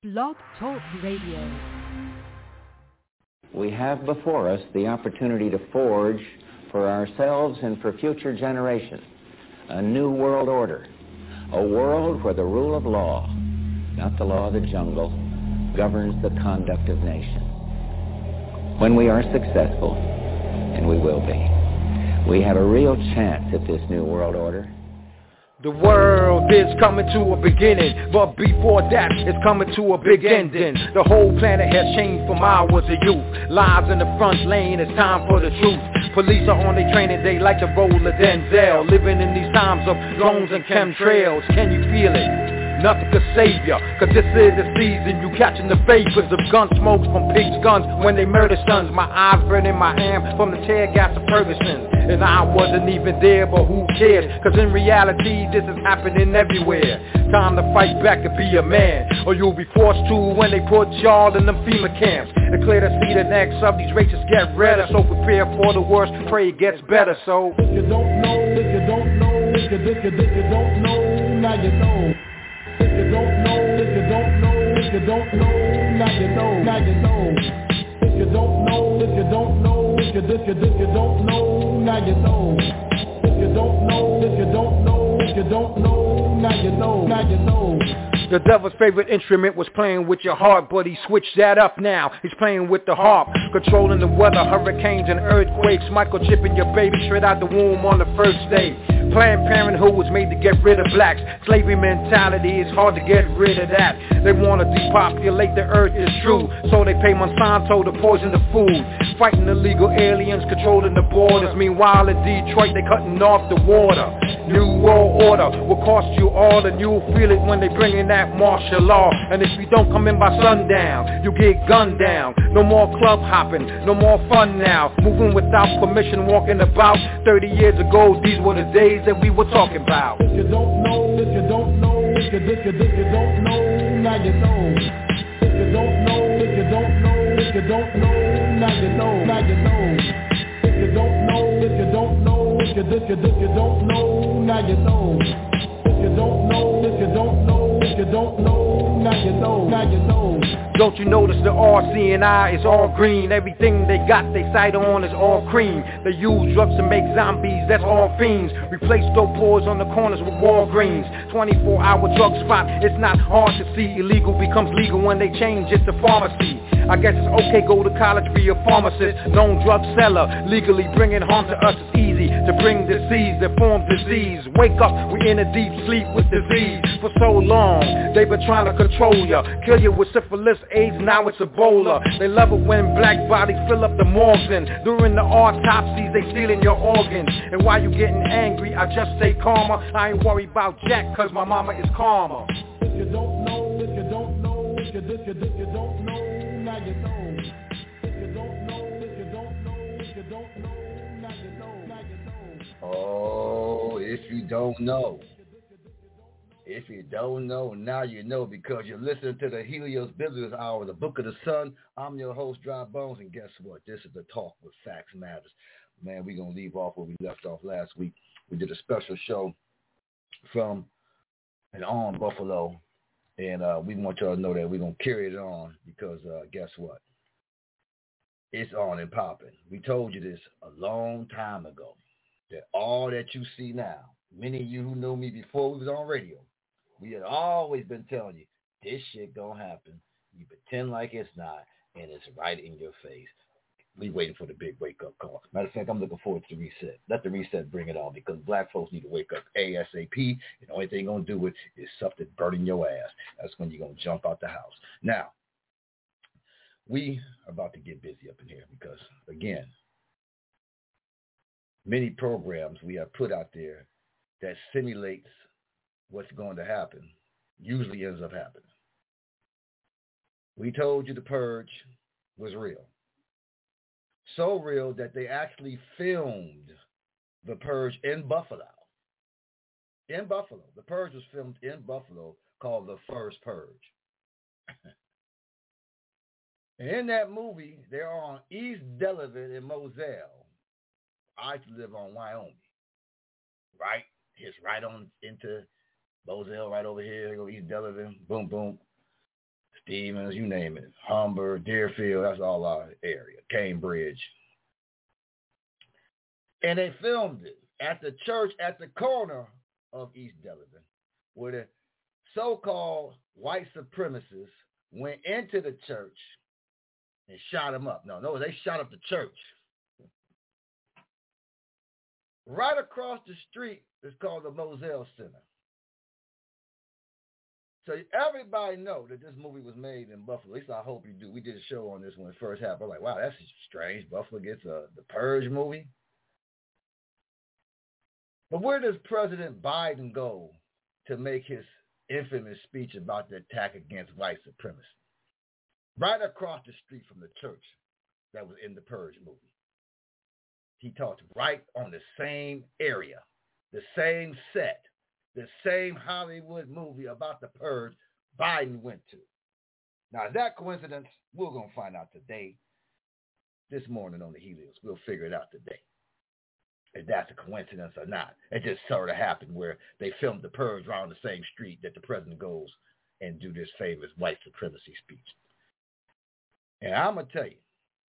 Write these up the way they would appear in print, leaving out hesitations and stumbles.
Blog Talk Radio. We have before us the opportunity to forge for ourselves and for future generations a new world order, a world where the rule of law, not the law of the jungle, governs the conduct of nations. When we are successful, and we will be, we have a real chance at this new world order. The world is coming to a beginning, but before that, it's coming to a big ending. The whole planet has changed from hours of youth. Lives in the front lane, it's time for the truth. Police are on their training day like the role of Denzel. Living in these times of drones and chemtrails, can you feel it? Nothing could save ya, cause this is the season you catching the vapors of gun smokes from pigs' guns when they murder sons. My eyes burning my hand from the tear gas of Ferguson. And I wasn't even there, but who cares? Cause in reality, this is happening everywhere. Time to fight back and be a man, or you'll be forced to when they put y'all in them FEMA camps. It's clear to see the necks of these races get redder, so prepare for the worst, pray it gets better. So if you don't know, if you don't know, if you don't know, now you know. If you don't know, if you don't know, if you don't know, now you know, now you know. If you don't know, if you don't know, if you don't know, now you know. If you don't know, if you don't know, if you don't know, now you know, now you know. The devil's favorite instrument was playing with your heart, but he switched that up now. He's playing with the harp, controlling the weather, hurricanes and earthquakes, microchipping your baby straight out the womb on the first day. Planned Parenthood was made to get rid of blacks. Slavery mentality, it's hard to get rid of that. They want to depopulate the earth, it's true. So they pay Monsanto to poison the food. Fighting illegal aliens, controlling the borders. Meanwhile in Detroit, they cutting off the water. New world order will cost you all, and you'll feel it when they bring in that martial law. And if you don't come in by sundown, you get gunned down. No more club hopping, no more fun now. Moving without permission, walking about. 30 years ago, these were the days that we were talking about. If you don't know, if you don't know, if you don't know, now you know. If you don't know, if you don't know, if you don't know, now you know, now you know. If you don't know, if you don't know, if you don't know, now you know. If you don't know, if you don't know, if you don't know, now you know, now you know. Don't you notice the RCNI is all green? Everything they got they sight on is all cream. They use drugs to make zombies, that's all fiends. Replace dope boys on the corners with Walgreens. 24-hour drug spot, it's not hard to see. Illegal becomes legal when they change it to pharmacy. I guess it's okay, go to college, be a pharmacist. Known drug seller, legally bringing harm to us. It's easy to bring disease that forms disease. Wake up, we in a deep sleep with disease. For so long, they've been trying to control ya, kill you with syphilis, AIDS, now it's Ebola. They love it when black bodies fill up the morgues, and during the autopsies they stealing your organs. And while you getting angry, I just say karma. I ain't worried about Jack, cause my mama is calmer. If you don't know, if you don't know, if you don't know, now you know. If you don't know, if you don't know, if you don't know, now you know, now you know. Oh, if you don't know. If you don't know, now you know, because you're listening to the Helios Business Hour, the Book of the Sun. I'm your host, Dry Bones, and guess what? This is the Talk with Facts Matters. Man, we're going to leave off where we left off last week. We did a special show from and on Buffalo, and we want y'all to know that we're going to carry it on because guess what? It's on and popping. We told you this a long time ago, that all that you see now, many of you who knew me before we was on radio, we had always been telling you, this shit gonna happen. You pretend like it's not, and it's right in your face. We waiting for the big wake-up call. Matter of fact, I'm looking forward to the reset. Let the reset bring it on, because black folks need to wake up ASAP, and the only thing gonna do it is something burning your ass. That's when you're gonna jump out the house. Now, we are about to get busy up in here because, again, many programs we have put out there that simulates what's going to happen usually ends up happening. We told you the purge was real. So real that they actually filmed the purge in Buffalo. In Buffalo. The purge was filmed in Buffalo, called The First Purge. And in that movie, they're on East Delavan in Moselle. I used to live on Wyoming. Right? It's right on into Moselle, right over here. Go East Delavan. Boom, boom. Stevens, you name it, Humber, Deerfield, that's all our area, Cambridge. And they filmed it at the church at the corner of East Delavan, where the so-called white supremacists went into the church and shot him up. No, they shot up the church. Right across the street is called the Moselle Center. So everybody know that this movie was made in Buffalo. At least I hope you do. We did a show on this when it first happened. I'm like, wow, that's strange. Buffalo gets the Purge movie. But where does President Biden go to make his infamous speech about the attack against white supremacy? Right across the street from the church that was in the Purge movie. He talked right on the same area, the same set, the same Hollywood movie about the Purge Biden went to. Now, is that coincidence? We're going to find out today, this morning on the Helios. We'll figure it out today, if that's a coincidence or not. It just sort of happened where they filmed the Purge right on the same street that the president goes and do this famous white supremacy speech. And I'm going to tell you,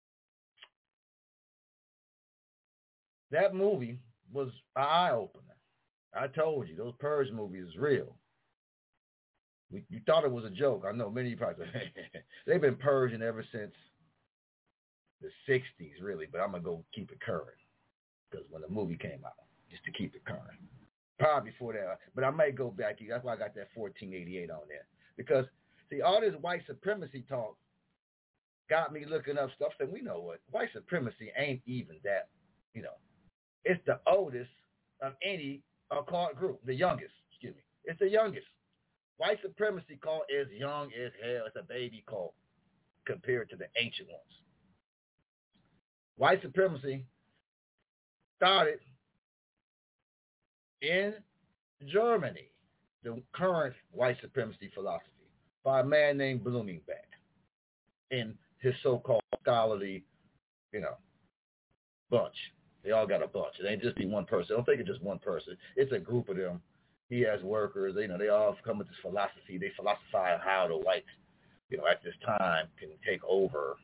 that movie was an eye-opener. I told you, those Purge movies is real. You thought it was a joke. I know many of you probably say, they've been purging ever since the 60s, really, but I'm going to go keep it current because when the movie came out, just to keep it current. Probably before that, but I may go back. That's why I got that 1488 on there. Because, see, all this white supremacy talk got me looking up stuff, and we know what. White supremacy ain't even that, It's the oldest of any occult group, the youngest, It's the youngest. White supremacy cult is young as hell. It's a baby cult compared to the ancient ones. White supremacy started in Germany, the current white supremacy philosophy, by a man named Blumenbach and his so-called scholarly, bunch. They all got a bunch. It ain't just be one person. I don't think it's just one person. It's a group of them. He has workers. They all come with this philosophy. They philosophize how the whites, at this time can take over.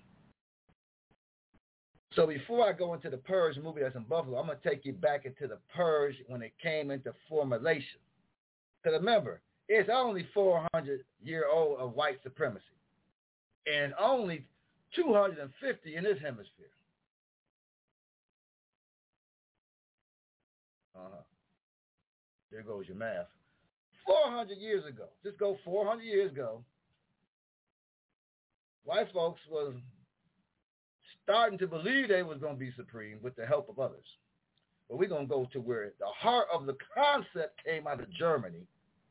So before I go into the Purge movie that's in Buffalo, I'm going to take you back into the Purge when it came into formulation. Because remember, it's only 400-year-old of white supremacy and only 250 in this hemisphere. There goes your math. 400 years ago, just go 400 years ago, white folks was starting to believe they was going to be supreme with the help of others. But we're going to go to where the heart of the concept came out of Germany.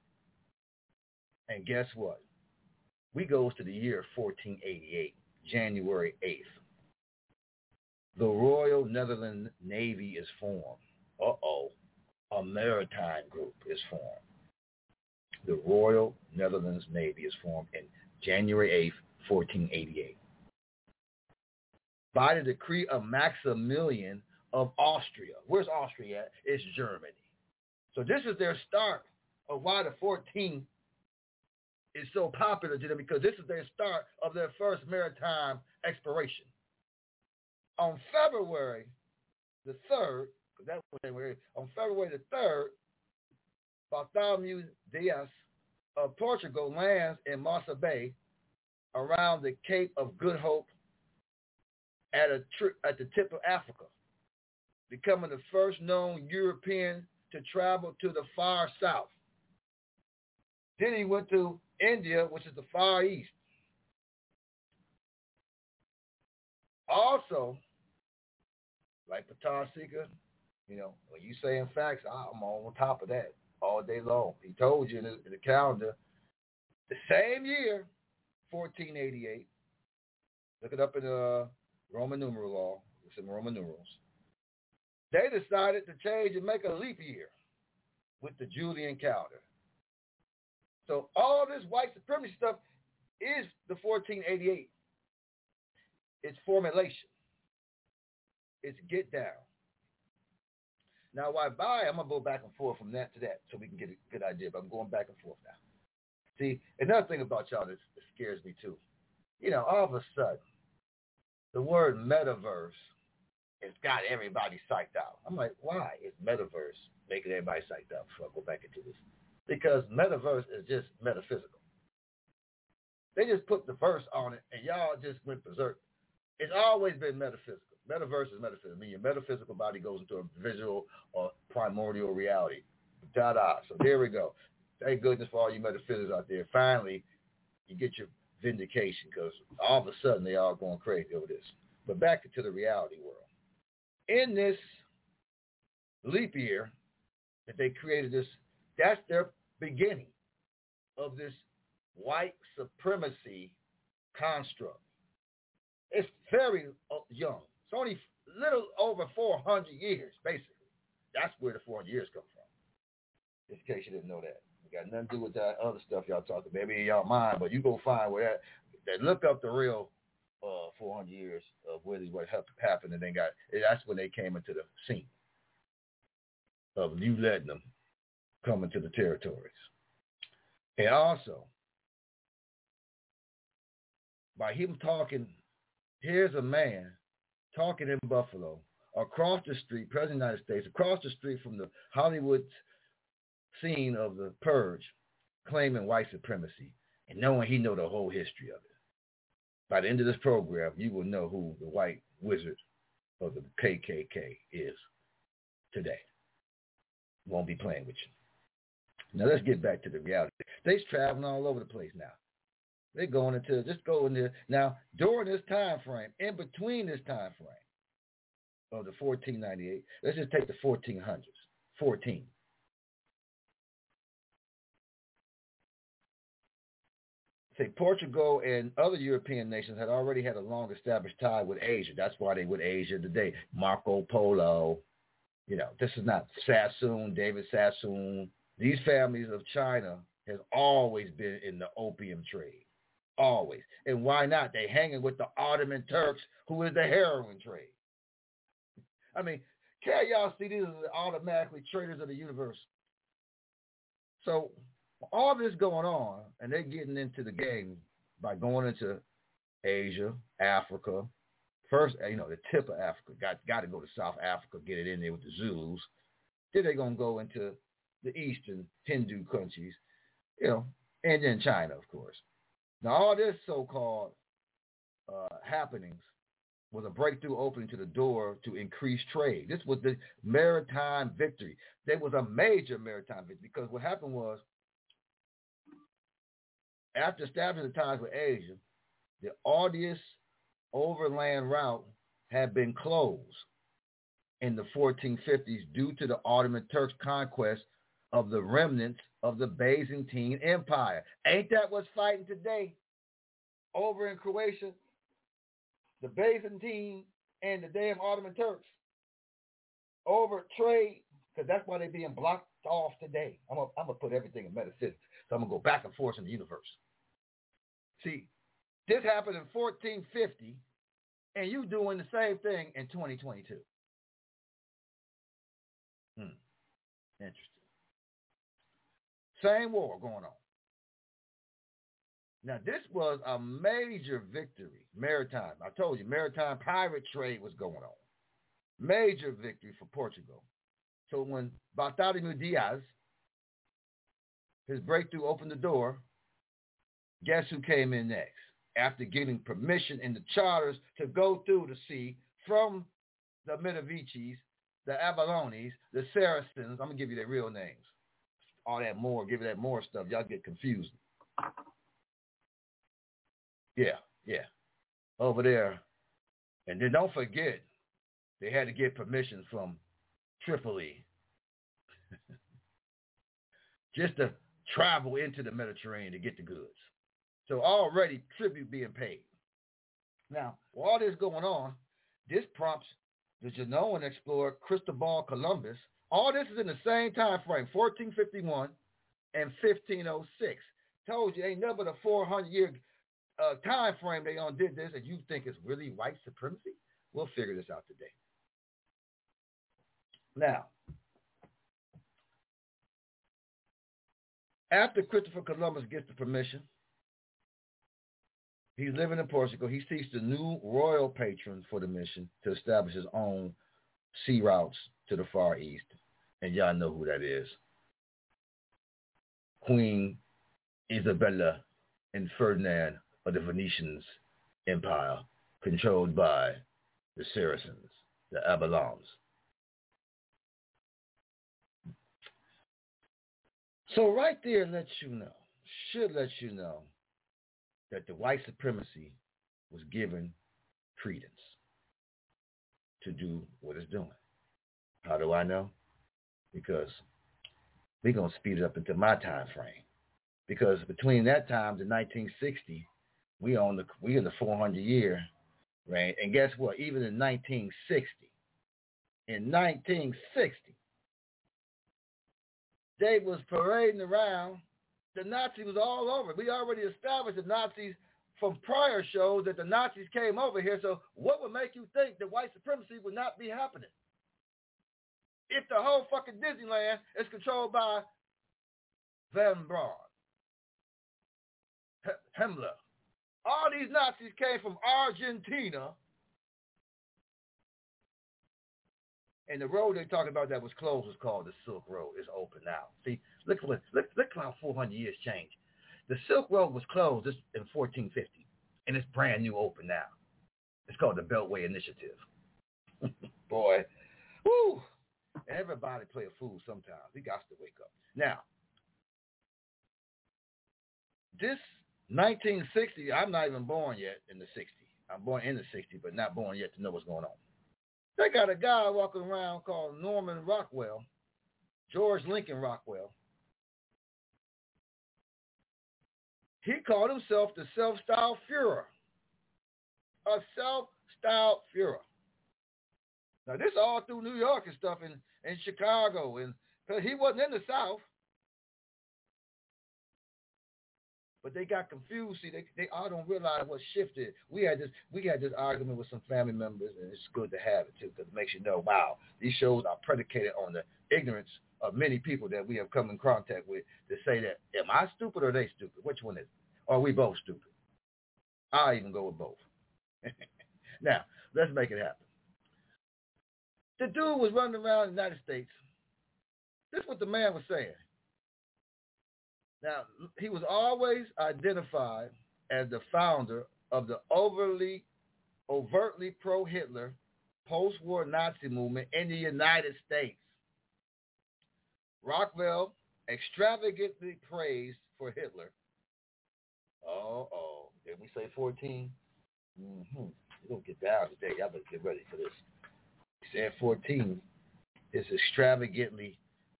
And guess what? We goes to the year 1488, January 8th. The Royal Netherlands Navy is formed. A maritime group is formed. The Royal Netherlands Navy is formed in January 8th, 1488. By the decree of Maximilian of Austria. Where's Austria at? It's Germany. So this is their start of why the 14th is so popular to them, because this is their start of their first maritime exploration. On February the 3rd, on February the 3rd, Bartholomew Dias of Portugal lands in Mossa Bay around the Cape of Good Hope at the tip of Africa, becoming the first known European to travel to the far south. Then he went to India, which is the Far East. Also, like Patan Sika, when you saying facts, I'm on top of that all day long. He told you in the calendar, the same year, 1488, look it up in the Roman numeral law, it's in Roman numerals, they decided to change and make a leap year with the Julian calendar. So all this white supremacy stuff is the 1488. It's formulation. It's get down. Now, why buy? I'm going to go back and forth from that to that so we can get a good idea, but I'm going back and forth now. See, another thing about y'all that scares me too. All of a sudden, the word metaverse has got everybody psyched out. I'm like, why is metaverse making everybody psyched out? Before I go back into this, because metaverse is just metaphysical. They just put the verse on it, and y'all just went berserk. It's always been metaphysical. Metaverse is metaphysical. I mean, your metaphysical body goes into a visual or primordial reality. Da-da. So there we go. Thank goodness for all you metaphysicists out there. Finally, you get your vindication, because all of a sudden they all going crazy over this. But back to the reality world. In this leap year that they created this, that's their beginning of this white supremacy construct. It's very young. It's only little over 400 years, basically. That's where the 400 years come from. Just in case you didn't know that. It got nothing to do with that other stuff y'all talking about. Maybe in y'all mind, but you go find where that look up the real 400 years of where what happened, and that's when they came into the scene of you letting them come into the territories. And also, by him talking, here's a man talking in Buffalo, across the street, President of the United States, across the street from the Hollywood scene of the purge, claiming white supremacy, and knowing he know the whole history of it. By the end of this program, you will know who the white wizard of the KKK is today. Won't be playing with you. Now let's get back to the reality. They're traveling all over the place now. They're going into, just go in there. Now, during this time frame, in between this time frame of the 1498, let's just take the 1400s, 14. Say Portugal and other European nations had already had a long-established tie with Asia. That's why they with Asia today. Marco Polo, this is not Sassoon, David Sassoon. These families of China has always been in the opium trade. Always. And why not? They hanging with the Ottoman Turks, who is the heroin trade. I mean, can't y'all see these are automatically traders of the universe? So all this going on, and they're getting into the game by going into Asia, Africa. First, the tip of Africa. Got to go to South Africa, get it in there with the Zulus. Then they're going to go into the Eastern Hindu countries, and then China, of course. Now, all this so-called happenings was a breakthrough opening to the door to increase trade. This was the maritime victory. There was a major maritime victory because what happened was, after establishing the ties with Asia, the arduous overland route had been closed in the 1450s due to the Ottoman Turks' conquest of the remnants of the Byzantine Empire. Ain't that what's fighting today over in Croatia? The Byzantine and the damn Ottoman Turks over trade, because that's why they're being blocked off today. I'm gonna put everything in metaphysics, so I'm going to go back and forth in the universe. See, this happened in 1450, and you doing the same thing in 2022. Interesting. Same war going on. Now, this was a major victory, maritime. I told you, maritime pirate trade was going on. Major victory for Portugal. So when Bartholomew Diaz, his breakthrough opened the door, guess who came in next? After getting permission in the charters to go through the sea from the Medivicis, the Avalones, the Saracens. I'm going to give you their real names. All that more, give you that more stuff. Y'all get confused. Yeah. Over there. And then don't forget, they had to get permission from Tripoli just to travel into the Mediterranean to get the goods. So already tribute being paid. Now, with all this going on, this prompts the Genoan explorer Cristobal Columbus. All this is in the same time frame, 1451 and 1506. Told you, ain't nothing but a 400-year time frame they did this, and you think it's really white supremacy? We'll figure this out today. Now, After Christopher Columbus gets the permission, he's living in Portugal. He seeks the new royal patron for the mission to establish his own sea routes to the Far East. And y'all know who that is. Queen Isabella and Ferdinand of the Venetians Empire, controlled by the Saracens, the Abalons. So right there should let you know that the white supremacy was given credence to do what it's doing. How do I know? Because we're going to speed it up into my time frame. Because between that time to 1960, we in the 400-year reign. And guess what? Even in 1960, they was parading around. The Nazis was all over. We already established the Nazis from prior shows that the Nazis came over here. So what would make you think that white supremacy would not be happening? If the whole fucking Disneyland is controlled by Van Braun, Himmler. All these Nazis came from Argentina. And the road they talking about that was closed was called the Silk Road. It's open now. See, look how 400 years changed. The Silk Road was closed in 1450, and it's brand new open now. It's called the Beltway Initiative. Boy, woo! Everybody play a fool sometimes. We got to wake up. Now, this 1960, I'm not even born yet in the 60s. I'm born in the 60s, but not born yet to know what's going on. They got a guy walking around called Norman Rockwell, George Lincoln Rockwell. He called himself the self-styled Führer. A self-styled Führer. Now, this all through New York and stuff in Chicago. And because he wasn't in the South. But they got confused. See, they all don't realize what shifted. We had this argument with some family members, and it's good to have it, too, because it makes you know, wow, these shows are predicated on the ignorance of many people that we have come in contact with to say that, am I stupid or are they stupid? Which one is it? Or are we both stupid? I'll even go with both. Now, let's make it happen. The dude was running around the United States. This is what the man was saying. Now, he was always identified as the founder of the overtly pro-Hitler post-war Nazi movement in the United States. Rockwell extravagantly praised for Hitler. Did we say 14? We're going to get down today. Y'all better get ready for this. He said 14 is extravagantly,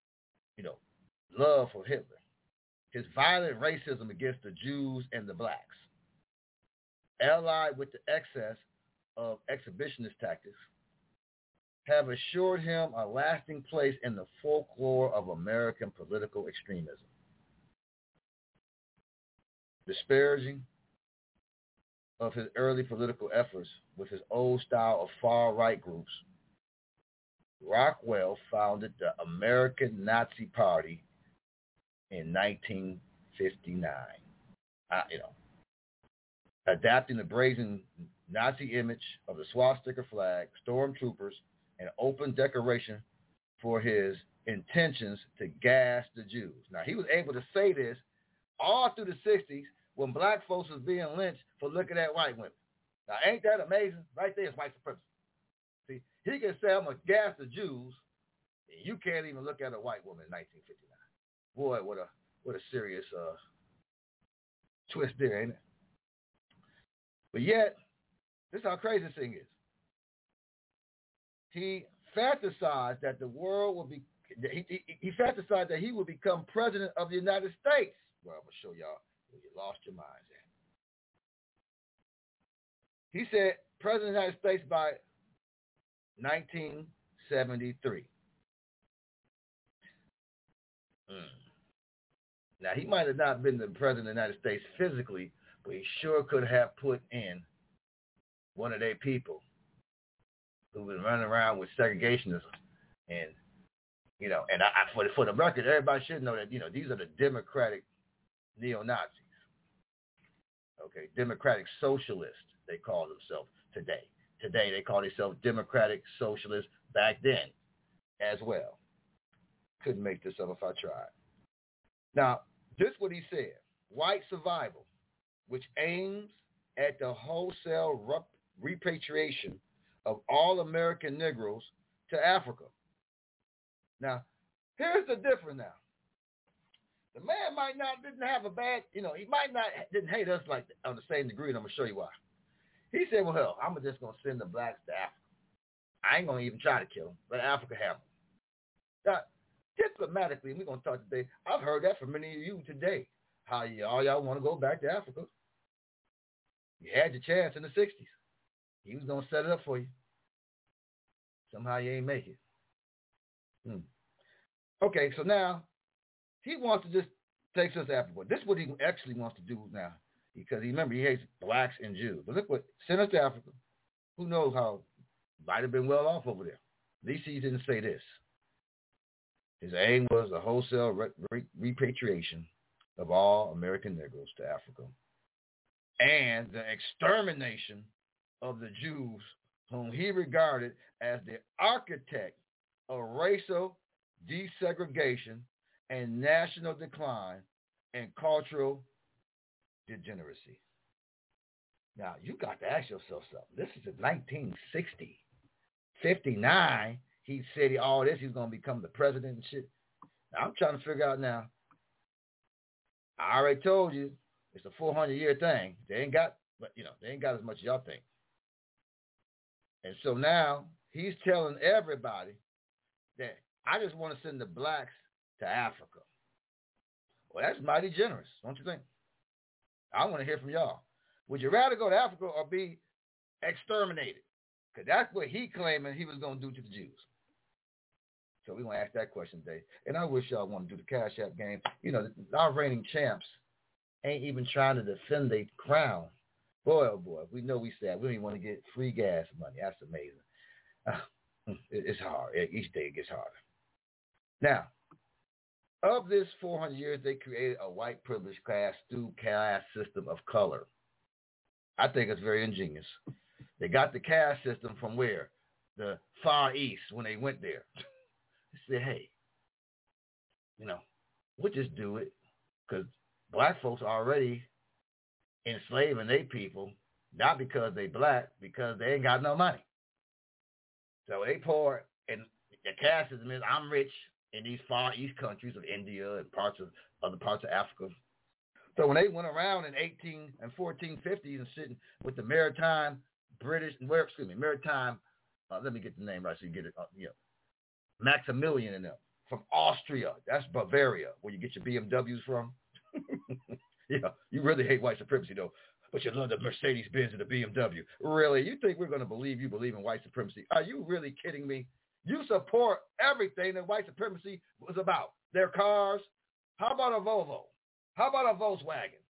love for Hitler. His violent racism against the Jews and the blacks, allied with the excess of exhibitionist tactics, have assured him a lasting place in the folklore of American political extremism. Disparaging of his early political efforts with his old style of far-right groups, Rockwell founded the American Nazi Party in 1959, adapting the brazen Nazi image of the swastika flag, stormtroopers, and open decoration for his intentions to gas the Jews. Now, he was able to say this all through the 60s when black folks was being lynched for looking at white women. Now, ain't that amazing? Right there is white supremacy. See, he can say, I'm going to gas the Jews, and you can't even look at a white woman in 1959. Boy, what a serious twist there, ain't it? But yet, this is how crazy this thing is. He fantasized that the world will be. He fantasized that he would become president of the United States. Well, I'm gonna show y'all where you lost your minds at. He said president of the United States by 1973. Now, he might have not been the president of the United States physically, but he sure could have put in one of their people who was running around with segregationists and You know, and for the record, everybody should know that, you know, these are the democratic neo-Nazis. Okay, democratic socialists, they call themselves today. Today they call themselves democratic socialists, back then as well. Couldn't make this up if I tried. Now, this is what he said. White survival, which aims at the wholesale repatriation of all American Negroes to Africa. Now, here's the difference now. The man didn't have a bad, you know, he didn't hate us like on the same degree, and I'm going to show you why. He said, well, hell, I'm just going to send the blacks to Africa. I ain't going to even try to kill them, let Africa have them. Now, diplomatically, we're going to talk today. I've heard that from many of you today, how all y'all want to go back to Africa. You had your chance in the 60s. He was going to set it up for you. Somehow you ain't make it. Okay, so now he wants to just take us to Africa. This is what he actually wants to do now, because remember, he hates blacks and Jews. But look what, send us to Africa. Who knows how, might have been well off over there. At least he didn't say this. His aim was the wholesale repatriation of all American Negroes to Africa and the extermination of the Jews, whom he regarded as the architect of racial desegregation and national decline and cultural degeneracy. Now, you got to ask yourself something. This is in 1960. 59, he said all this, he's going to become the president and shit. Now, I'm trying to figure out now. I already told you, it's a 400-year thing. They ain't got as much as y'all think. And so now he's telling everybody that I just want to send the blacks to Africa. Well, that's mighty generous, don't you think? I want to hear from y'all. Would you rather go to Africa or be exterminated? Because that's what he claiming he was going to do to the Jews. So we're going to ask that question today. And I wish y'all want to do the Cash App game. You know, our reigning champs ain't even trying to defend their crown. Boy, oh boy, we know we sad. We don't even want to get free gas money. That's amazing. It's hard. Each day it gets harder. Now, of this 400 years, they created a white privileged class through caste system of color. I think it's very ingenious. They got the caste system from where? The Far East, when they went there. They said, hey, you know, we'll just do it because black folks are already enslaving their people, not because they black, because they ain't got no money. So they poor, and the caste system is, I'm rich in these Far East countries of India and other parts of Africa. So when they went around in 1450s and sitting with the maritime let me get the name right so you get it, Maximilian and them from Austria. That's Bavaria, where you get your BMWs from. Yeah, you really hate white supremacy, though, but you love the Mercedes-Benz and the BMW. Really? You think we're going to believe you believe in white supremacy? Are you really kidding me? You support everything that white supremacy was about. Their cars. How about a Volvo? How about a Volkswagen?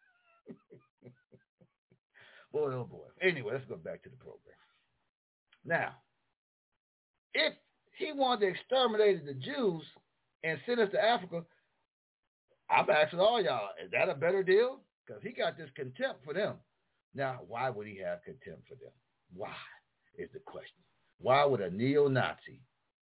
Boy, oh boy. Anyway, let's go back to the program. Now, if he wanted to exterminate the Jews and send us to Africa, I'm asking all y'all, is that a better deal? Because he got this contempt for them. Now, why would he have contempt for them? Why is the question. Why would a neo-Nazi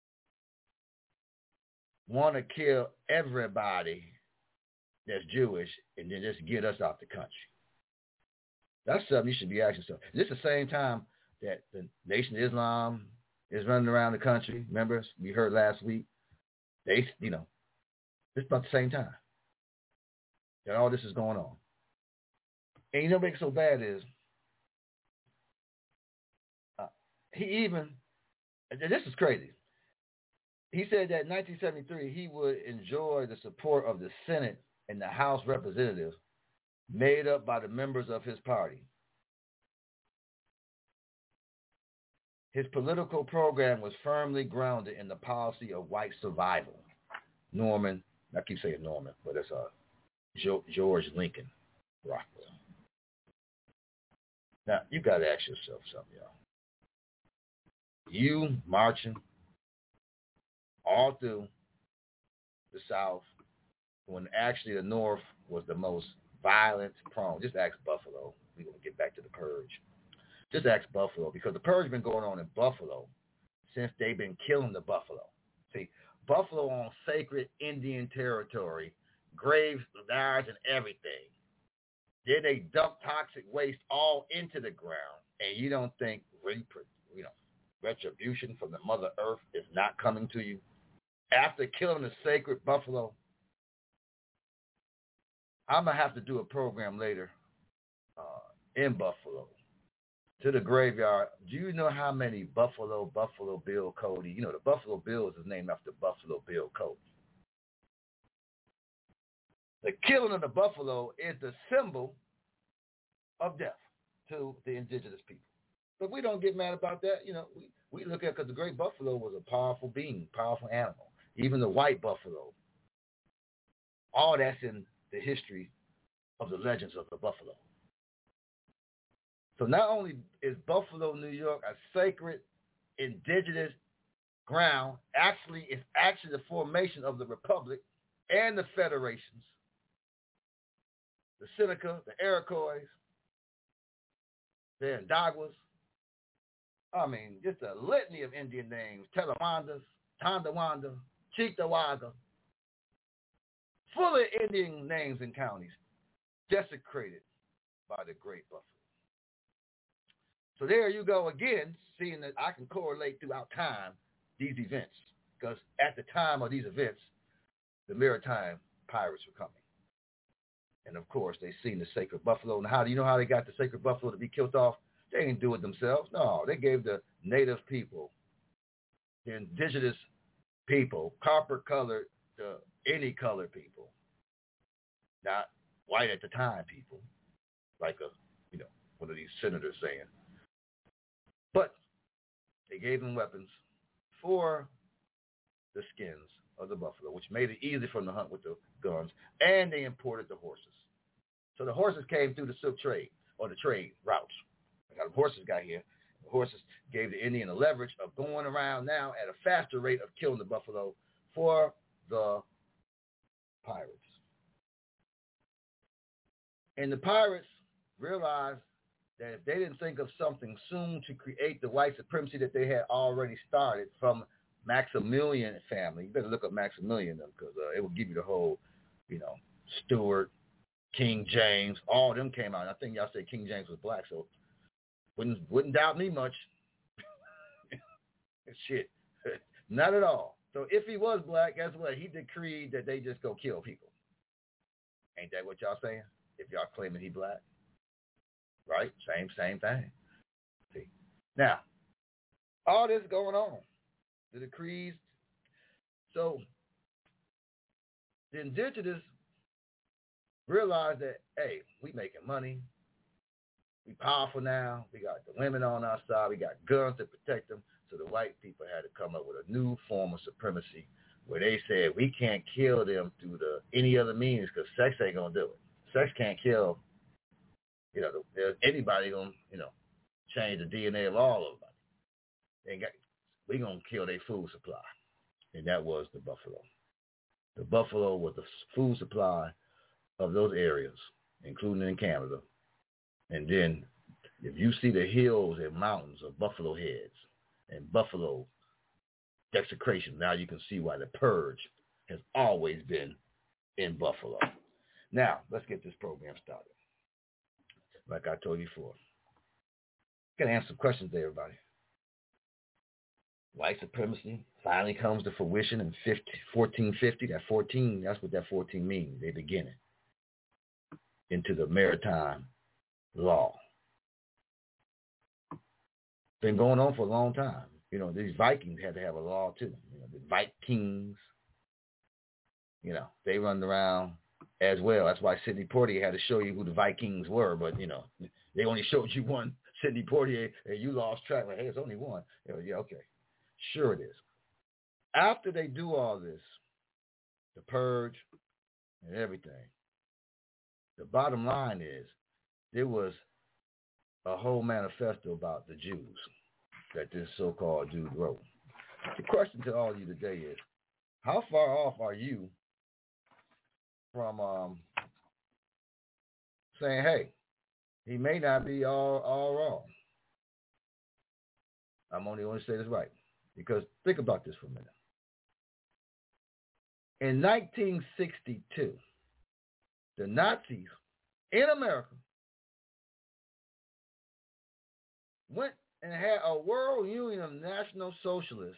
want to kill everybody that's Jewish and then just get us out the country? That's something you should be asking yourself. Is this the same time that the Nation of Islam is running around the country? Remember, we heard last week. It's about the same time that all this is going on. And you know what makes it so bad is this is crazy. He said that in 1973 he would enjoy the support of the Senate and the House Representatives made up by the members of his party. His political program was firmly grounded in the policy of white survival. I keep saying Norman, but it's George Lincoln Rockwell. Now, you got to ask yourself something, y'all. You marching all through the South, when actually the North was the most violent prone. Just ask Buffalo. We're going to get back to the purge. Just ask Buffalo, because the purge has been going on in Buffalo since they've been killing the buffalo. See, Buffalo on sacred Indian territory, graves, dyers, and everything. Then they dump toxic waste all into the ground, and you don't think retribution from the Mother Earth is not coming to you after killing the sacred buffalo? I'm going to have to do a program later in Buffalo, to the graveyard. Do you know how many Buffalo Bill Cody? You know, the Buffalo Bills is named after Buffalo Bill Cody. The killing of the buffalo is the symbol of death to the indigenous people. But we don't get mad about that. You know, we look at, because the great buffalo was a powerful being, powerful animal. Even the white buffalo. All that's in the history of the legends of the buffalo. So not only is Buffalo, New York, a sacred indigenous ground, it's actually the formation of the Republic and the federations, the Seneca, the Iroquois, the Onondagas. I mean, just a litany of Indian names, Telewandas, Tondawanda, Cheektowaga, full of Indian names and counties, desecrated by the great buffalo. So there you go again, seeing that I can correlate throughout time these events, because at the time of these events, the maritime pirates were coming. And of course, they seen the sacred buffalo. And how do you know how they got the sacred buffalo to be killed off? They didn't do it themselves. No, they gave the native people, the indigenous people, copper-colored to any colored people, not white at the time people, like one of these senators saying. But they gave them weapons for the skins of the buffalo, which made it easy for them to hunt with the guns, and they imported the horses. So the horses came through the silk trade, or the trade routes. Now the horses got here. The horses gave the Indian the leverage of going around now at a faster rate of killing the buffalo for the pirates. And the pirates realized that if they didn't think of something soon to create the white supremacy that they had already started from Maximilian family. You better look up Maximilian, because it will give you the whole, Stuart, King James, all of them came out. I think y'all said King James was black, so wouldn't doubt me much. Shit, not at all. So if he was black, guess what? He decreed that they just go kill people. Ain't that what y'all saying? If y'all claiming he black, right? Same thing. See, now all this going on. The decrees. So the indigenous realized that, hey, we making money. We powerful now. We got the women on our side. We got guns to protect them. So the white people had to come up with a new form of supremacy where they said we can't kill them through any other means, because sex ain't going to do it. Sex can't kill, anybody going to, change the DNA of all of them. We're going to kill their food supply. And that was the buffalo. The buffalo was the food supply of those areas, including in Canada. And then if you see the hills and mountains of buffalo heads and buffalo desecration, now you can see why the purge has always been in Buffalo. Now, let's get this program started. Like I told you before. Got to answer some questions there, everybody. White supremacy finally comes to fruition in 1450. That 14, that's what that 14 means. They begin it into the maritime law. Been going on for a long time. These Vikings had to have a law too. The Vikings, they run around as well. That's why Sidney Poitier had to show you who the Vikings were. But, they only showed you one, Sidney Poitier, and you lost track. Like, hey, it's only one. Yeah, okay. Sure it is. After they do all this, the purge and everything, the bottom line is there was a whole manifesto about the Jews that this so-called dude wrote. The question to all of you today is, How far off are you from saying, hey, he may not be all wrong? I'm only going to say this right, because think about this for a minute. In 1962, the Nazis in America went and had a World Union of National Socialists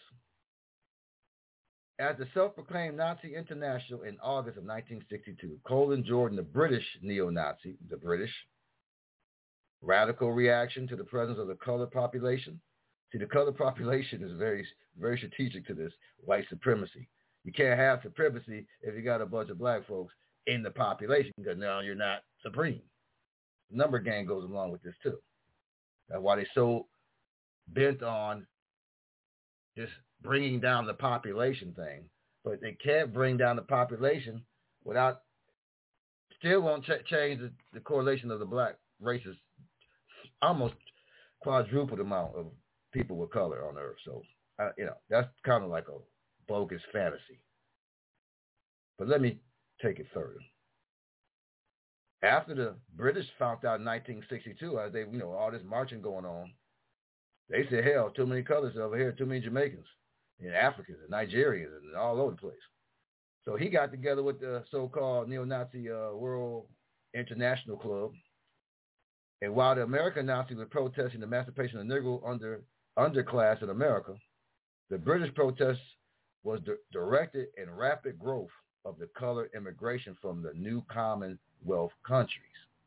as the self-proclaimed Nazi International in August of 1962. Colin Jordan, the British neo-Nazi, the British radical reaction to the presence of the colored population. See, the colored population is very, very strategic to this white supremacy. You can't have supremacy if you got a bunch of black folks in the population, because now you're not supreme. The number game goes along with this too. That's why they're so bent on just bringing down the population thing. But they can't bring down the population without, still won't change the correlation of the black races. Almost quadruple the amount of people with color on Earth. So, that's kind of like a bogus fantasy. But let me take it further. After the British found out in 1962, as they, all this marching going on, they said, hell, too many colors over here, too many Jamaicans and Africans and Nigerians and all over the place. So he got together with the so-called neo-Nazi World International Club. And while the American Nazis were protesting the emancipation of the Negro underclass in America, the British protest was directed in rapid growth of the colored immigration from the new Commonwealth countries.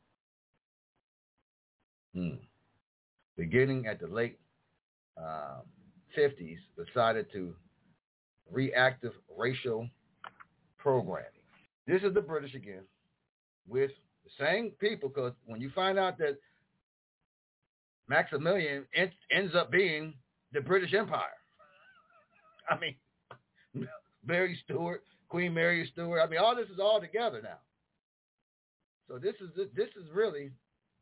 Beginning at the late 50s, decided to reactive racial programming. This is the British again, with the same people, because when you find out that Maximilian ends up being the British Empire, I mean, Mary Stuart, Queen Mary Stuart, I mean, all this is all together now. So this is really,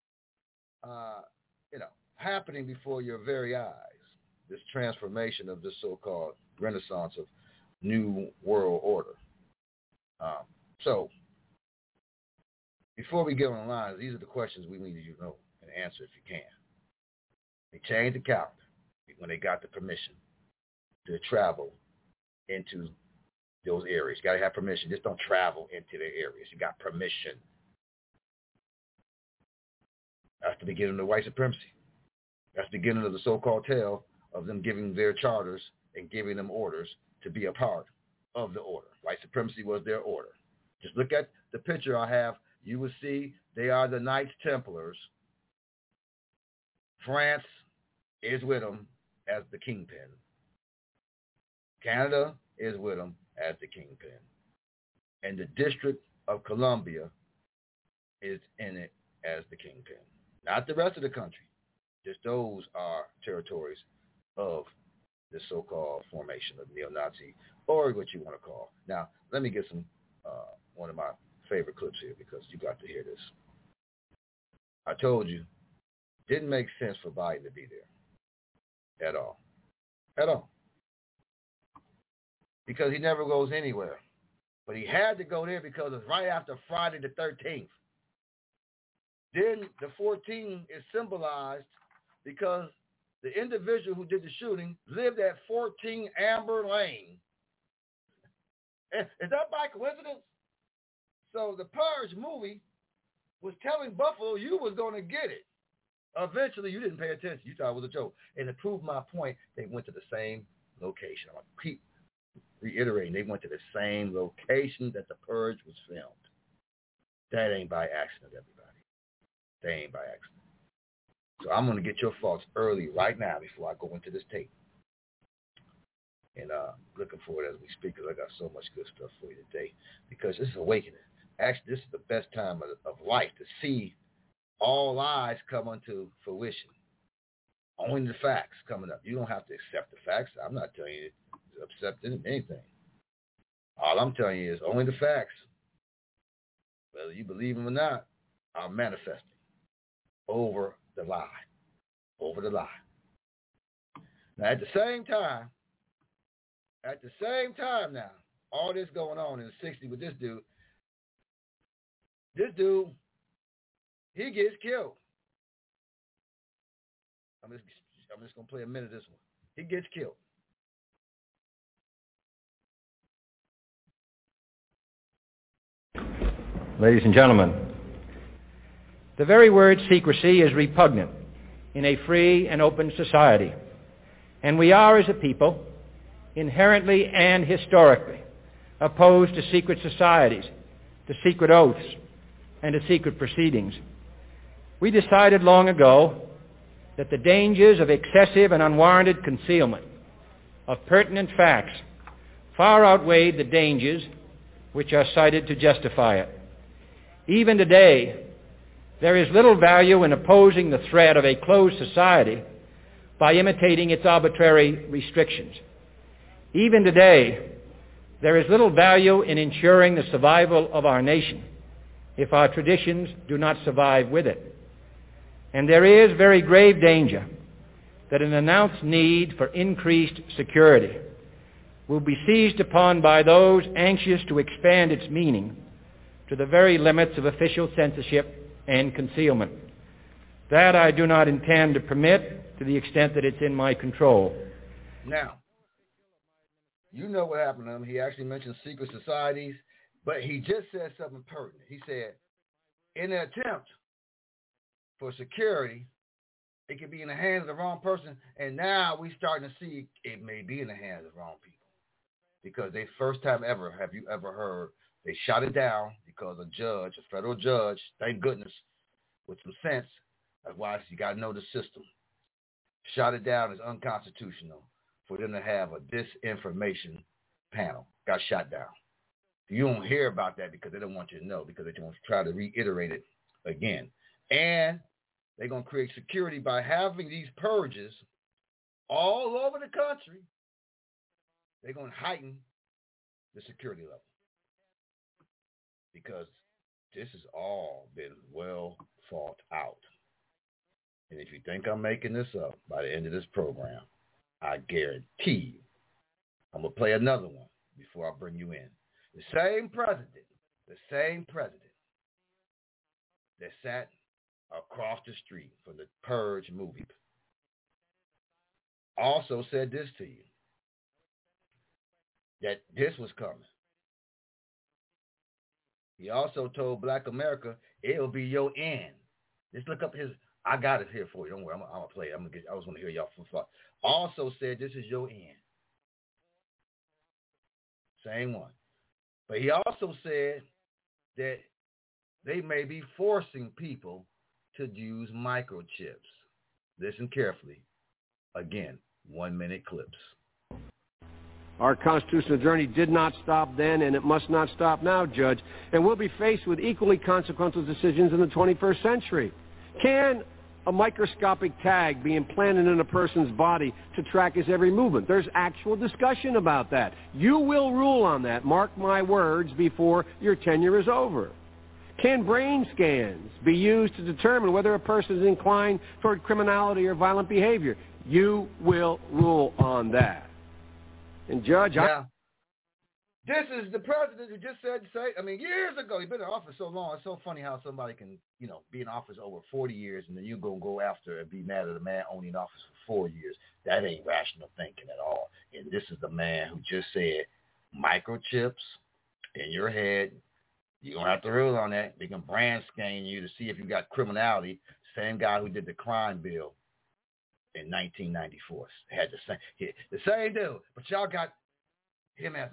happening before your very eyes, this transformation of this so-called renaissance of New World Order. So before we get on the line, these are the questions we need you to know and answer if you can. They changed the calendar when they got the permission to travel into those areas. You got to have permission. Just don't travel into their areas. You got permission. That's the beginning of the white supremacy. That's the beginning of the so-called tale of them giving their charters and giving them orders to be a part of the order. White supremacy was their order. Just look at the picture I have. You will see they are the Knights Templars. France is with them as the kingpin. Canada is with them as the kingpin. And the District of Columbia is in it as the kingpin. Not the rest of the country. Just those are territories of the so-called formation of neo-Nazi, or what you want to call. Now, let me get some one of my favorite clips here, because you got to hear this. I told you, didn't make sense for Biden to be there at all. At all. Because he never goes anywhere. But he had to go there because it's right after Friday the 13th. Then the 14th is symbolized because the individual who did the shooting lived at 14 Amber Lane. Is that by coincidence? So the Purge movie was telling Buffalo you was going to get it. Eventually, you didn't pay attention. You thought it was a joke. And to prove my point, they went to the same location. I'm going to keep reiterating. They went to the same location that the Purge was filmed. That ain't by accident, everybody. That ain't by accident. So I'm going to get your thoughts early right now before I go into this tape. And looking forward as we speak, because I got so much good stuff for you today. Because this is awakening. Actually, this is the best time of life to see all lies come unto fruition. Only the facts coming up. You don't have to accept the facts. I'm not telling you to accept anything. All I'm telling you is only the facts. Whether you believe them or not, are manifesting over the lie. Over the lie. Now, at the same time now, all this going on in the 60s with this dude, he gets killed. I'm just going to play a minute of this one. He gets killed. Ladies and gentlemen, the very word secrecy is repugnant in a free and open society, and we are, as a people, inherently and historically opposed to secret societies, to secret oaths, and to secret proceedings. We decided long ago that the dangers of excessive and unwarranted concealment of pertinent facts far outweighed the dangers which are cited to justify it. Even today, there is little value in opposing the threat of a closed society by imitating its arbitrary restrictions. Even today, there is little value in ensuring the survival of our nation if our traditions do not survive with it. And there is very grave danger that an announced need for increased security will be seized upon by those anxious to expand its meaning to the very limits of official censorship and concealment. That I do not intend to permit to the extent that it's in my control. Now, you know what happened to him. He actually mentioned secret societies, but he just said something pertinent. He said, in an attempt for security, it could be in the hands of the wrong person, and now we're starting to see it may be in the hands of the wrong people. Because they first time ever, have you ever heard, they shot it down because a judge, a federal judge, thank goodness, with some sense, that's why you got to know the system, shot it down as unconstitutional for them to have a disinformation panel. Got shot down. You don't hear about that because they don't want you to know, because they want to try to reiterate it again. And they're going to create security by having these purges all over the country. They're going to heighten the security level because this has all been well thought out. And if you think I'm making this up, by the end of this program, I guarantee you, I'm going to play another one before I bring you in. The same president that sat across the street from the Purge movie also said this to you, that this was coming. He also told Black America, it'll be your end. Just look up his, I got it here for you. Don't worry, I'm going to play it. I was going to hear y'all from thought. Also said, this is your end. Same one. But he also said that they may be forcing people to use microchips. Listen carefully. Again, 1-minute clips. Our constitutional journey did not stop then, and it must not stop now, Judge. And we'll be faced with equally consequential decisions in the 21st century. Can a microscopic tag be implanted in a person's body to track his every movement? There's actual discussion about that. You will rule on that, mark my words, before your tenure is over. Can brain scans be used to determine whether a person is inclined toward criminality or violent behavior? You will rule on that. And Judge, this is the president who just said, years ago, he's been in office so long. It's so funny how somebody can, be in office over 40 years and then you're going to go after and be mad at a man only in office for 4 years. That ain't rational thinking at all. And this is the man who just said microchips in your head. You don't have to rule on that. They can brand scan you to see if you got criminality. Same guy who did the crime bill in 1994 had the same dude, but y'all got him as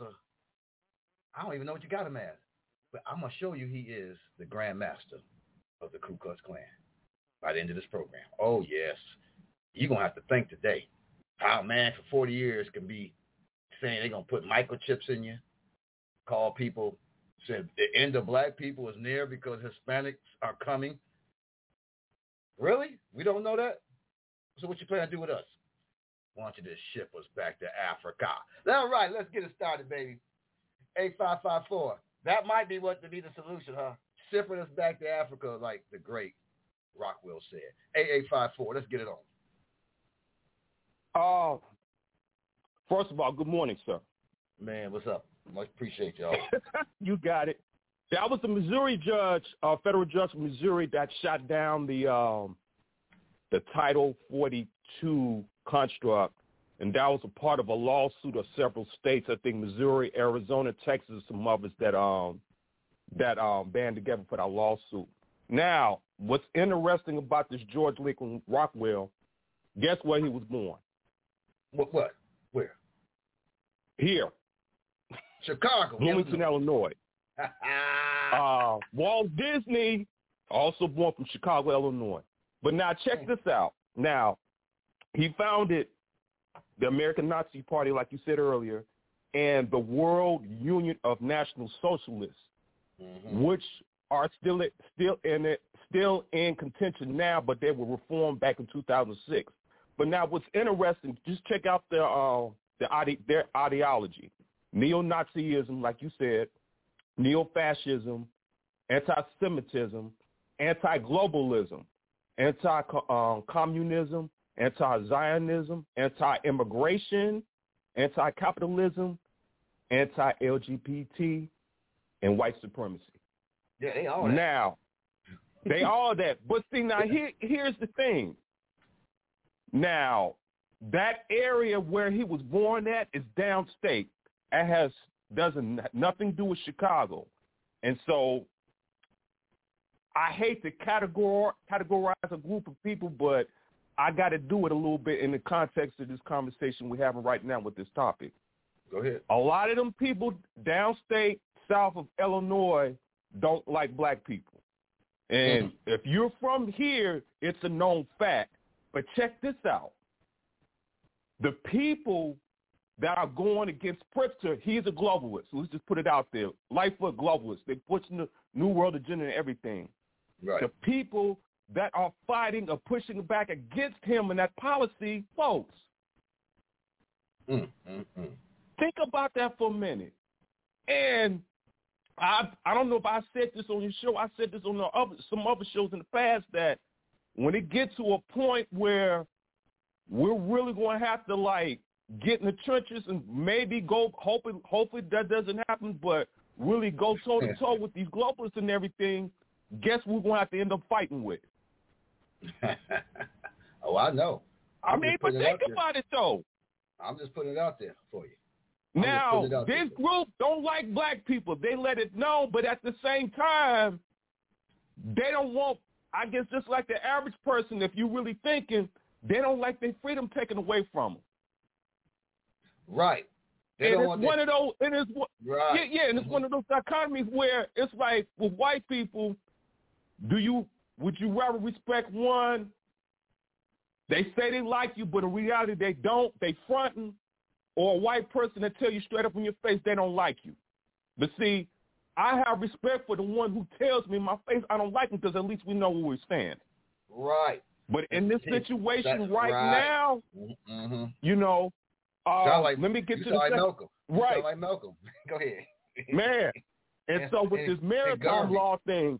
I don't even know what you got him as, but I'm gonna show you he is the Grand Master of the Ku Klux Klan by the end of this program. Oh yes, you're gonna have to think today how a man for 40 years can be saying they're gonna put microchips in you, call people, said the end of black people is near because Hispanics are coming. Really? We don't know that? So what you plan to do with us? I want you to ship us back to Africa. All right, let's get it started, baby. 8554. That might be what to be the solution, huh? Shipping us back to Africa like the great Rockwell said. 8854. Let's get it on. First of all, good morning, sir. Man, what's up? Much appreciate y'all. You got it. That was the Missouri judge, federal judge from Missouri, that shot down the Title 42 construct, and that was a part of a lawsuit of several states. I think Missouri, Arizona, Texas, some others that band together for that lawsuit. Now, what's interesting about this George Lincoln Rockwell? Guess where he was born? What? Where? Here. Chicago. Bloomington, Illinois. Walt Disney, also born from Chicago, Illinois. But now check this out. Now, he founded the American Nazi Party, like you said earlier, and the World Union of National Socialists, which are still in contention now, but they were reformed back in 2006. But now, what's interesting, just check out their ideology: neo-Nazism, like you said, neo-fascism, anti-Semitism, anti-globalism, anti-communism, anti-Zionism, anti-immigration, anti-capitalism, anti-LGBT, and white supremacy. Yeah, they all that. Now, they all that. But see, now here's the thing. Now, that area where he was born at is downstate. It doesn't nothing to do with Chicago. And so I hate to categorize a group of people, but I got to do it a little bit in the context of this conversation we're having right now with this topic. Go ahead. A lot of them people downstate, south of Illinois, don't like black people. And if you're from here, it's a known fact. But check this out. The people that are going against Pritzker, he's a globalist. So let's just put it out there. Lightfoot globalist. They're pushing the New World Agenda and everything. Right. The people that are fighting or pushing back against him and that policy, folks. Think about that for a minute. And I don't know if I said this on your show. I said this on some other shows in the past, that when it gets to a point where we're really going to have to, like, get in the trenches and maybe go, hopefully that doesn't happen, but really go toe-to-toe with these globalists and everything, guess we're going to have to end up fighting with? Oh, I know. I mean, but think about it, though. I'm just putting it out there for you. Now, this group don't like black people. They let it know, but at the same time, they don't want, I guess just like the average person, if you're really thinking, they don't like their freedom taken away from them. Right. They and don't it's want one of those, and it's right. Yeah, and it's one of those dichotomies where it's like with white people, would you rather respect one? They say they like you, but in reality they don't. They fronting, or a white person that tell you straight up in your face they don't like you. But see, I have respect for the one who tells me in my face I don't like him, because at least we know where we stand. Right. But in this situation That's right now, you know, let me get to the second. Malcolm. Right. Sound like Malcolm. Go ahead. Man. And so with this maritime law thing,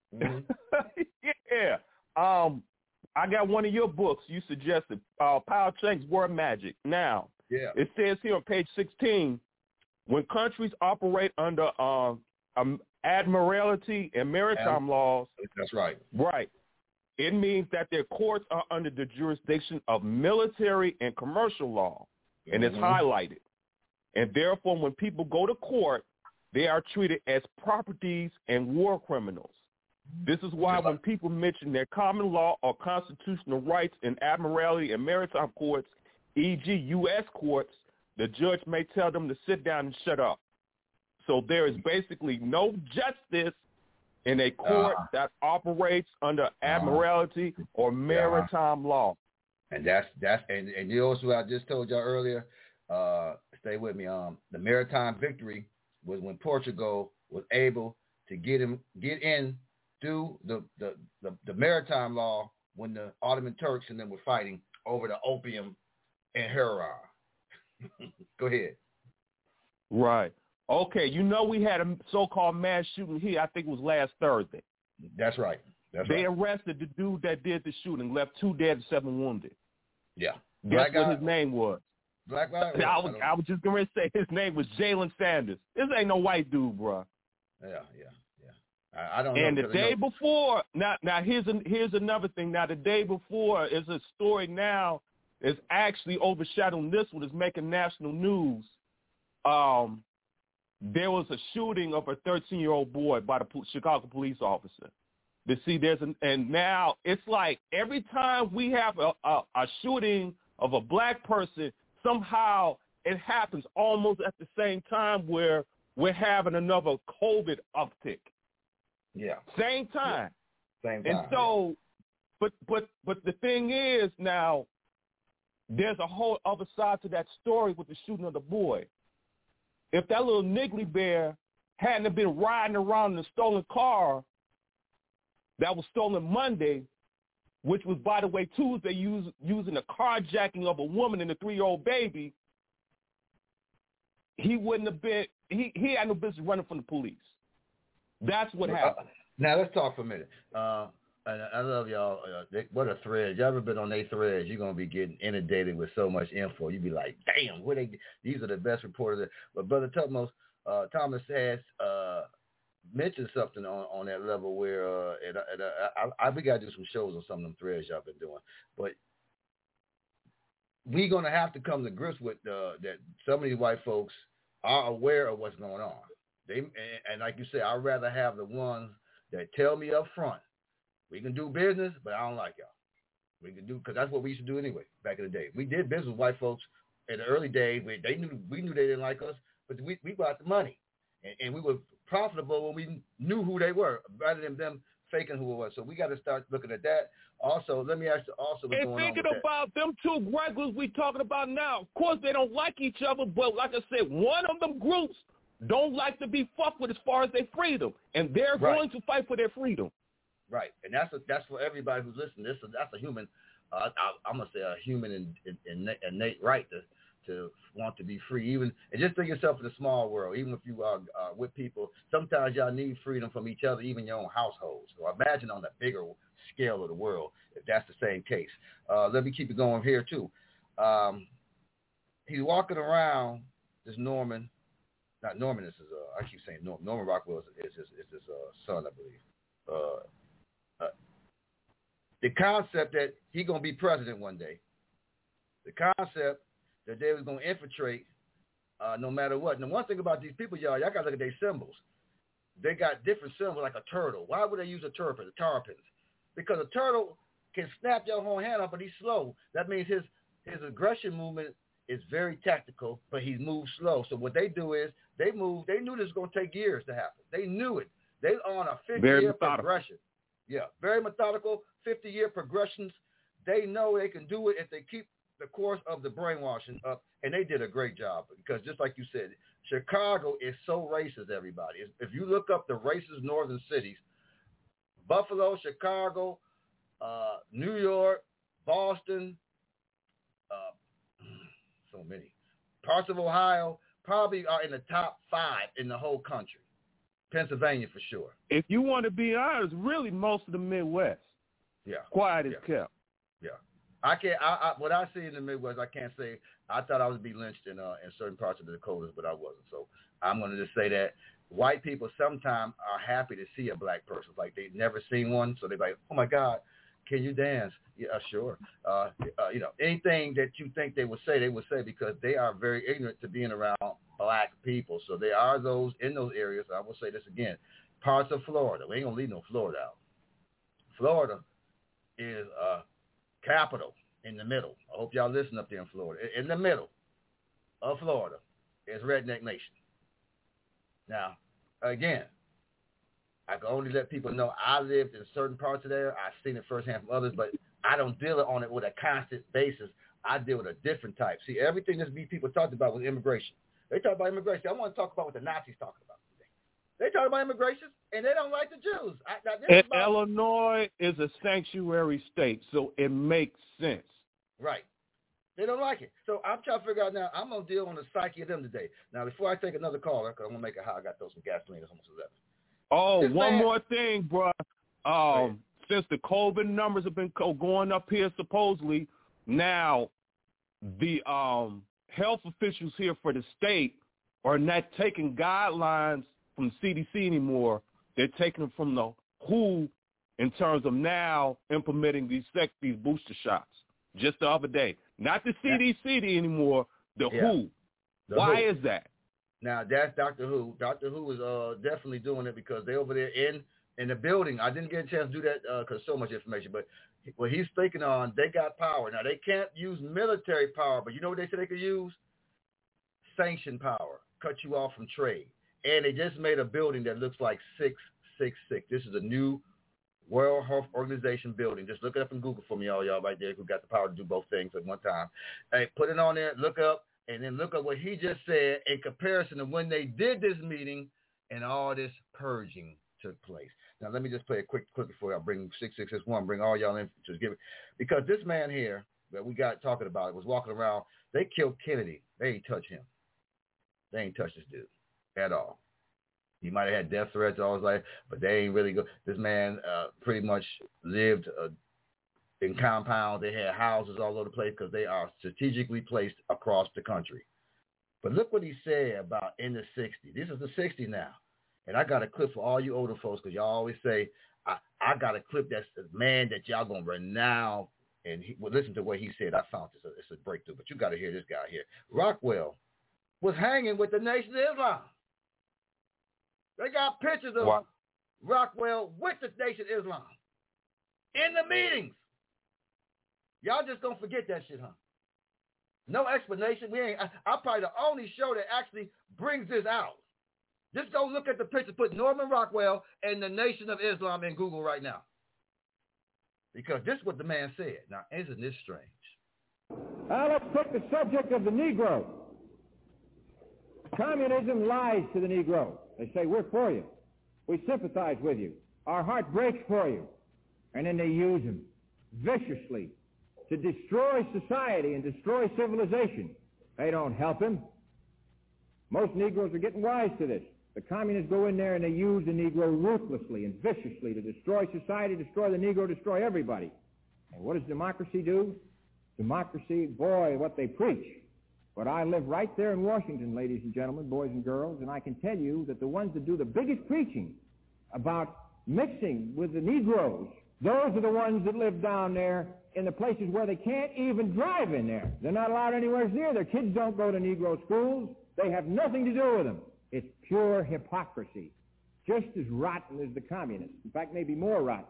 yeah, I got one of your books you suggested, Paul Chang's Word Magic. Now, it says here on page 16, when countries operate under admiralty and maritime laws. That's right. Right. It means that their courts are under the jurisdiction of military and commercial law, and it's highlighted. And therefore, when people go to court, they are treated as properties and war criminals. This is why when people mention their common law or constitutional rights in admiralty and maritime courts, e.g. U.S. courts, the judge may tell them to sit down and shut up. So there is basically no justice in a court that operates under admiralty or maritime law. And that's and you also, I just told y'all earlier, stay with me. The maritime victory was when Portugal was able to get in through the maritime law when the Ottoman Turks and them were fighting over the opium and heroin. Go ahead. Right. Okay, you know we had a so-called mass shooting here, I think it was last Thursday. That's right. They arrested the dude that did the shooting, left 2 dead and 7 wounded. Yeah. Guess what his name was? Black guy? I was just going to say his name was Jalen Sanders. This ain't no white dude, bro. Yeah. I don't know. And the day before, now here's another thing. Now the day before is a story now is actually overshadowing this one, is making national news. There was a shooting of a 13-year-old boy by the Chicago police officer. And now it's like every time we have a shooting of a black person, somehow it happens almost at the same time where we're having another COVID uptick. Yeah. Same time. Yeah. Same time. And so, but the thing is now, there's a whole other side to that story with the shooting of the boy. If that little niggly bear hadn't been riding around in a stolen car that was stolen Monday, which was, by the way, Tuesday, using a carjacking of a woman and a 3-year-old baby, he wouldn't have been, he had no business running from the police. That's what happened. Now, let's talk for a minute. And I love y'all. What a thread. Y'all ever been on their threads, you're going to be getting inundated with so much info. You'd be like, damn, these are the best reporters. But Brother Thomas has mentioned something on that level where we got to do some shows on some of them threads y'all been doing. But we're going to have to come to grips with that some of these white folks are aware of what's going on. And like you said, I'd rather have the ones that tell me up front, we can do business, but I don't like y'all. We can do, because that's what we used to do anyway back in the day. We did business with white folks in the early days. We knew they didn't like us, but we got the money. And we were profitable when we knew who they were, rather than them faking who it was. So we got to start looking at that. Also, let me ask you also what's going on with that. And thinking about them two regulars we talking about now, of course they don't like each other, but like I said, one of them groups don't like to be fucked with as far as their freedom, and they're going to fight for their freedom. Right, and that's for everybody who's listening. That's a human. I'm gonna say a human innate right to want to be free. And just think yourself in the small world. Even if you are with people, sometimes y'all need freedom from each other, even your own households. So imagine on the bigger scale of the world if that's the same case. Let me keep it going here too. He's walking around. This Norman. Not Norman. This is I keep saying Norman. Norman Rockwell is his son, I believe. The concept that he's going to be president one day, the concept that they was going to infiltrate no matter what. And the one thing about these people, y'all got to look at their symbols. They got different symbols like a turtle. Why would they use a turtle, the tarpons? Because a turtle can snap your whole hand up, but he's slow. That means his aggression movement is very tactical, but he moves slow. So what they do is they move. They knew this was going to take years to happen. They knew it. They on a 50-year progression. Yeah, very methodical, 50-year progressions. They know they can do it if they keep the course of the brainwashing up, and they did a great job because just like you said, Chicago is so racist, everybody. If you look up the racist northern cities, Buffalo, Chicago, New York, Boston, so many. Parts of Ohio probably are in the top 5 in the whole country. Pennsylvania for sure. If you want to be honest, really most of the Midwest. Yeah. Quiet as kept. Yeah. I can't. What I see in the Midwest, I can't say. I thought I would be lynched in certain parts of the Dakotas, but I wasn't. So I'm going to just say that white people sometimes are happy to see a black person, like they've never seen one. So they're like, "Oh my God, can you dance?" Yeah, sure. Anything that you think they would say because they are very ignorant to being around black people. So there are those in those areas. I will say this again: parts of Florida. We ain't gonna leave no Florida out. Florida is capital in the middle. I hope y'all listen up there in Florida. In the middle of Florida is Redneck Nation. Now, again, I can only let people know I lived in certain parts of there. I've seen it firsthand from others, but I don't deal on it with a constant basis. I deal with a different type. See, everything that these people talked about was immigration. They talk about immigration. I want to talk about what the Nazis talking about today. They talk about immigration, and they don't like the Jews. Illinois is a sanctuary state, so it makes sense. Right. They don't like it. So I'm trying to figure out now, I'm going to deal on the psyche of them today. Now, before I take another caller, because I'm going to make it hot, I got to throw some gasoline. It's almost 11. Oh, one more thing, bro. Since the COVID numbers have been going up here, supposedly, now the health officials here for the state are not taking guidelines from the CDC anymore. They're taking them from the WHO in terms of now implementing these booster shots. Just the other day. Not the CDC anymore, the WHO. Why is that? Now, that's Dr. Who. Dr. Who is definitely doing it because they're over there in the building. I didn't get a chance to do that because so much information, but what he's speaking on, they got power. Now, they can't use military power, but you know what they said they could use? Sanctioned power, cut you off from trade. And they just made a building that looks like 666. This is a new World Health Organization building. Just look it up in Google for me, y'all right there who got the power to do both things at one time. Hey, put it on there, look up, and then look at what he just said in comparison to when they did this meeting and all this purging took place. Now, let me just play a quick before I bring 6661, bring all y'all in to give it. Because this man here that we got talking about was walking around. They killed Kennedy. They ain't touch him. They ain't touch this dude at all. He might have had death threats all his life, but they ain't really go. This man pretty much lived in compounds. They had houses all over the place because they are strategically placed across the country. But look what he said about in the 60s. This is the 60s now. And I got a clip for all you older folks because y'all always say, I got a clip that's a man that y'all going to renown. And listen to what he said. I found this. It's a breakthrough, but you got to hear this guy here. Rockwell was hanging with the Nation of Islam. They got pictures of Rockwell with the Nation of Islam in the meetings. Y'all just don't forget that shit, huh? No explanation. I'm probably the only show that actually brings this out. Just go look at the picture. Put Norman Rockwell and the Nation of Islam in Google right now. Because this is what the man said. Now, isn't this strange? Now, let's take the subject of the Negro. Communism lies to the Negro. They say, we're for you. We sympathize with you. Our heart breaks for you. And then they use him viciously to destroy society and destroy civilization. They don't help him. Most Negroes are getting wise to this. The communists go in there and they use the Negro ruthlessly and viciously to destroy society, destroy the Negro, destroy everybody. And what does democracy do? Democracy, boy, what they preach. But I live right there in Washington, ladies and gentlemen, boys and girls, and I can tell you that the ones that do the biggest preaching about mixing with the Negroes, those are the ones that live down there in the places where they can't even drive in there. They're not allowed anywhere near. Their kids don't go to Negro schools. They have nothing to do with them. It's pure hypocrisy, just as rotten as the communists. In fact, maybe more rotten.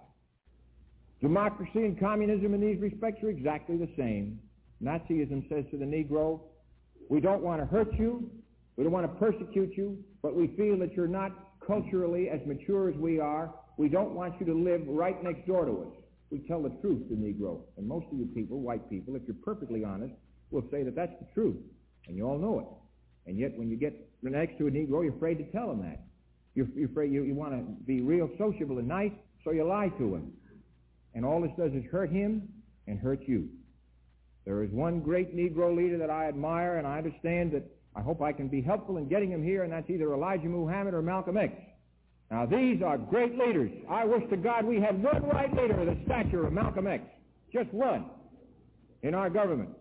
Democracy and communism in these respects are exactly the same. Nazism says to the Negro, we don't want to hurt you, we don't want to persecute you, but we feel that you're not culturally as mature as we are. We don't want you to live right next door to us. We tell the truth to Negro. And most of you people, white people, if you're perfectly honest, will say that that's the truth. And you all know it. And yet when you get next to a Negro, you're afraid to tell him that. You're afraid you want to be real sociable and nice, so you lie to him. And all this does is hurt him and hurt you. There is one great Negro leader that I admire, and I understand that I hope I can be helpful in getting him here, and that's either Elijah Muhammad or Malcolm X. Now, these are great leaders. I wish to God we had one white leader of the stature of Malcolm X, just one, in our government.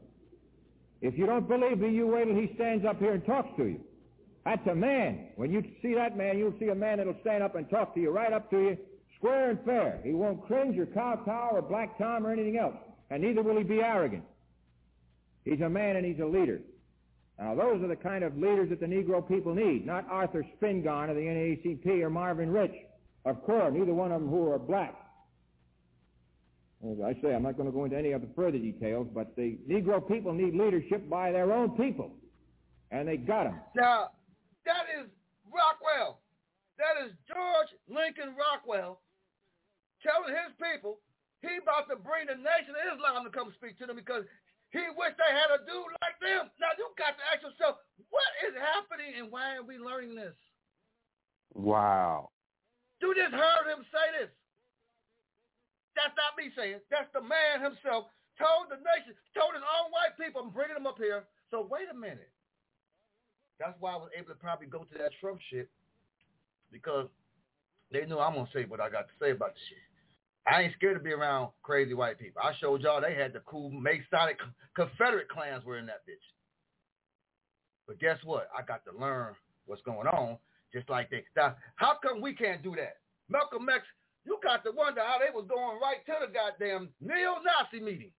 If you don't believe me, you wait till he stands up here and talks to you. That's a man. When you see that man, you'll see a man that'll stand up and talk to you, right up to you, square and fair. He won't cringe or kowtow or black Tom or anything else, and neither will he be arrogant. He's a man and he's a leader. Now, those are the kind of leaders that the Negro people need, not Arthur Spingarn of the NAACP or Marvin Rich of CORE, neither one of them who are black. As I say, I'm not going to go into any of the further details, but the Negro people need leadership by their own people, and they got them. Now, that is Rockwell. That is George Lincoln Rockwell telling his people he about to bring the Nation of Islam to come speak to them because he wished they had a dude like them. Now, you got to ask yourself, what is happening and why are we learning this? Wow. You just heard him say this. That's not me saying. That's the man himself. Told the nation, told his own white people, I'm bringing them up here. So wait a minute. That's why I was able to probably go to that Trump shit because they knew I'm going to say what I got to say about the shit. I ain't scared to be around crazy white people. I showed y'all they had the cool Masonic Confederate clans were in that bitch. But guess what? I got to learn what's going on, just like they. Now, how come we can't do that? Malcolm X, you got to wonder how they was going right to the goddamn neo-Nazi meeting.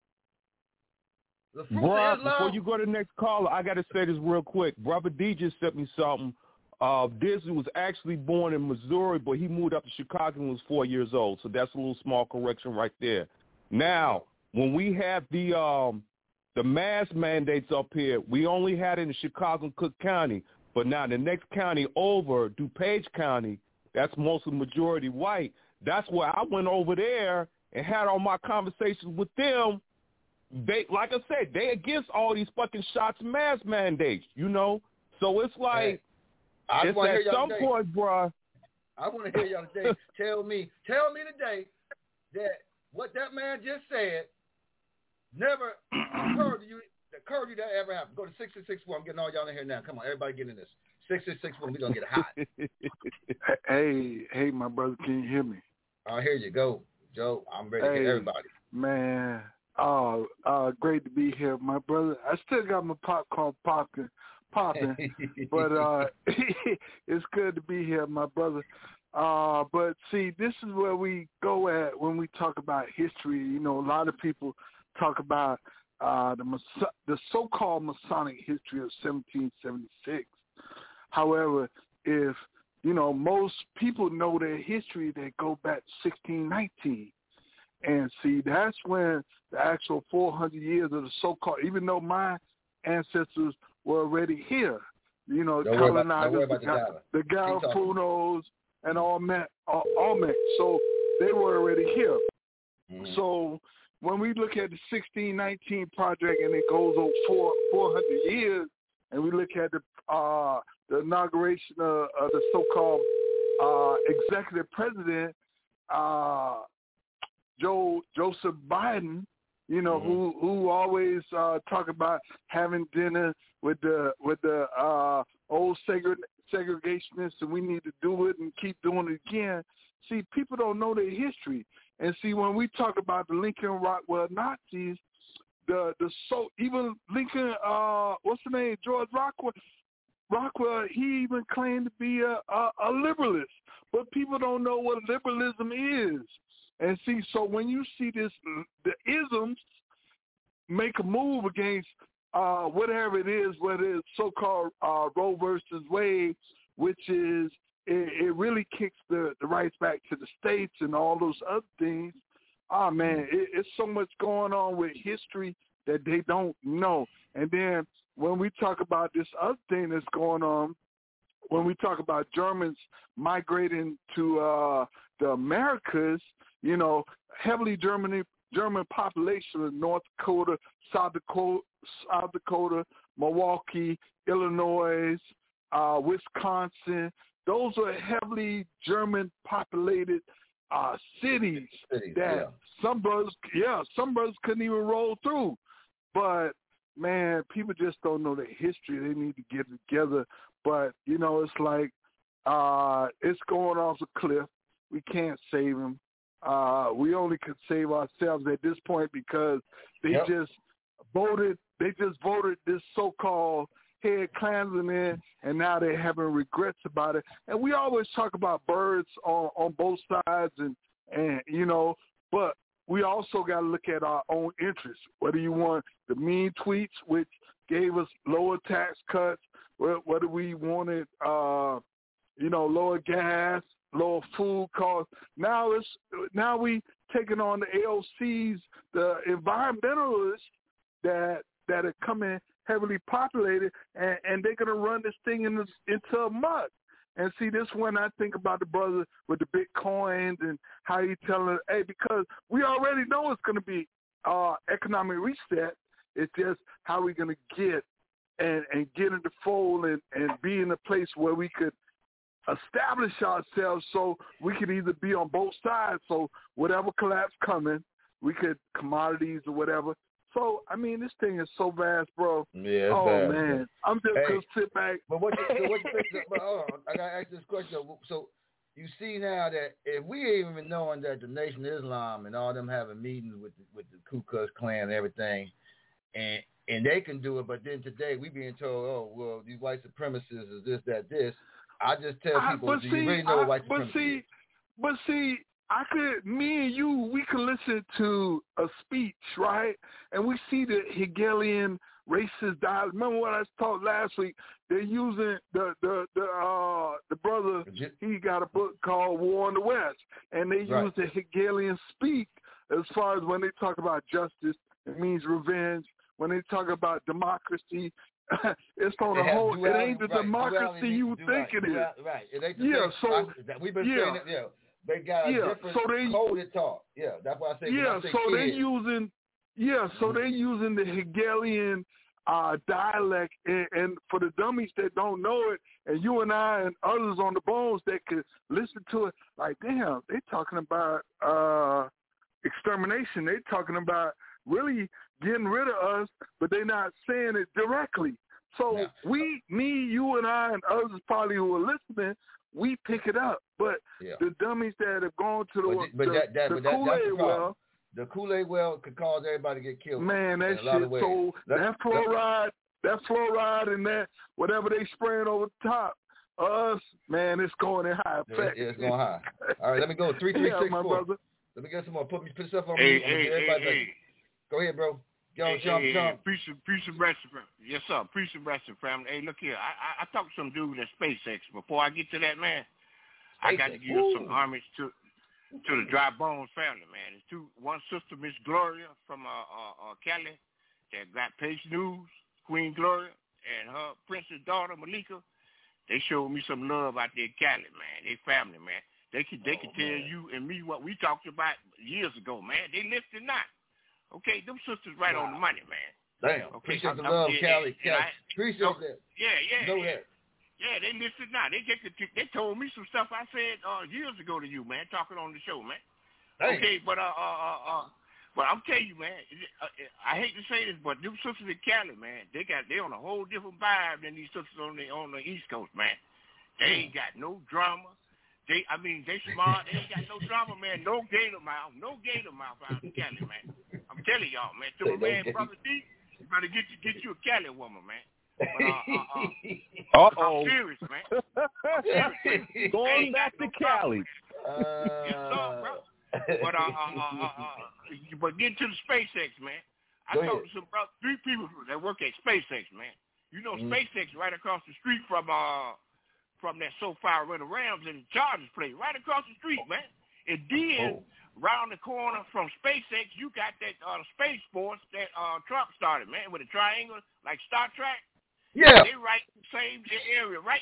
Bruh, before you go to the next caller, I got to say this real quick. Brother D just sent me something. Disney was actually born in Missouri, but he moved up to Chicago when he was 4 years old. So that's a little small correction right there. Now, when we have the mask mandates up here, we only had it in Chicago and Cook County. But now the next county over, DuPage County, that's mostly majority white. That's where I went over there and had all my conversations with them. They, like I said, they against all these fucking shots and mask mandates, you know? So it's like, it's at some point, bro. I want to hear y'all today. Tell me today that what that man just said never occurred to you that ever happened. Go to 6661. I'm getting all y'all in here now. Come on, everybody get in this. 6661. We're going to get hot. Hey, my brother, can you hear me? I hear you. Go, Joe. I'm ready to get everybody. Man, great to be here, my brother. I still got my popcorn popping, but it's good to be here, my brother. But see, this is where we go at when we talk about history. You know, a lot of people talk about the so-called Masonic history of 1776. However, if, you know, most people know their history, they go back to 1619. And see, that's when the actual 400 years of the so-called, even though my ancestors were already here, you know, colonizers, the Garifunos and all that. So they were already here. Mm-hmm. So when we look at the 1619 project and it goes over 400 years, and we look at the inauguration of the so-called executive president, Joseph Biden, you know, who always talk about having dinner with the old segregationists, and we need to do it and keep doing it again. See, people don't know their history, and see, when we talk about the Lincoln Rockwell Nazis, even Lincoln, what's the name, George Rockwell, he even claimed to be a liberalist, but people don't know what liberalism is. And see, so when you see the isms make a move against whatever it is, whether it's so-called Roe versus Wade, which is, it really kicks the rights back to the states and all those other things. Oh, man, it's so much going on with history that they don't know. And then when we talk about this other thing that's going on, when we talk about Germans migrating to the Americas, you know, heavily German population in North Dakota, South Dakota, Milwaukee, Illinois, Wisconsin. Those are heavily German populated cities that some brothers couldn't even roll through. But man, people just don't know their history. They need to get together. But you know, it's like it's going off a cliff. We can't save them. We only could save ourselves at this point because they just voted. They just voted this so-called head Klansman in, and now they're having regrets about it. And we always talk about birds on both sides, and you know, but we also got to look at our own interests. Whether you want the mean tweets, which gave us lower tax cuts, whether we wanted, you know, lower gas, lower food costs. Now we taking on the AOCs, the environmentalists that are coming heavily populated, and they're gonna run this thing into a mud. And see, this when I think about the brother with the Bitcoins and how he telling, hey, because we already know it's gonna be economic reset. It's just how we're gonna get and get in the fold and be in a place where we could establish ourselves so we could either be on both sides. So whatever collapse coming, we could commodities or whatever. So I mean, this thing is so vast, bro. Yeah. Oh vast, man, I'm just gonna sit back. But what you but hold on, I gotta ask this question. So you see now that if we ain't even knowing that the Nation of Islam and all them having meetings with the Ku Klux Klan and everything, and And they can do it, but then today we being told, oh, well, these white supremacists is this, that, this. I just tell people, do you really know what white supremacy is? But see, me and you, we can listen to a speech, right? And we see the Hegelian racist dialogue. Remember what I talked last week? They're using the brother. He got a book called War on the West, and they use the Hegelian speak as far as when they talk about justice, it means revenge. When they talk about democracy, it's on a whole. It ain't the democracy you think it is. Right. It ain't the so we've been saying it. Yeah. They got a different coded talk. Yeah, that's why I say. Yeah, so they're using. Yeah, so they're using the Hegelian dialect, and for the dummies that don't know it, and you and I and others on the bones that could listen to it, like, damn, they talking about extermination. They talking about really getting rid of us, but they're not saying it directly. So me, you, and I, and others probably who are listening, we pick it up. But the dummies that have gone to the Kool-Aid well, the Kool-Aid well could cause everybody to get killed. Man, that shit. So that fluoride, and that whatever they spraying over the top, us, man, it's going in high effect. Yeah, it's going high. All right, let me go 3364. Let me get some more. Put stuff on me. Hey. Go ahead, bro. Jump. Peace and rest. Yes, sir. Peace and rest, family. Hey, look here. I talked to some dude at SpaceX. Before I get to that, man, I got to give some homage to the Dry Bones family, man. There's one sister, Miss Gloria from Cali, that got Pace News, Queen Gloria, and her princess daughter, Malika. They showed me some love out there in Cali, man. They family, man. They can tell you and me what we talked about years ago, man. They listening now. Okay, them sisters right on the money, man. Damn. Okay, appreciate the love, Cali. Appreciate that. Yeah. Yeah, they listen now. They told me some stuff I said years ago to you, man, talking on the show, man. Damn. Okay, but I'm telling you, man, I hate to say this, but them sisters in Cali, man, they on a whole different vibe than these sisters on the East Coast, man. They ain't got no drama. They smart. They ain't got no drama, man. No gator mouth out in Cali, man. I'm telling y'all, man. To my man, Brother D, you better get you a Cali woman, man. But, I'm serious, man. Going back to Cali. Yes, sir, bro. But get to the SpaceX, man. I talked to three people that work at SpaceX, man. You know, SpaceX right across the street from that SoFi Rental Rams and the Chargers place, right across the street, man. And then round the corner from SpaceX, you got that Space Force that Trump started, man, with a triangle like Star Trek. Yeah. They right in the same area, man.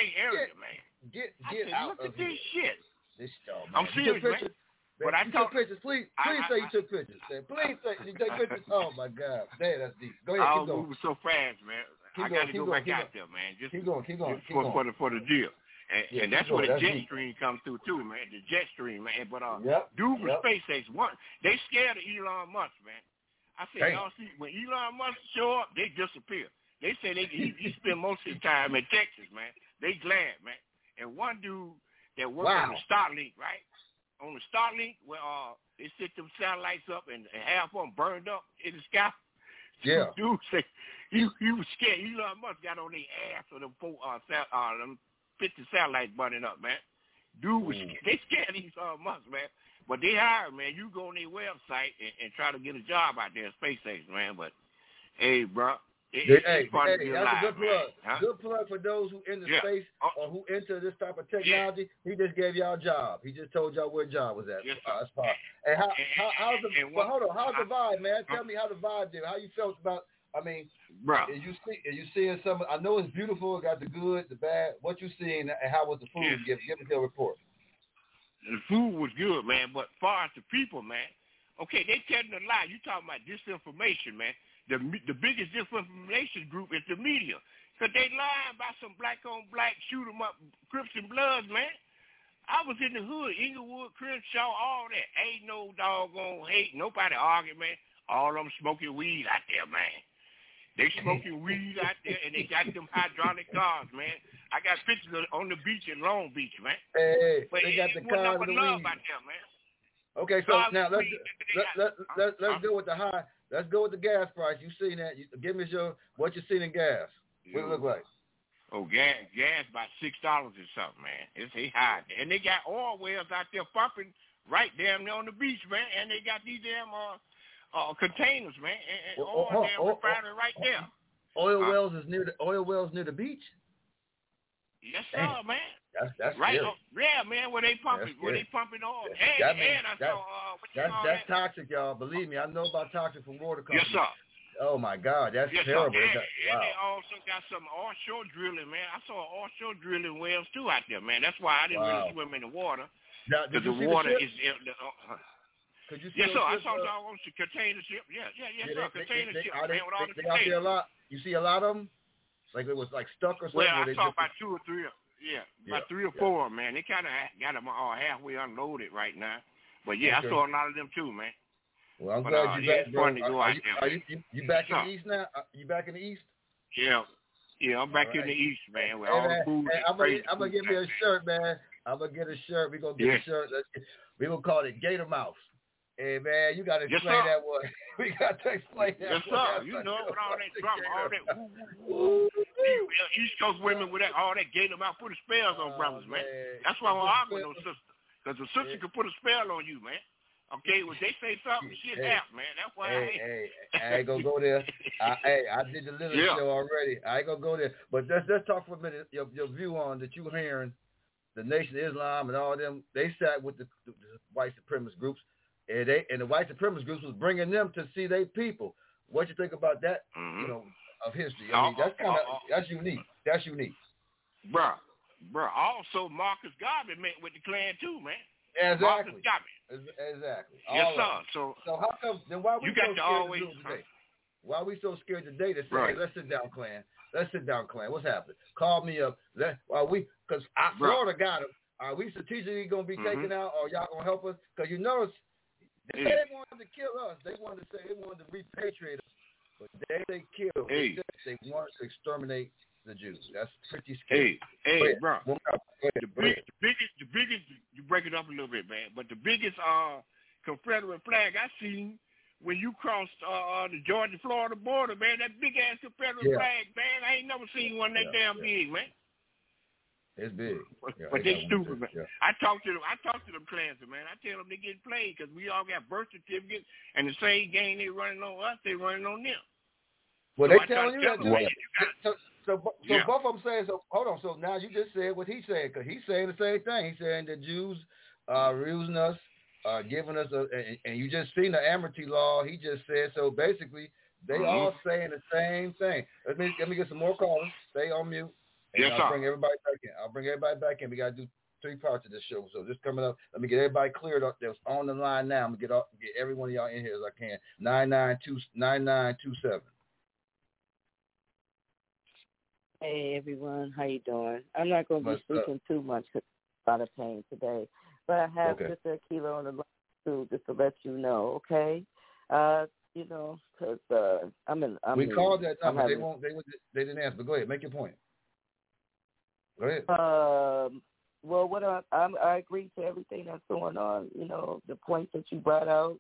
Get out of look at this shit. This stuff, man. I'm serious, man. But I took pictures. Please say you took pictures. Please say you took pictures. Oh my God, man, that's deep. Go ahead, keep going. Moving so fast, man. I got to go back out there, man. Just keep going. For the deal. And that's where the jet stream comes through too, man. The jet stream, man. But dude with SpaceX, they scared of Elon Musk, man. I said, y'all see, when Elon Musk show up, they disappear. They say he spend most of his time in Texas, man. They glad, man. And one dude that works on the Starlink, right? On the Starlink, where they set them satellites up and half of them burned up in the sky. Yeah. Dude said he was scared. Elon Musk got on their ass for them 50 satellites burning up, man. Dude was they scared of Elon Musk, man. But they hired, man. You go on their website and try to get a job out there at SpaceX, man. But hey, bro. It's fun to be alive, that's a good plug. Huh? Good plug for those who enter space or who enter this type of technology. Yeah. He just gave y'all a job. He just told y'all where a job was at. Yes, that's fine. And how's the vibe, man? Tell me how the vibe did. How you felt about? I mean, bro, are you seeing some? I know it's beautiful. It got the good, the bad. What you seeing, and how was the food? Give me your report. The food was good, man. But far as the people, man, okay, they telling a lie. You talking about disinformation, man. The biggest disinformation group is the media. Because they lying about some black-on-black, shoot-em-up, Crips and Bloods, man. I was in the hood, Inglewood, Crenshaw, all that. Ain't no doggone hate. Nobody arguing, man. All of them smoking weed out there, man. They smoking weed out there, and they got them hydraulic cars, man. I got pictures on the beach in Long Beach, man. Hey, but they got the cars and the weed. Out there, man. Okay, so now let's go with the Let's go with the gas price. You seen that? Give me what you seen in gas. What it look like? Oh, gas about $6 or something, man. It's high. And they got oil wells out there pumping right damn near on the beach, man. And they got these damn containers, man, and refinery right there. Oil wells near the beach? Yes, sir, man. That's right. scary. Yeah, man. Where they pumping oil. That's toxic, y'all. Believe me, I know about toxic from water companies. Yes, sir. Oh my God, that's terrible. And they also got some offshore drilling, man. I saw offshore drilling wells too out there, man. That's why I didn't really swim in the water. Because the water is. Could you see yes, sir. I saw y'all on the container ship. Yes, sir. Container ship, man, with all the containers. Out there a lot. You see a lot of them? Like it was like stuck or something. Well, I saw about 2 or 3. About 3 or 4, man. They kind of got them all halfway unloaded right now. But yeah, I saw a lot of them too, man. Well, I'm glad you're back, bro. You back in the East now? You back in the East? Yeah, I'm back in the East, man. With all the food. I'm gonna give me a shirt, man. I'm gonna get a shirt. We're gonna get a shirt. We're gonna call it Gator Mouth. Hey, man, you got to explain that one. We got to explain that one. Yes, sir. You know, with all that drama, all that woo. East Coast women with all that Gator Mouth put spells on brothers, man. That's why I'm arguing with those sisters. Because the sister can put a spell on you, man. Okay, when they say something, shit happens, man. That's why I ain't gonna go there. I did the little show already. I ain't gonna go there. But let's talk for a minute. Your view on that you hearing the Nation of Islam and all them. They sat with the white supremacist groups, and the white supremacist groups was bringing them to see their people. What you think about that? You know, of history. I mean, that's unique. That's unique, bruh. Also, Marcus Garvey met with the Klan too, man. Exactly. Marcus Garvey. Exactly. Yes, sir. So how come? Then why we so scared to do it today? Why are we so scared today to say, hey, let's sit down, Klan. Let's sit down, Klan. What's happening? Call me up. Because Florida got them. Are we strategically going to be taken out, or y'all going to help us? Because you notice they wanted to kill us. They wanted to repatriate us, but they killed. They wanted to exterminate the Jews. That's pretty scary. Hey, bro. The biggest. You break it up a little bit, man. But the biggest Confederate flag I seen when you crossed the Georgia-Florida border, man. That big ass Confederate flag, man. I ain't never seen one that damn big, man. It's big. But they stupid, man. Yeah. I talk to them Klansmen, man. I tell them they get played because we all got birth certificates, and the same game they running on us, they running on them. Well, they telling you that. So both of them saying, so hold on. So now you just said what he said, because he's saying the same thing. He's saying the Jews are using us, giving us, and you just seen the amnesty law. He just said, so basically they all saying the same thing. Let me get some more callers. Stay on mute. And I'll bring everybody back in. We got to do 3 parts of this show. So just coming up, let me get everybody cleared up that's on the line now. I'm going to get every one of y'all in here as I can. 9927. Hey, everyone. How you doing? I'm not going to be speaking too much because I'm a lot of pain today. But I have Mr. Aquila on the line, too, just to let you know, okay? You know, because we called that number. They didn't answer. But go ahead. Make your point. Go ahead. Well, I agree to everything that's going on. You know, the points that you brought out,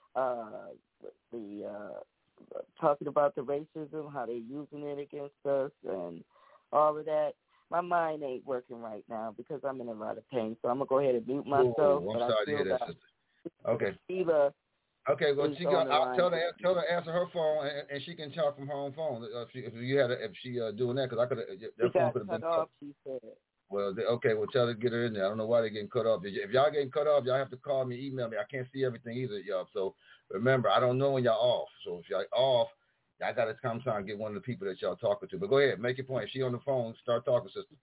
talking about the racism, how they're using it against us, and all of that. My mind ain't working right now because I'm in a lot of pain. So I'm gonna go ahead and mute myself. I'm sorry to hear that, sister. Okay. Okay, well, I'll tell her to answer her phone, and she can talk from her own phone if she doing that, because I could that phone could have been cut off. She said. Well, well, tell her to get her in there. I don't know why they're getting cut off. If y'all getting cut off, y'all have to call me, email me. I can't see everything either, y'all. So remember, I don't know when y'all off. So if y'all off, I got to come try and get one of the people that y'all talking to. But go ahead, make your point. If she on the phone, start talking, sister.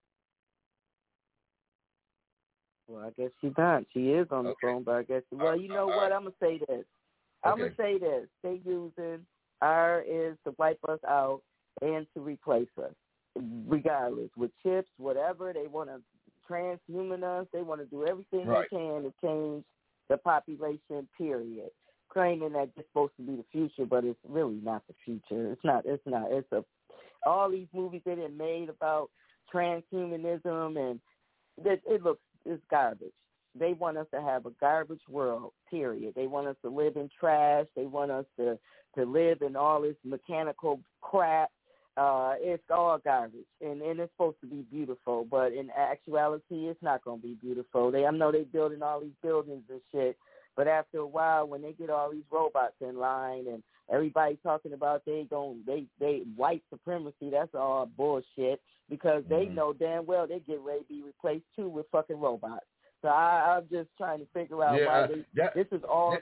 Well, I guess she's not. She is on the phone, but I guess. Well, you know what? I'm gonna say this. I'm gonna say this. They using R is to wipe us out and to replace us, regardless with chips, whatever. They want to transhuman us. They want to do everything they can to change the population. Period. Claiming that it's supposed to be the future, but it's really not the future. It's not. It's all these movies that are made about transhumanism and it's garbage. They want us to have a garbage world, period. They want us to live in trash. They want us to live in all this mechanical crap. It's all garbage, and it's supposed to be beautiful, but in actuality, it's not going to be beautiful. I know they building all these buildings and shit, but after a while, when they get all these robots in line and everybody talking about they white supremacy, that's all bullshit, because they know damn well they get ready to be replaced too with fucking robots. So I'm just trying to figure out why this is all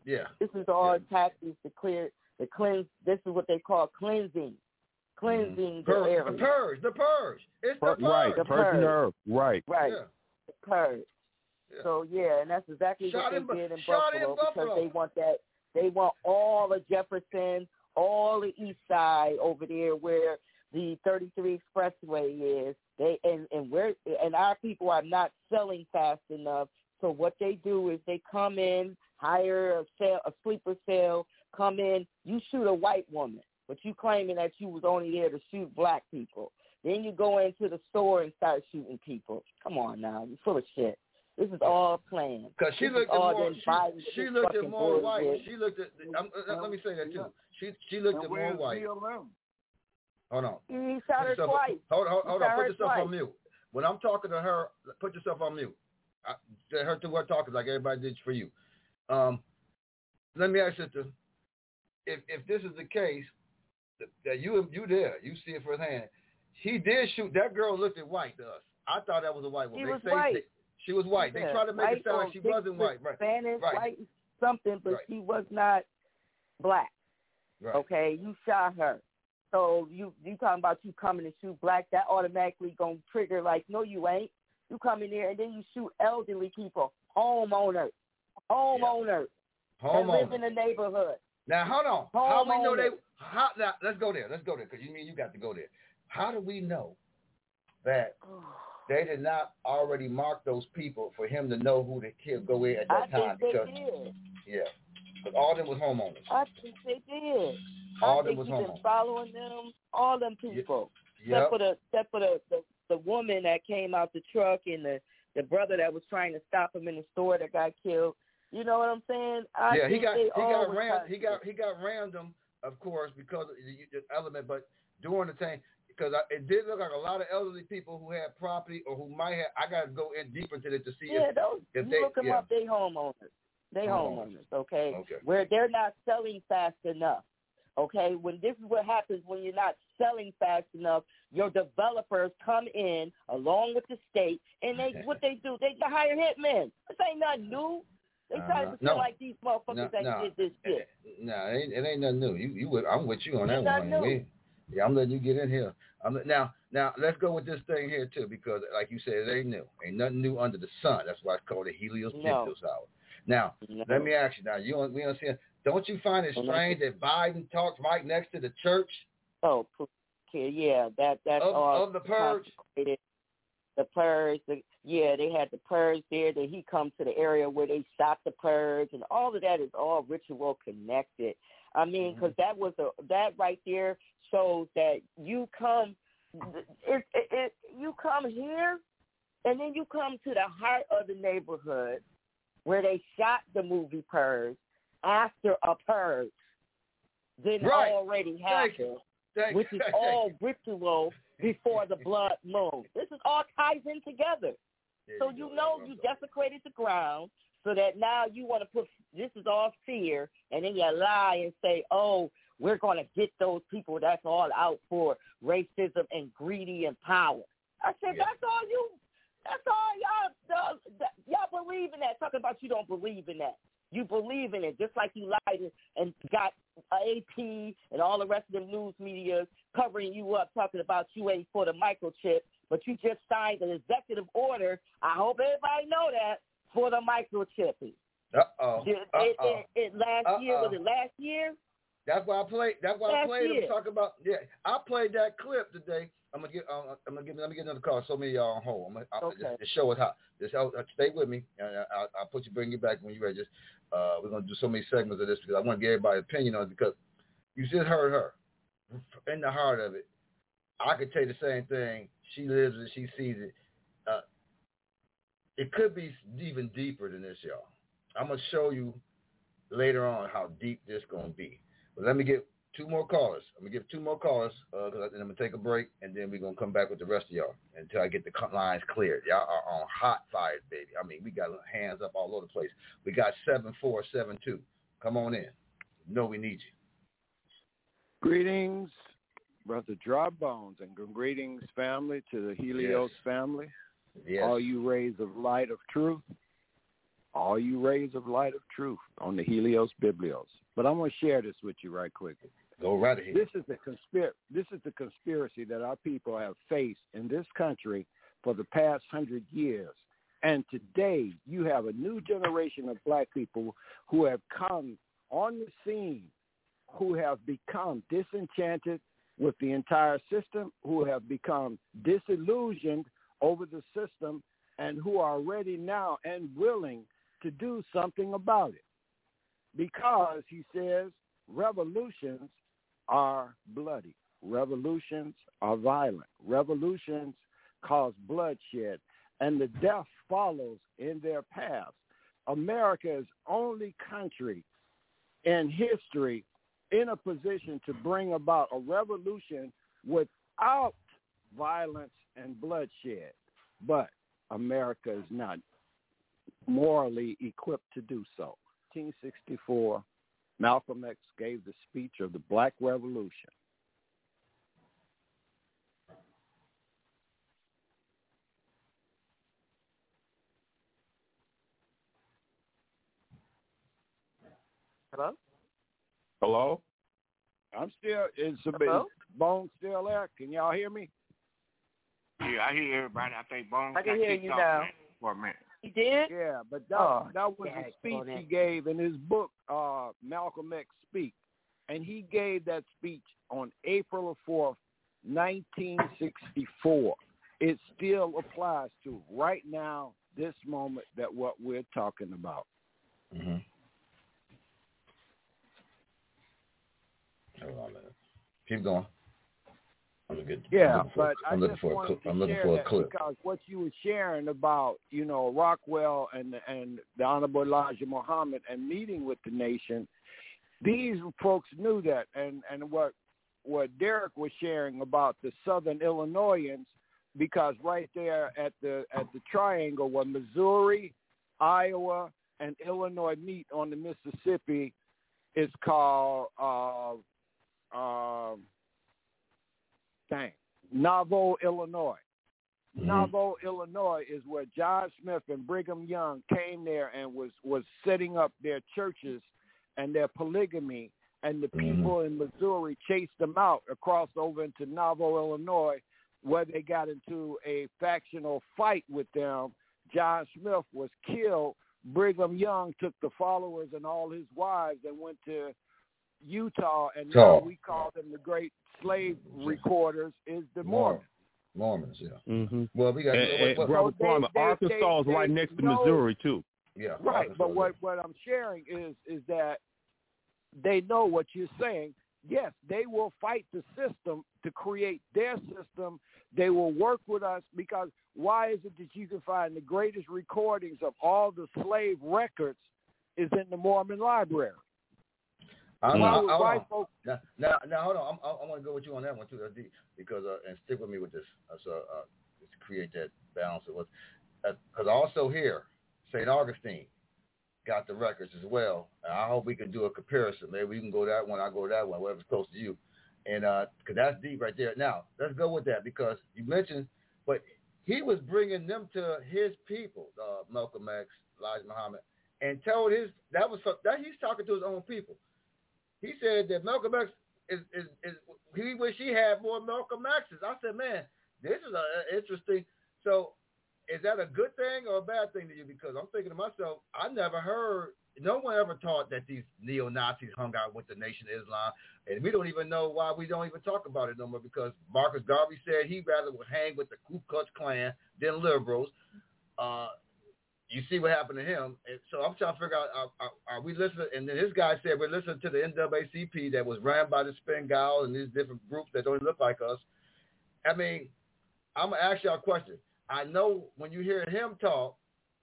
tactics to cleanse. This is what they call cleansing the area. The purge. It's the purge. Right. The purge. Nerve. Right. Yeah. The purge. Yeah. So and that's exactly what they did in Buffalo, because they want that. They want all of Jefferson, all the East Side over there where the 33 Expressway is. And our people are not selling fast enough. So what they do is they come in, hire a sleeper cell, come in, you shoot a white woman, but you claiming that you was only there to shoot black people. Then you go into the store and start shooting people. Come on now, you're full of shit. This is all planned. Because she looked at more. She looked at more white. She looked at. Let me say that too. She looked at more white. Hold on. He shot her twice. Hold on. Put yourself on mute. When I'm talking to her, put yourself on mute. Her to her talking like everybody did for you. Let me ask you this: if this is the case, that you there, you see it firsthand. He did shoot. That girl looked at white to us. I thought that was a white woman. She was white. She was white. They tried to make it sound like she wasn't white. Right. Spanish, right. white, something, but she was not black. Right. Okay, you shot her. So you talking about you coming to shoot black, that automatically gonna trigger like, no, you ain't. You come in there and then you shoot elderly people, homeowners, that live in the neighborhood. Now hold on. How we know they? Now let's go there. Because you got to go there. How do we know that they did not already mark those people for him to know who to kill, go in at that time? Because they did. Yeah, but all of them was homeowners. I think they did. All I think was you've homeowners. been following them, all them people. Yep. Except for the woman that came out the truck and the brother that was trying to stop him in the store that got killed. You know what I'm saying? He got rammed them, of course, because of the element, but during the time, because it did look like a lot of elderly people who had property or who might have. I got to go in deeper into it to see if you they look them up. They homeowners. Okay, okay. Where they're not selling fast enough. Okay, when this is what happens when you're not selling fast enough, your developers come in along with the state, and what they do, they hire hitmen. This ain't nothing new. They try to pretend like these motherfuckers did this shit. No, it ain't nothing new. I'm with you on that one. New. I'm letting you get in here. Now let's go with this thing here too, because like you said, it ain't new. Ain't nothing new under the sun. That's why it's called the Helios Pictus Hour. Now, let me ask you. Now, we understand. Don't you find it strange that Biden talks right next to the church? Oh, yeah, that's all of the purge. The purge, they had the purge there. That he come to the area where they shot the purge, and all of that is all ritual connected. I mean, because that right there shows that you come, you come here, and then you come to the heart of the neighborhood where they shot the movie Purge after a purge didn't already happen, which is all ritual before the blood moon. This is all ties in together. So you desecrated the ground so that now you want to put, this is all fear, and then you lie and say, oh, we're going to get those people that's all out for racism and greedy and power. I said, that's all y'all believe in that. Talking about you don't believe in that. You believe in it, just like you lied and got AP and all the rest of the news media covering you up, talking about you ain't for the microchip, but you just signed an executive order. I hope everybody know that, for the microchipping. Last year? That's why I played. That's why I played them talking about. Yeah, I played that clip today. Let me get another call. So many y'all on hold. The show is hot. Stay with me. I'll bring you back when you're ready. We're gonna do so many segments of this because I want to get everybody's opinion on it, because you just heard her in the heart of it. I could tell you the same thing. She lives it. She sees it. it could be even deeper than this, y'all. I'm going to show you later on how deep this going to be. But let me get two more callers. I'm going to give two more callers, because I'm going to take a break, and then we're going to come back with the rest of y'all until I get the lines cleared. Y'all are on hot fire, baby. I mean, we got hands up all over the place. We got 7472. Come on in. No, we need you. Greetings, Brother Dry Bones, and greetings, family, to the Helios family. Yes. All you rays of light of truth. All you rays of light of truth on the Helios Biblios. But I'm going to share this with you right quickly. Go right ahead. This is the conspiracy that our people have faced in this country for the past 100 years. And today you have a new generation of black people who have come on the scene, who have become disenchanted with the entire system, who have become disillusioned over the system, and who are ready now and willing to do something about it. Because, he says, revolutions are bloody. Revolutions are violent. Revolutions cause bloodshed, and the death follows in their path. America is only country in history in a position to bring about a revolution without violence and bloodshed. But America is not morally equipped to do so. 1964, Malcolm X gave the speech of the Black Revolution. Hello? Hello? I'm still, is Bone still there? Can y'all hear me? Yeah, I hear everybody. I think Bone I can hear you now. For a minute. He did? Yeah, but that was a speech he gave in his book, Malcolm X Speak. And he gave that speech on April 4th, 1964. It still applies to right now, this moment, that what we're talking about. Mm-hmm. Hold on a minute. Keep going. I'm looking for a clip. Because what you were sharing about, Rockwell and the Honorable Elijah Muhammad and meeting with the nation, these folks knew that. And what Derek was sharing about the Southern Illinoisans, because right there at the triangle where Missouri, Iowa, and Illinois meet on the Mississippi, is called Nauvoo, Illinois. Mm-hmm. Nauvoo, Illinois is where John Smith and Brigham Young came there and was setting up their churches and their polygamy, and the people in Missouri chased them out across over into Nauvoo, Illinois, where they got into a factional fight with them. John Smith was killed. Brigham Young took the followers and all his wives and went to Utah, and now we call them the great slave recorders, is the Mormons. Mormons, yeah. Mm-hmm. Well, we got Arkansas is right next to Missouri too. Yeah, right. But what I'm sharing is that they know what you're saying. Yes, they will fight the system to create their system. They will work with us, because why is it that you can find the greatest recordings of all the slave records is in the Mormon library? Now, hold on. I want to go with you on that one too, because and stick with me with this, just to create that balance of what. Because also here, St. Augustine got the records as well, and I hope we can do a comparison. Maybe we can go that one, I go that one, whatever's close to you, and because that's deep right there. Now let's go with that, because you mentioned, but he was bringing them to his people, Malcolm X, Elijah Muhammad, and told he's talking to his own people. He said that Malcolm X he wish he had more Malcolm X's. I said, man, this is interesting. So is that a good thing or a bad thing to you? Because I'm thinking to myself, I never heard, no one ever taught that these neo-Nazis hung out with the Nation of Islam. And we don't even know why we don't even talk about it no more, because Marcus Garvey said he rather would hang with the Ku Klux Klan than liberals. You see what happened to him. And so I'm trying to figure out, are we listening? And then this guy said we're listening to the NAACP that was ran by the Spengals and these different groups that don't look like us. I mean, I'm going to ask y'all a question. I know when you hear him talk,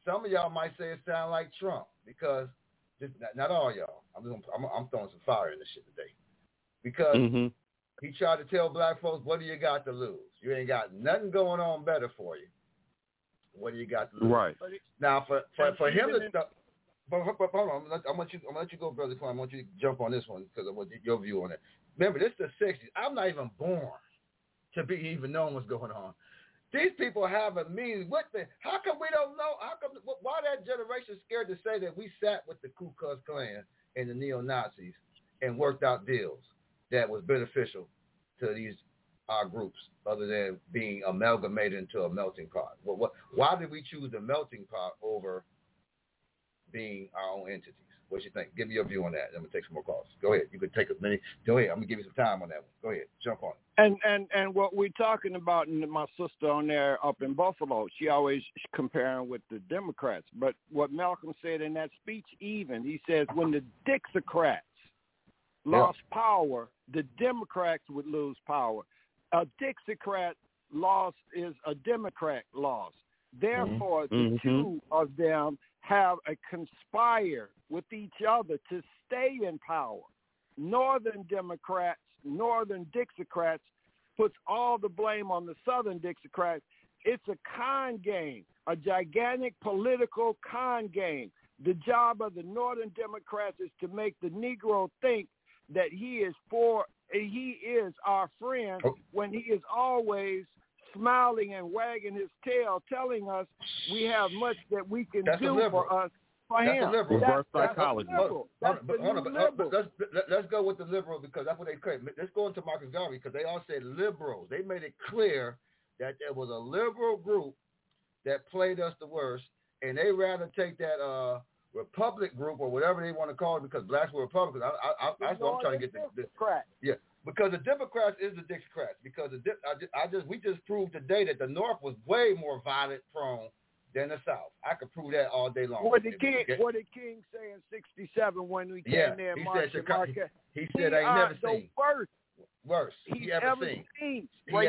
Some of y'all might say it sound like Trump because not all y'all. I'm throwing some fire in this shit today because he tried to tell black folks, what do you got to lose? You ain't got nothing going on better for you. What do you got to lose? Right. Now for him to but hold on, I'm gonna let you go, Brother Klein. I want you to jump on this one because I want your view on it. Remember, this is the 60s. I'm not even born to be even knowing what's going on. These people have a meaning. How come we don't know? Why that generation scared to say that we sat with the Ku Klux Klan and the neo-Nazis and worked out deals that was beneficial to these our groups other than being amalgamated into a melting pot? Why did we choose the melting pot over being our own entities? What you think? Give me your view on that. I'm gonna take some more calls. Go ahead. You can take a minute. Go ahead. I'm gonna give you some time on that one. Go ahead. Jump on it. And what we're talking about, and my sister on there up in Buffalo, she always comparing with the Democrats. But what Malcolm said in that speech, he says when the Dixiecrats lost power, the Democrats would lose power. A Dixiecrat loss is a Democrat loss. Therefore, the two of them have a conspire with each other to stay in power. Northern Democrats, Northern Dixiecrats puts all the blame on the Southern Dixiecrats. It's a con game, a gigantic political con game. The job of the Northern Democrats is to make the Negro think that he is our friend when he is always smiling and wagging his tail, telling us we have much that we can do for us. For him. Reverse psychology. Let's go with the liberal because that's what they claim. Let's go into Marcus Garvey because they all said liberals. They made it clear that there was a liberal group that played us the worst, and they rather take that Republic group or whatever they want to call it because blacks were Republicans. That's what I'm trying to get this. Yeah. Because the Democrats is the Dixiecrats. Because we just proved today that the North was way more violent prone than the South. I could prove that all day long. What did King say in '67 when we came there? He said, "I ain't never seen worse he ever seen.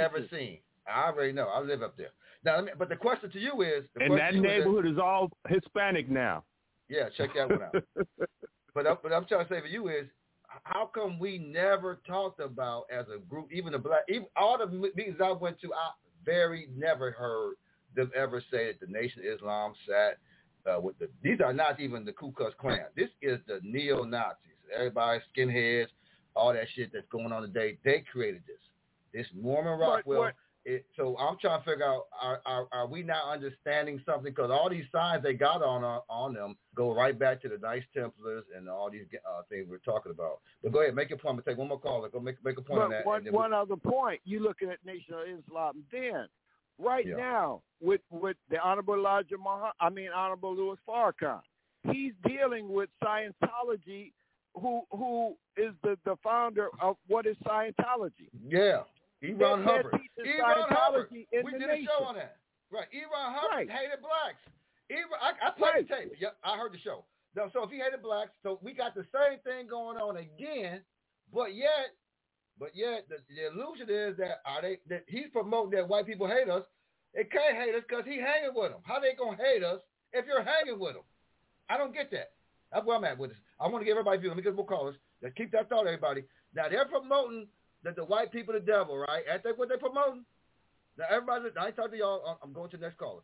I already know. I live up there. Now, but the question to you is, and that neighborhood is all Hispanic now. Yeah, check that one out. But I'm trying to say for you is, how come we never talked about as a group, even all the meetings I went to, I never heard them ever say that the Nation of Islam sat with these are not even the Ku Klux Klan. This is the neo-Nazis. Everybody, skinheads, all that shit that's going on today. They created this. This Norman Rockwell. So I'm trying to figure out, are we not understanding something? Because all these signs they got on them go right back to the Knights Templars and all these things we're talking about. But go ahead, make your point. We'll take one more call. Go make a point on that. One other point. You're looking at Nation of Islam then. Now, with the Honorable Honorable Louis Farrakhan, he's dealing with Scientology, who is the founder of what is Scientology. Yeah. Eron Hubbard. We did a show on that. Right. Eron Hubbard hated blacks. I played the tape. Yep, I heard the show. So if he hated blacks, so we got the same thing going on again, but yet the illusion is that he's promoting that white people hate us. They can't hate us because he's hanging with them. How they gonna hate us if you're hanging with them? I don't get that. That's where I'm at with this. I want to give everybody a view. Let me get more callers. Let's keep that thought, everybody. Now they're promoting that the white people the devil, right? That's what they're promoting. Now everybody, I ain't talking to y'all. I'm going to the next caller.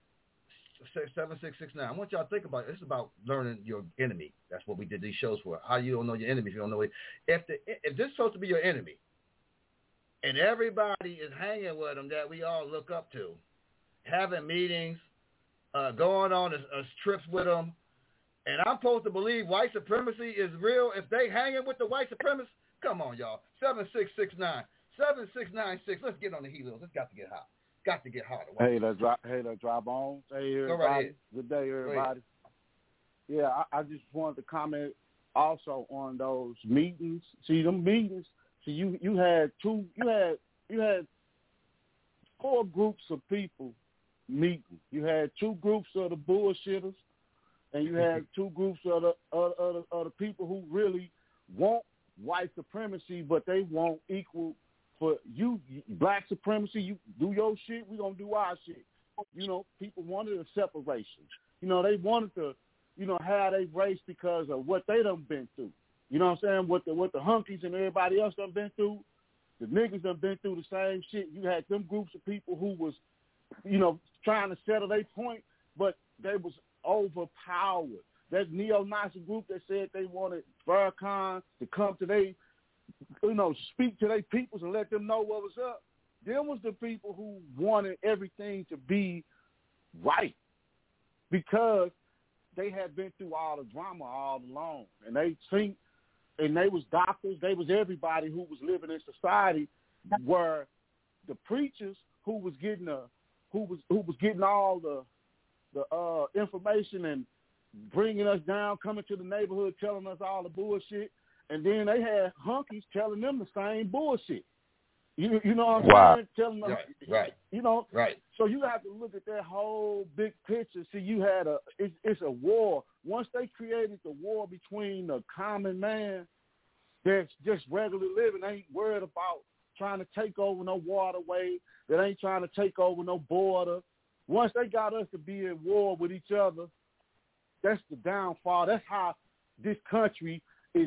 7669. I want y'all to think about it. This is about learning your enemy. That's what we did these shows for. How you don't know your enemy if you don't know it. If this is supposed to be your enemy, and everybody is hanging with them that we all look up to, having meetings, going on trips with them, and I'm supposed to believe white supremacy is real if they hanging with the white supremacists? Come on, y'all. 7669. 7696. Let's get on the heels. It's got to get hot. Got to get hotter. Hey, let's drop on. Hey, everybody. Go right ahead. Good day, everybody. Yeah, I just wanted to comment also on those meetings. See, them meetings. See, you had four groups of people meeting. You had two groups of the bullshitters, and you had two groups of the people who really want white supremacy, but they want equal. For you, black supremacy, you do your shit, we gonna do our shit. You know, people wanted a separation. they wanted to, have a race because of what they done been through. You know what I'm saying? What the hunkies and everybody else done been through. The niggas done been through the same shit. You had them groups of people who was, trying to settle their point, but they was overpowered. That neo-Nazi group that said they wanted Farrakhan to come to they, speak to their peoples and let them know what was up. Them was the people who wanted everything to be right because they had been through all the drama all along. And they was doctors, they was everybody who was living in society, where the preachers who was getting all the information and bringing us down, coming to the neighborhood, telling us all the bullshit, and then they had hunkies telling them the same bullshit. You know what I'm saying? Telling them, right. Right. So you have to look at that whole big picture. See, you had it's a war. Once they created the war between the common man that's just regularly living, ain't worried about trying to take over no waterway, that ain't trying to take over no border. Once they got us to be in war with each other, that's the downfall. That's how this country is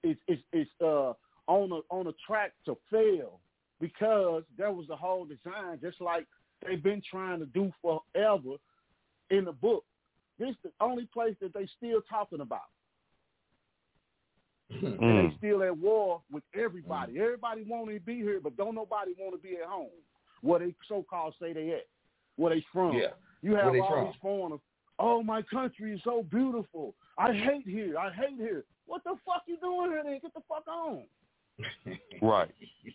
on a track to fail, because that was the whole design, just like they've been trying to do forever in the book. This is the only place that they still talking about. And they still at war with everybody. Everybody want to be here, but don't nobody want to be at home, where they so-called say they at, where they from. Yeah. You have all from? these foreigners. Oh, my country is so beautiful. I hate here. I hate here. What the fuck you doing here then? Get the fuck on. Right.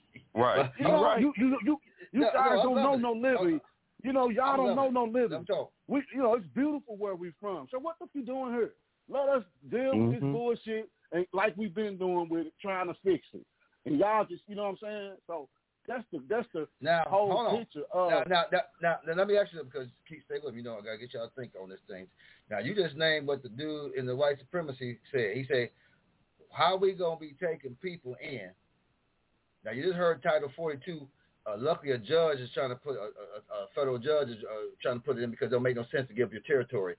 You guys don't know no liberty. Y'all don't know no liberty. It's beautiful where we from. So what the fuck you doing here? Let us deal with this bullshit and like we've been doing with it, trying to fix it. And y'all just, you know what I'm saying? So that's the whole picture. Now, let me ask you, because Keith, stay with me. I gotta get y'all to think on this thing. Now, you just named what the dude in the white supremacy said. He said, "How we gonna be taking people in?" Now, you just heard Title 42. Luckily, a judge is trying to put a federal judge is trying to put it in because it don't make no sense to give your territory.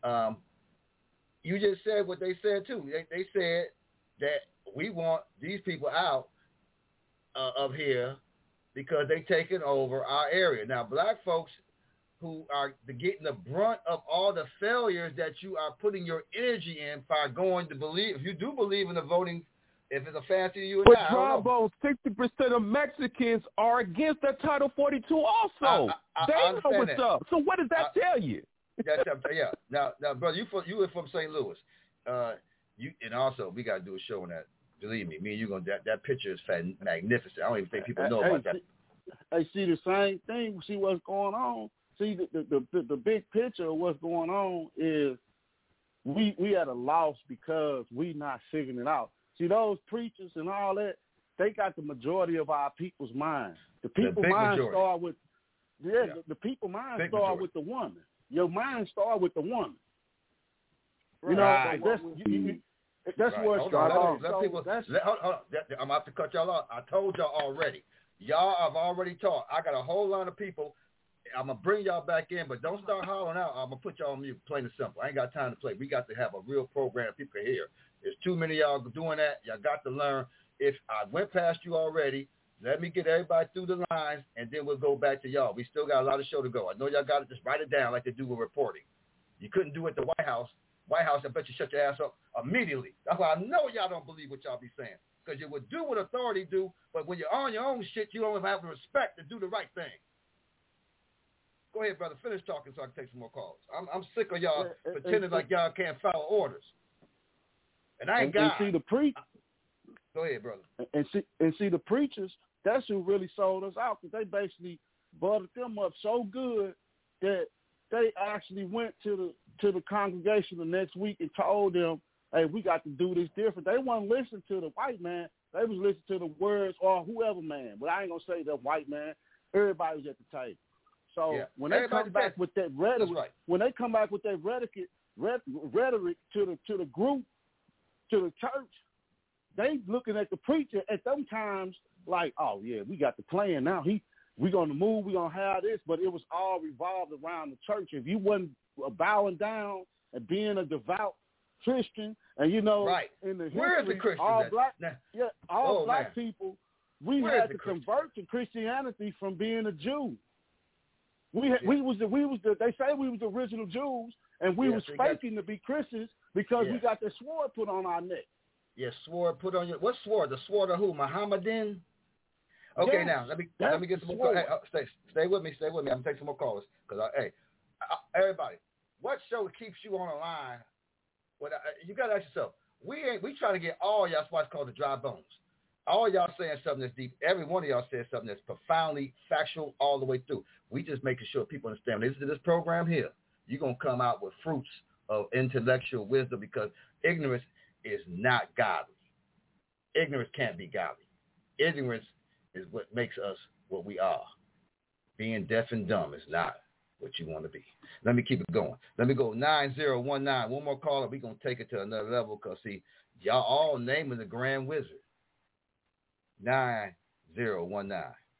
You just said what they said too. They said that we want these people out of here because they taking over our area. Now, black folks who are getting the brunt of all the failures that you are putting your energy in by going to believe, if you do believe in the voting, if it's a fancy to you or not. But Drabo, 60% of Mexicans are against that Title 42 also. They know what's up. So what does that tell you? Yeah. Now, brother, you were from St. Louis. And also, we got to do a show on that. Believe me, and you that picture is magnificent. I don't even think people know about that. Hey, see the same thing. See what's going on. See the big picture of what's going on is we at a loss because we not figuring it out. See, those preachers and all that, they got the majority of our people's minds. The people mind start with the people mind start with the woman. Your mind start with the woman. You know, that's where it starts. I'm about to cut y'all off. I told y'all already. Y'all have already talked. I got a whole lot of people. I'm going to bring y'all back in, but don't start hollering out. I'm going to put y'all on mute, plain and simple. I ain't got time to play. We got to have a real program that people can hear. There's too many of y'all doing that. Y'all got to learn. If I went past you already, let me get everybody through the lines, and then we'll go back to y'all. We still got a lot of show to go. I know y'all got to just write it down like they do with reporting. You couldn't do it at the White House. White House, I bet you shut your ass up immediately. That's why I know y'all don't believe what y'all be saying, because you would do what authority do, but when you're on your own shit, you don't have the respect to do the right thing. Go ahead, brother. Finish talking so I can take some more calls. I'm sick of y'all pretending like y'all can't follow orders. And I ain't got. And see the Go ahead, brother. And see the preachers. That's who really sold us out, because they basically buttered them up so good that they actually went to the congregation the next week and told them, "Hey, we got to do this different." They wasn't listening to the white man. They was listening to the words or whoever man. But I ain't gonna say the white man. Everybody was at the table. So when they come back with that rhetoric, rhetoric to the group, to the church, they looking at the preacher at them times like, "Oh yeah, we got the plan now. We gonna move. We gonna have this." But it was all revolved around the church. If you wasn't bowing down and being a devout Christian, and in the history, where is the Christian? All black people, we had to convert to Christianity from being a Jew. They say we was the original Jews, and we was faking to be Christians because we got the sword put on our neck. Yes, sword put on your. What sword? The sword of who? Muhammadan. Okay, now let me get some more. Hey, stay with me. I'm gonna take some more callers because everybody, what show keeps you on the line? You gotta ask yourself. We try to get all y'all what's called the dry bones. All y'all saying something that's deep. Every one of y'all said something that's profoundly factual all the way through. We just making sure people understand. When they listen to this program here, you're gonna come out with fruits of intellectual wisdom because ignorance is not godly. Ignorance can't be godly. Ignorance is what makes us what we are. Being deaf and dumb is not what you want to be. Let me keep it going. Let me go 9019. One more caller. We're going to take it to another level because, see, y'all all naming the Grand Wizard. 9019.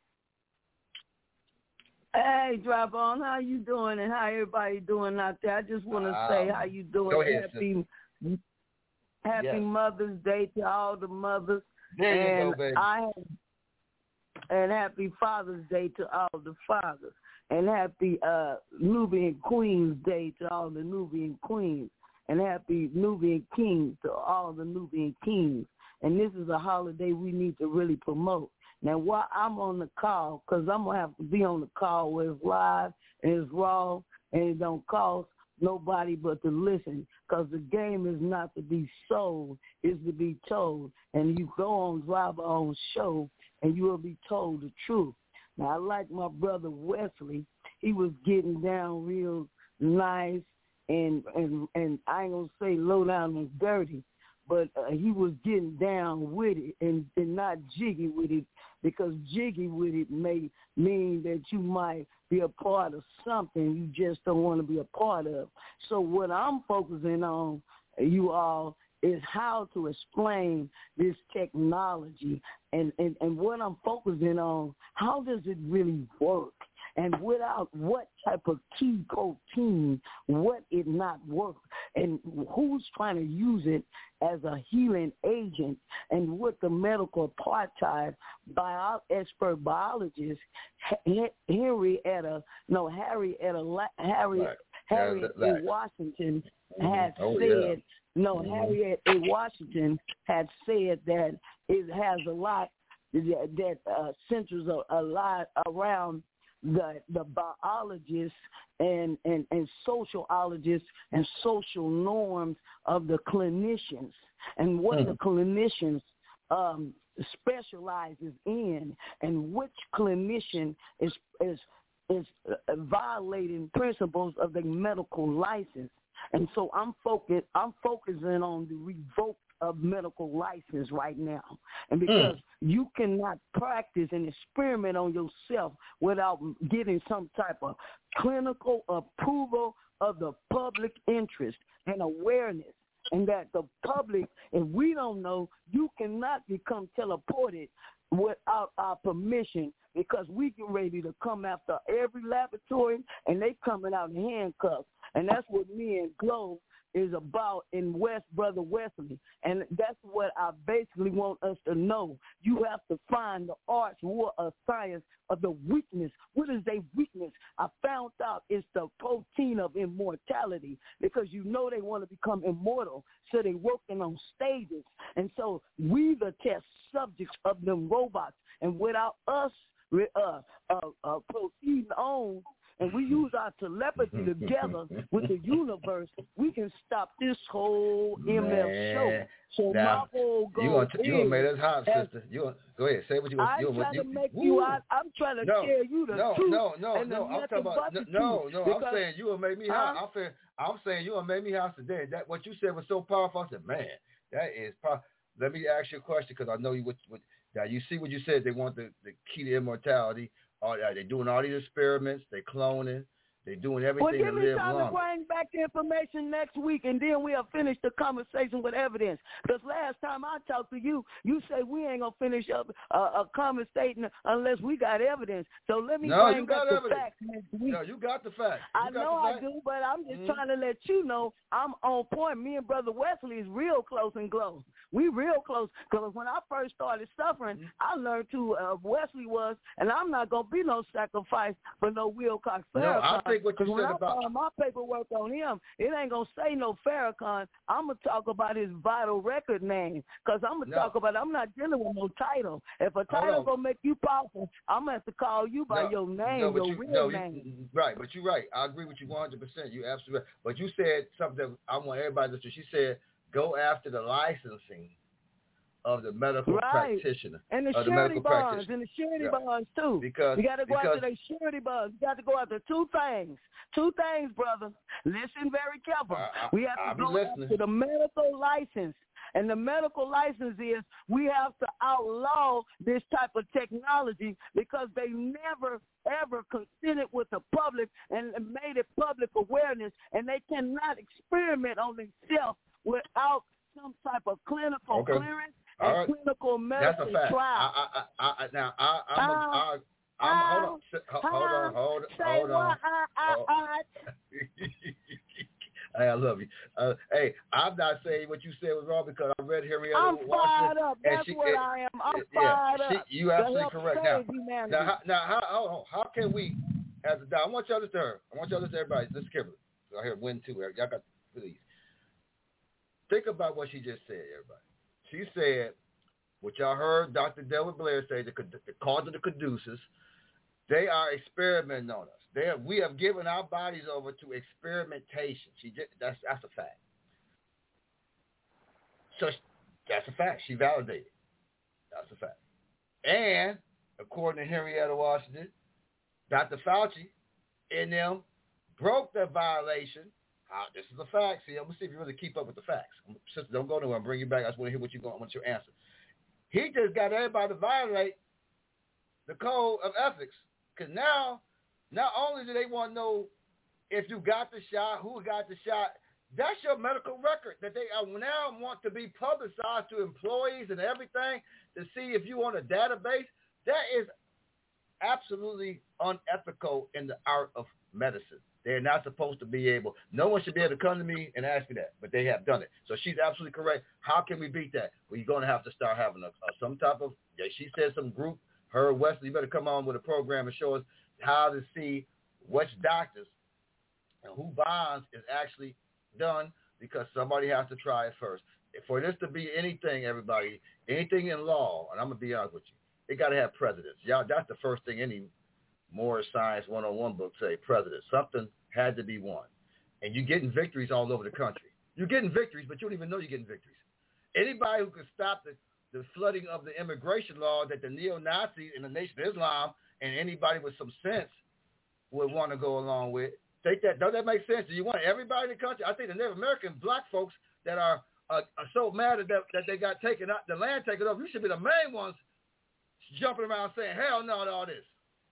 Hey, Drop On, how you doing and how everybody doing out there? I just want to say how you doing. Go ahead, Happy Mother's Day to all the mothers. There you go, baby. And happy Father's Day to all the fathers. And happy Nubian Queens Day to all the Nubian queens. And happy Nubian Kings to all the Nubian kings. And this is a holiday we need to really promote. Now, while I'm on the call, because I'm going to have to be on the call where it's live and it's raw and it don't cost nobody but to listen, because the game is not to be sold, it's to be told. And you go on Drive On show and you will be told the truth. Now, I like my brother Wesley. He was getting down real nice and I ain't going to say low down and dirty, but he was getting down with it and not jiggy with it, because jiggy with it may mean that you might be a part of something you just don't want to be a part of. So what I'm focusing on, you all, is how to explain this technology and what I'm focusing on, how does it really work? And without what type of key protein, what it not work, and who's trying to use it as a healing agent, and what the medical apartheid expert biologist Harry A. Washington had said. Harriet A. Washington had said that it has a lot that centers a lot around the biologists and sociologists and social norms of the clinicians, and what the clinicians specializes in, and which clinician is violating principles of the medical license. And so I'm focusing on the revoke of medical license right now. And because you cannot practice and experiment on yourself without getting some type of clinical approval of the public interest and awareness. And that the public, if we don't know, you cannot become teleported without our permission, because we get ready to come after every laboratory, and they coming out in handcuffs. And that's what me and Glow is about in Brother Wesley. And that's what I basically want us to know. You have to find the arts, war of science of the weakness. What is their weakness? I found out it's the protein of immortality, because you know they want to become immortal, so they're working on stages. And so we the test subjects of them robots. And without us proceeding on, and we use our telepathy together with the universe, we can stop this whole MF show. So now, my whole goal you gonna make us hot, sister. Go ahead, say what you want. I'm trying to make you. I'm trying to tell you the truth. No. I'm talking about I'm saying you will make me hot. I'm saying you will make me hot today. That what you said was so powerful. I said, man, that is powerful. Let me ask you a question, because I know you. Now you see what you said. They want the key to immortality. They're doing all these experiments. They're cloning. They're doing everything to live Well, give me time longer. to bring back the information next week, and then we'll finish the conversation with evidence. Because last time I talked to you, you said we ain't going to finish up a conversation unless we got evidence. So let me bring back the facts next week. No, you got the facts. I know I do, but I'm just trying to let you know I'm on point. Me and Brother Wesley is real close and close. We real close because when I first started suffering, I learned who Wesley was, and I'm not going to be no sacrifice for no Wilcox Farrakhan. No, I think what you said when I about find my paperwork on him, it ain't going to say no Farrakhan. I'm going to talk about his vital record name because I'm going to talk about I'm not dealing with no title. If a title going to make you powerful, I'm going to have to call you by your name, your real name. Right, but you're right. I agree with you 100%. You're absolutely right. But you said something that I want everybody to listen to. She said, go after the licensing of the medical practitioner. And the surety bonds, too. Because you got to go after the surety bonds. You got to go after two things. Two things, brother. Listen very careful. We have to go after the medical license. And the medical license is we have to outlaw this type of technology because they never, ever consented with the public and made it public awareness, and they cannot experiment on themselves without some type of clinical clearance and clinical medical trial. Hold on. Hey, I love you. Hey, I'm not saying what you said was wrong because I read Henrietta Washington. I'm fired up. That's what I am. I'm fired up. You absolutely correct. How can we, as a I want y'all to listen to her. I want y'all to listen to everybody. Listen to Kimberly. I hear win too. Y'all got please. Think about what she just said, everybody. She said, what y'all heard Dr. Delbert Blair say, the cause of the caduceus, they are experimenting on us. We have given our bodies over to experimentation. That's a fact. So that's a fact. She validated. That's a fact. And according to Henrietta Washington, Dr. Fauci and them broke the violation. This is a fact. See, I'm going to see if you really keep up with the facts. Sister, don't go nowhere. I'll bring you back. I just want to hear what you're going. I want your answer. He just got everybody to violate the code of ethics. Because now, not only do they want to know if you got the shot, who got the shot, that's your medical record that they now want to be publicized to employees and everything to see if you on a database. That is absolutely unethical in the art of medicine. They're not supposed to be able, no one should be able to come to me and ask me that, but they have done it. So she's absolutely correct. How can we beat that? Well, you're going to have to start having some type of, she said some group, her, Wesley, you better come on with a program and show us how to see which doctors and who bonds is actually done because somebody has to try it first. For this to be anything, everybody, anything in law, and I'm going to be honest with you, it got to have precedents. Y'all, that's the first thing any Moore Science 101 book say, precedent. Something had to be won. And you're getting victories all over the country. You're getting victories, but you don't even know you're getting victories. Anybody who can stop the flooding of the immigration law that the neo-Nazis and the Nation of Islam and anybody with some sense would want to go along with, take that. Does that make sense? Do you want everybody in the country? I think the Native American black folks that are so mad that they got taken out, the land taken over, you should be the main ones jumping around saying, hell no to all this.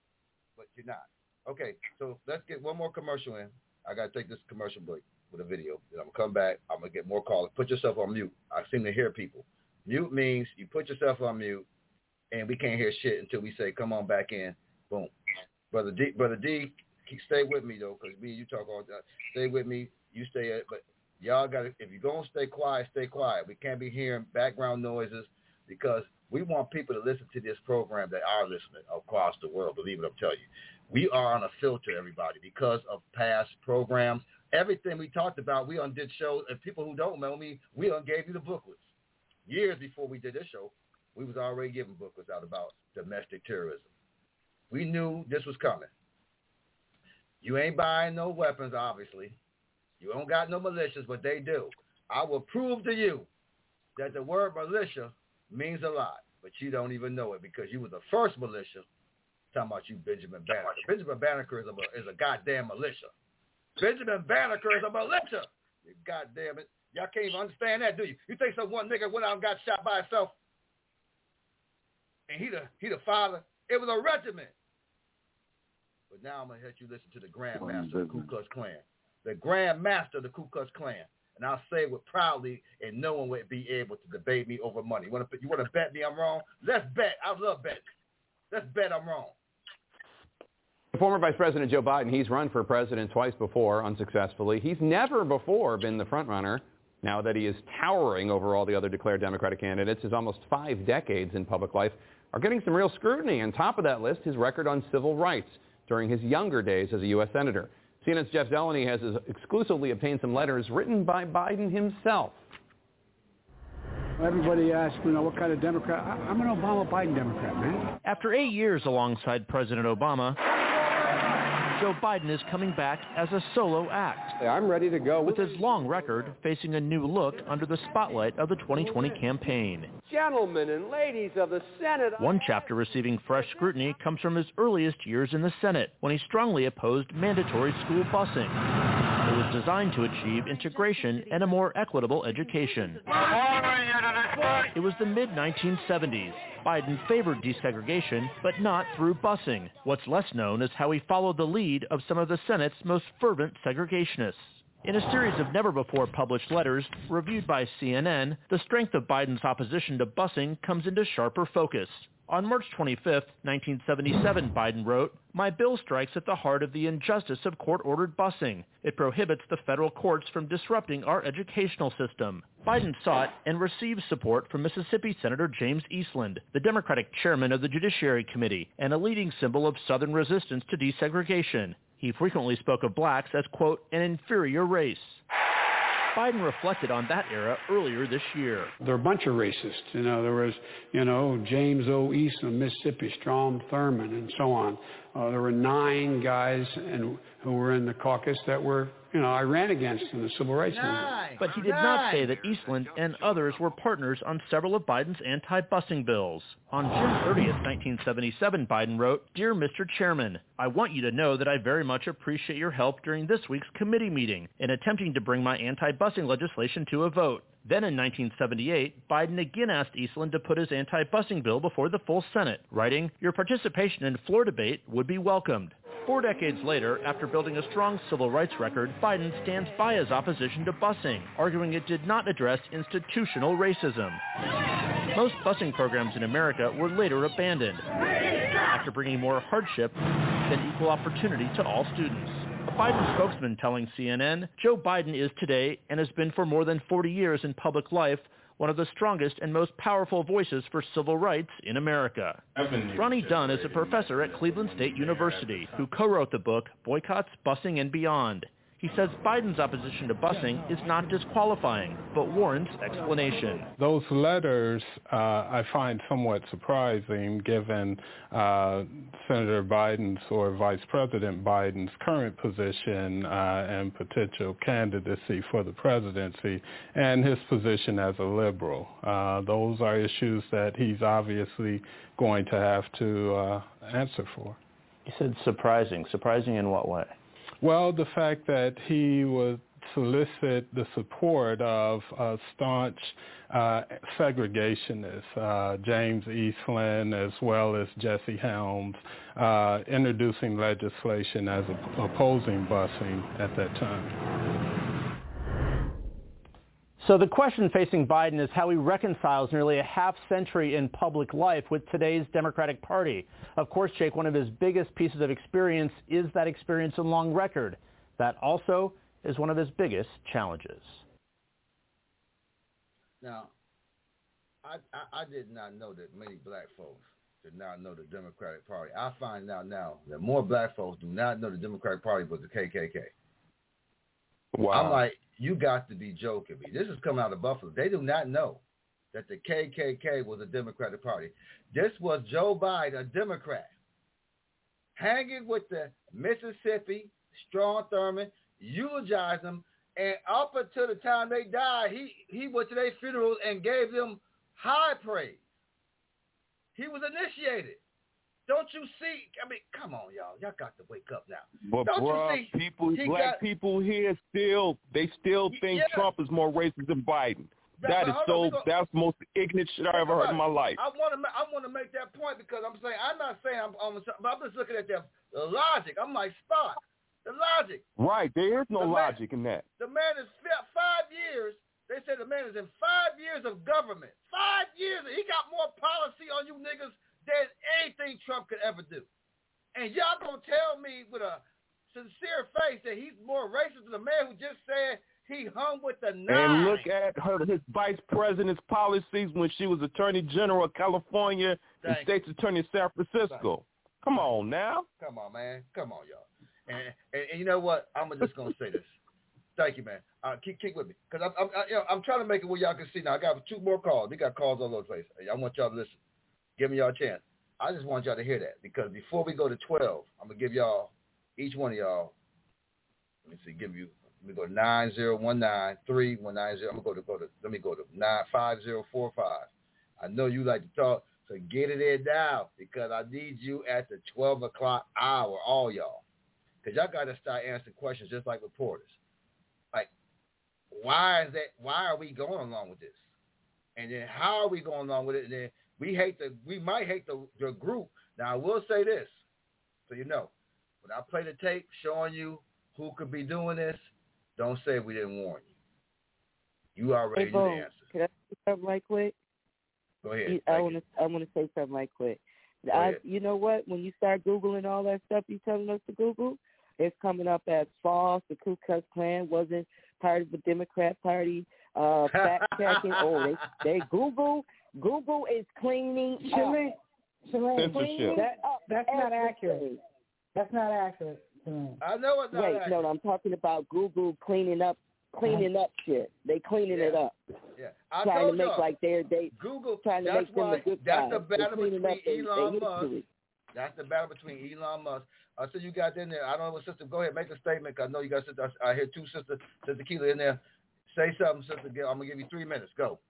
But you're not. Okay, so let's get one more commercial in. I got to take this commercial break with a video. Then I'm going to come back. I'm going to get more calls. Put yourself on mute. I seem to hear people. Mute means you put yourself on mute, and we can't hear shit until we say, come on back in. Boom. Brother D, stay with me, though, because me and you talk all the time. Stay with me. You stay. But y'all got to, if you're going to stay quiet, stay quiet. We can't be hearing background noises because we want people to listen to this program that are listening across the world. Believe it, I'm telling you. We are on a filter, everybody, because of past programs. Everything we talked about, we did shows. And people who don't know me, we gave you the booklets. Years before we did this show, we was already giving booklets out about domestic terrorism. We knew this was coming. You ain't buying no weapons, obviously. You don't got no militias, but they do. I will prove to you that the word militia means a lot, but you don't even know it because you were the first militia. Talking about you, Benjamin Banneker. Benjamin Banneker is a goddamn militia. Benjamin Banneker is a militia. You goddamn it. Y'all can't even understand that, do you? You think some one nigga went out and got shot by himself? And he the father? It was a regiment. But now I'm going to let you listen to the Grand Master of the Ku Klux Klan. The Grand Master of the Ku Klux Klan. And I'll say it proudly, and no one would be able to debate me over money. You want to bet me I'm wrong? Let's bet. I love betting. Let's bet I'm wrong. Former Vice President Joe Biden, he's run for president twice before, unsuccessfully. He's never before been the front runner. Now that he is towering over all the other declared Democratic candidates, his almost 5 decades in public life are getting some real scrutiny. On top of that list, his record on civil rights during his younger days as a U.S. Senator. CNN's Jeff Zeleny has exclusively obtained some letters written by Biden himself. Everybody asks, what kind of Democrat? I'm an Obama-Biden Democrat, man. After 8 years alongside President Obama, Joe Biden is coming back as a solo act. I'm ready to go. With his long record facing a new look under the spotlight of the 2020 campaign. Gentlemen and ladies of the Senate. One chapter receiving fresh scrutiny comes from his earliest years in the Senate, when he strongly opposed mandatory school busing. It was designed to achieve integration and a more equitable education. It was the mid-1970s. Biden favored desegregation, but not through busing. What's less known is how he followed the lead of some of the Senate's most fervent segregationists. In a series of never-before-published letters reviewed by CNN, the strength of Biden's opposition to busing comes into sharper focus. On March 25, 1977, Biden wrote, "My bill strikes at the heart of the injustice of court-ordered busing. It prohibits the federal courts from disrupting our educational system." Biden sought and received support from Mississippi Senator James Eastland, the Democratic chairman of the Judiciary Committee, and a leading symbol of Southern resistance to desegregation. He frequently spoke of blacks as, quote, an inferior race. Biden reflected on that era earlier this year. There are a bunch of racists. There was, James O. Eastland, Mississippi, Strom Thurmond, and so on. There were 9 guys who were in the caucus that were, I ran against in the civil rights movement. But he did not say that Eastland and others were partners on several of Biden's anti-busing bills. On June 30th, 1977, Biden wrote, "Dear Mr. Chairman, I want you to know that I very much appreciate your help during this week's committee meeting in attempting to bring my anti-busing legislation to a vote." Then in 1978, Biden again asked Eastland to put his anti-busing bill before the full Senate, writing, "Your participation in floor debate would be welcomed." 4 decades later, after building a strong civil rights record, Biden stands by his opposition to busing, arguing it did not address institutional racism. Most busing programs in America were later abandoned, after bringing more hardship than equal opportunity to all students. A Biden spokesman telling CNN, Joe Biden is today, and has been for more than 40 years in public life, one of the strongest and most powerful voices for civil rights in America. Ronnie Dunn is a professor at Cleveland State University who co-wrote the book Boycotts, Busing, and Beyond. He says Biden's opposition to busing is not disqualifying, but warrants explanation. Those letters I find somewhat surprising given Senator Biden's or Vice President Biden's current position and potential candidacy for the presidency and his position as a liberal. Those are issues that he's obviously going to have to answer for. You said surprising. Surprising in what way? Well, the fact that he would solicit the support of staunch segregationists, James Eastland as well as Jesse Helms, introducing legislation as opposing busing at that time. So the question facing Biden is how he reconciles nearly a half-century in public life with today's Democratic Party. Of course, Jake, one of his biggest pieces of experience is that experience and long record. That also is one of his biggest challenges. Now, I did not know that many black folks did not know the Democratic Party. I find out now that more black folks do not know the Democratic Party was the KKK. Wow. I'm like, you got to be joking me. This is coming out of Buffalo. They do not know that the KKK was a Democratic Party. This was Joe Biden, a Democrat, hanging with the Mississippi, Strom Thurmond, eulogized them, and up until the time they died, he went to their funerals and gave them high praise. He was initiated. Don't you see? I mean, come on, y'all. Y'all got to wake up now. But Don't you see? Black people here still think Trump is more racist than Biden. That is that's the most ignorant shit I ever heard in my life. I want to make that point because I'm not saying I'm just looking at the logic. I'm like, Spot, the logic. Right, there is no logic in that. The man is 5 years. They said the man is in 5 years of government. 5 years. He got more policy on you niggas than anything Trump could ever do. And y'all gonna tell me with a sincere face that he's more racist than the man who just said he hung with the nine. And look at his vice president's policies when she was Attorney General of California and State's Attorney of San Francisco. Come on now. Come on, man. Come on, y'all. And you know what? I'm just gonna say this. Thank you, man. Keep with me, because I'm trying to make it where y'all can see. Now I got 2 more calls. We got calls all over the place. I want y'all to listen. Give me y'all a chance. I just want y'all to hear that, because before we go to 12, I'm gonna give y'all, each one of y'all. Let me see. Let me go to 9019319. Let me go to 95045. I know you like to talk, so get it in now, because I need you at the 12 o'clock hour, all y'all, because y'all got to start answering questions just like reporters. Like, why is that? Why are we going along with this? And then how are we going along with it? And then we might hate the group. Now I will say this, so you know, when I play the tape showing you who could be doing this, don't say we didn't warn you. You already knew the answer. Can I say something right quick? Go ahead. I want to say something right quick. You know what? When you start Googling all that stuff you're telling us to Google, it's coming up as false. The Ku Klux Klan wasn't part of the Democrat Party. Fact checking. They Google is cleaning up. Shalane, that's not accurate. That's not accurate. I know it's not accurate. No, I'm talking about Google cleaning up shit. They cleaning it up. Yeah, trying to make like Google. Trying to make them a good guy. That's the battle between Elon Musk. That's the battle between Elon Musk. So you got in there. I don't know what sister. Go ahead, make a statement. Cause I know you got sister. I hear 2 sisters. Sister Keela in there. Say something, sister. I'm gonna give you 3 minutes. Go.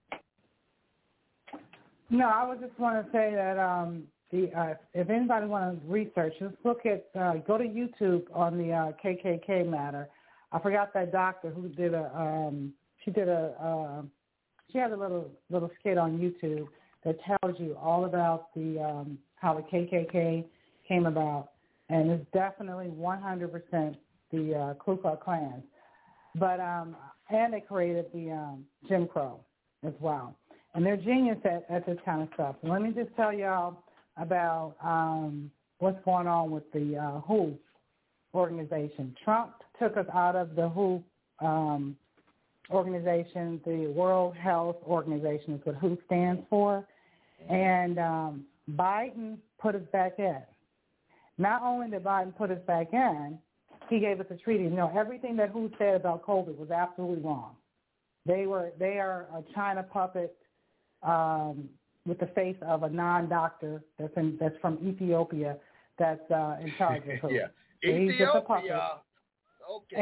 No, I would just want to say that if anybody want to research, just look at go to YouTube on the KKK matter. I forgot that doctor who did she had a little skit on YouTube that tells you all about the how the KKK came about, and it's definitely 100% the Ku Klux Klan. But and they created the Jim Crow as well, and they're genius at this kind of stuff. And let me just tell y'all about what's going on with the WHO organization. Trump took us out of the WHO organization. The World Health Organization is what WHO stands for. And Biden put us back in. Not only did Biden put us back in, he gave us a treaty. You know, everything that WHO said about COVID was absolutely wrong. They are a China puppet with the face of a non-doctor that's from Ethiopia that's in charge of WHO. Yeah. So he's just a puppet. Okay.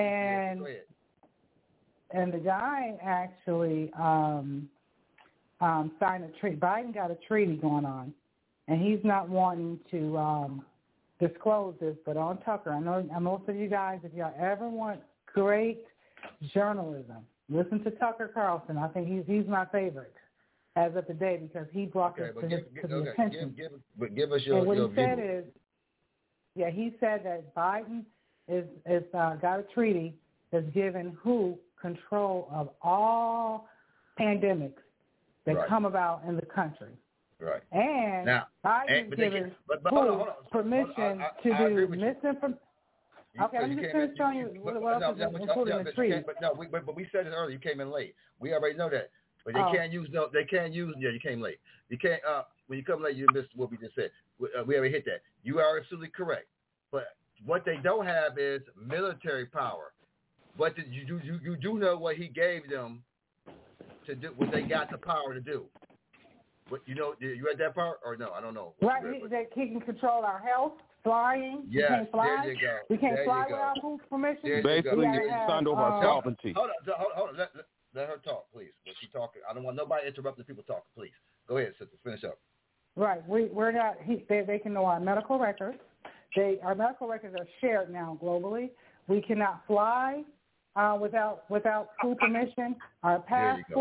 And the guy actually signed a treaty. Biden got a treaty going on, and he's not wanting to disclose this. But on Tucker, I know most of you guys, if y'all ever want great journalism, listen to Tucker Carlson. I think he's my favorite as of today because he brought this to the attention. Give us your he said is, he said that Biden is got a treaty that's given WHO control of all pandemics that come about in the country. Right. And now, Biden is given WHO permission to do misinformation. Okay, I'm just going to tell you what else is included in the treaty. But we said it earlier. You came in late. We already know that. But they can't use. No, they can't use. Yeah, you came late. You can't. When you come late, you missed what we just said. We already hit that. You are absolutely correct. But what they don't have is military power. But you do know what he gave them to do. What they got the power to do. But you read that part or no? I don't know. Right, that he can control our health. Flying, we can't fly. There you go. We can't fly without who's permission. Basically, it's signed over our sovereignty. Hold on. Let her talk, please. When she talking, I don't want nobody interrupting people talking. Please go ahead, sister. Finish up. Right. We're not. They can know our medical records. Our medical records are shared now globally. We cannot fly without full permission. Our passports.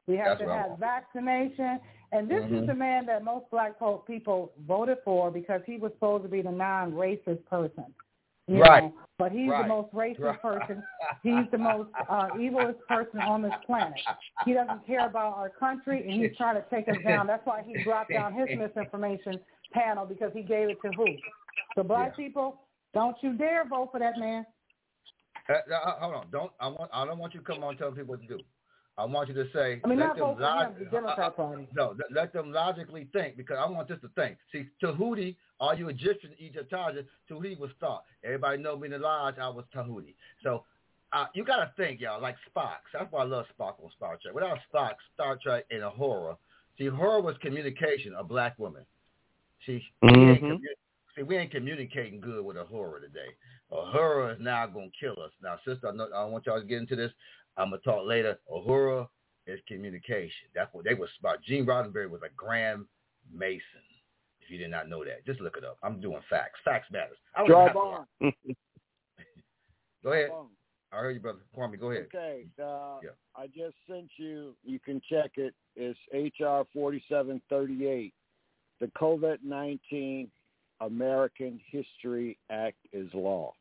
We have to have vaccination. And this is the man that most black people voted for because he was supposed to be the non-racist person. You know? But he's the most racist person. He's the most evilest person on this planet. He doesn't care about our country, and he's trying to take us down. That's why he dropped down his misinformation panel because he gave it to who? So black people, don't you dare vote for that man. Hold on. I don't want you to come on telling people what to do. I want you to say, not vote for him, the Democrat Party. No, let them logically think, because I want this to think. See, Tahuti, all you Egyptians, Egyptologists, Tahuti was thought. Everybody know me in the lodge, I was Tahuti. So you got to think, y'all, like Spock. That's why I love Spock on Star Trek. Without Spock, Star Trek and Uhura, see, Uhura was communication, a black woman. See, we ain't communicating good with Uhura today. Uhura is now going to kill us. Now, sister, I don't want y'all to get into this. I'm going to talk later. Uhura is communication. That's what they was about. Gene Roddenberry was a Grand Mason. If you did not know that, just look it up. I'm doing facts. Facts matters. Go ahead. I heard you, brother. Kwame, go ahead. Okay. I just sent you. You can check it. It's H.R. 4738. The COVID-19 American History Act is law.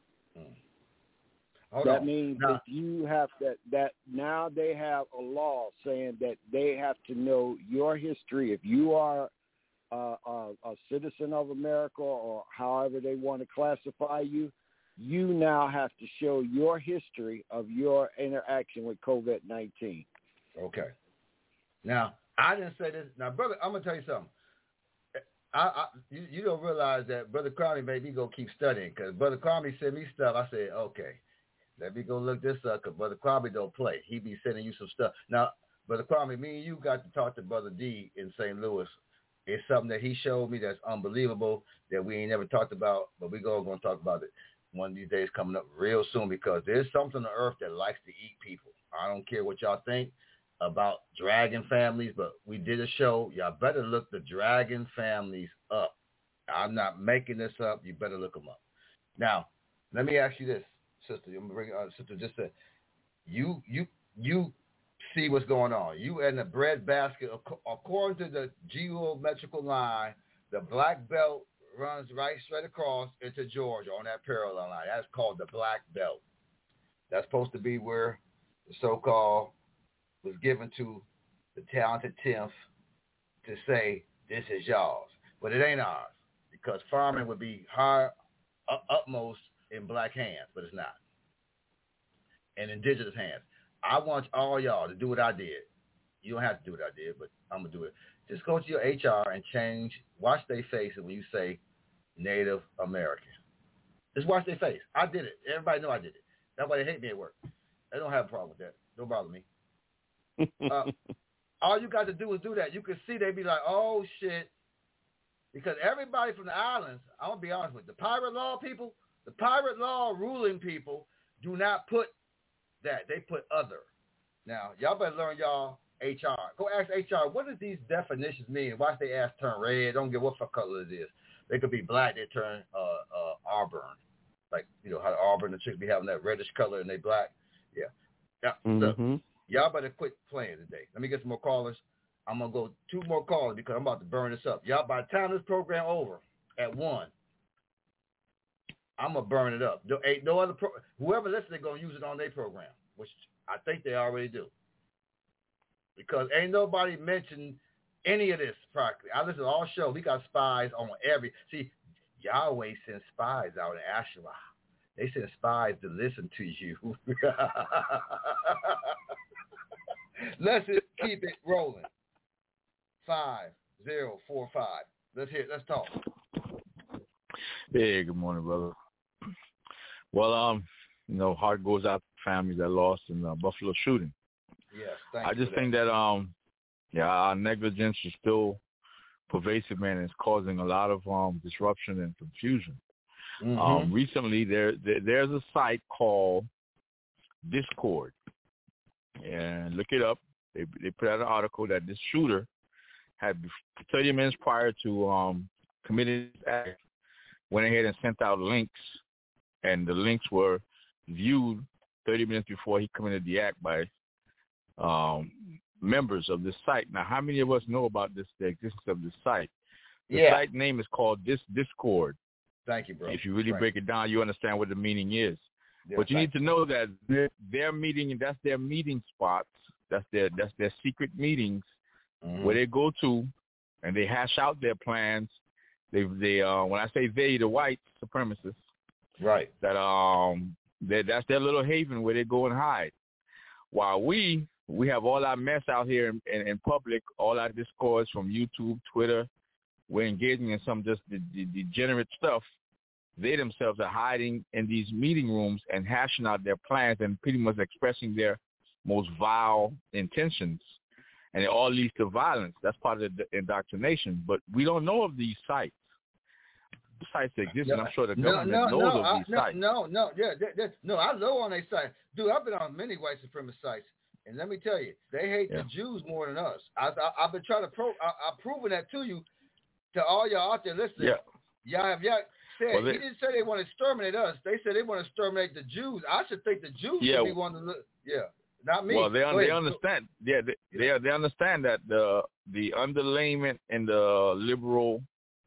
That means if you have that now they have a law saying that they have to know your history. If you are a citizen of America or however they want to classify you, you now have to show your history of your interaction with COVID-19. Okay. Now, I didn't say this. Now, brother, I'm going to tell you something. You don't realize that Brother Kwame made me go keep studying, because Brother Kwame sent me stuff. I said, okay, let me go look this up, because Brother Kwame don't play. He be sending you some stuff. Now, Brother Kwame, me and you got to talk to Brother D in St. Louis. It's something that he showed me that's unbelievable that we ain't never talked about, but we're going to talk about it one of these days coming up real soon, because there's something on earth that likes to eat people. I don't care what y'all think about dragon families, but we did a show. Y'all better look the dragon families up. I'm not making this up. You better look them up. Now, let me ask you this, sister. I'm gonna bring sister. Just said, you see what's going on. You in the bread basket. According to the geometrical line, the black belt runs straight across into Georgia on that parallel line. That's called the black belt. That's supposed to be where the so-called was given to the talented 10th to say, this is y'all's. But it ain't ours, because farming would be high, upmost in black hands, but it's not. In indigenous hands. I want all y'all to do what I did. You don't have to do what I did, but I'm going to do it. Just go to your HR and watch their face when you say Native American. Just watch their face. I did it. Everybody know I did it. That's why they hate me at work. They don't have a problem with that. Don't bother me. All you got to do is do that. You can see they be like, oh, shit. Because everybody from the islands, I'm going to be honest with you, the pirate law people, the pirate law ruling people do not put that. They put other. Now, y'all better learn y'all HR. Go ask HR, what do these definitions mean? Watch they ass turn red. Don't give what color it is. They could be black. They turn auburn. Like, you know, how Auburn, the chicks be having that reddish color and they black. Yeah. So, y'all better quit playing today. Let me get some more callers. I'm going to go 2 more callers because I'm about to burn this up. Y'all, by the time this program over at 1, I'm going to burn it up. Ain't no other whoever listens going to use it on their program, which I think they already do. Because ain't nobody mentioned any of this practically. I listen to all shows. We got spies on see, Yahweh sends spies out in Asherah. They send spies to listen to you. Let's just keep it rolling. 5045. Let's talk. Hey, good morning, brother. Well, heart goes out to families that lost in the Buffalo shooting. Yes, I just think that our negligence is still pervasive, man, and it's causing a lot of disruption and confusion. Mm-hmm. Recently, there's a site called Discord, and look it up. They put out an article that this shooter had 30 minutes prior to committing this act, went ahead and sent out links, and the links were viewed 30 minutes before he committed the act by members of this site. Now, how many of us know about the existence of this site? The site name is called Discord. Thank you, bro. If you really break it down, you understand what the meaning is. Yeah, but you need to know that their meeting, that's their meeting spots. That's their secret meetings where they go to, and they hash out their plans. They when I say they, the white supremacists, right? That's their little haven where they go and hide. While we have all our mess out here in public, all our discords from YouTube, Twitter. We're engaging in some just degenerate stuff. They themselves are hiding in these meeting rooms and hashing out their plans and pretty much expressing their most vile intentions. And it all leads to violence. That's part of the indoctrination. But we don't know of these sites. The sites exist, and I'm sure the government knows of these sites. No, I know on their site. Dude, I've been on many white supremacist sites. And let me tell you, they hate the Jews more than us. I've been trying to I've proven that to you, to all y'all out there listening. Y'all said, he didn't say they want to exterminate us. They said they want to exterminate the Jews. I should think the Jews should be one to look. Not me. Well, they understand. They understand that the underlayment and the liberal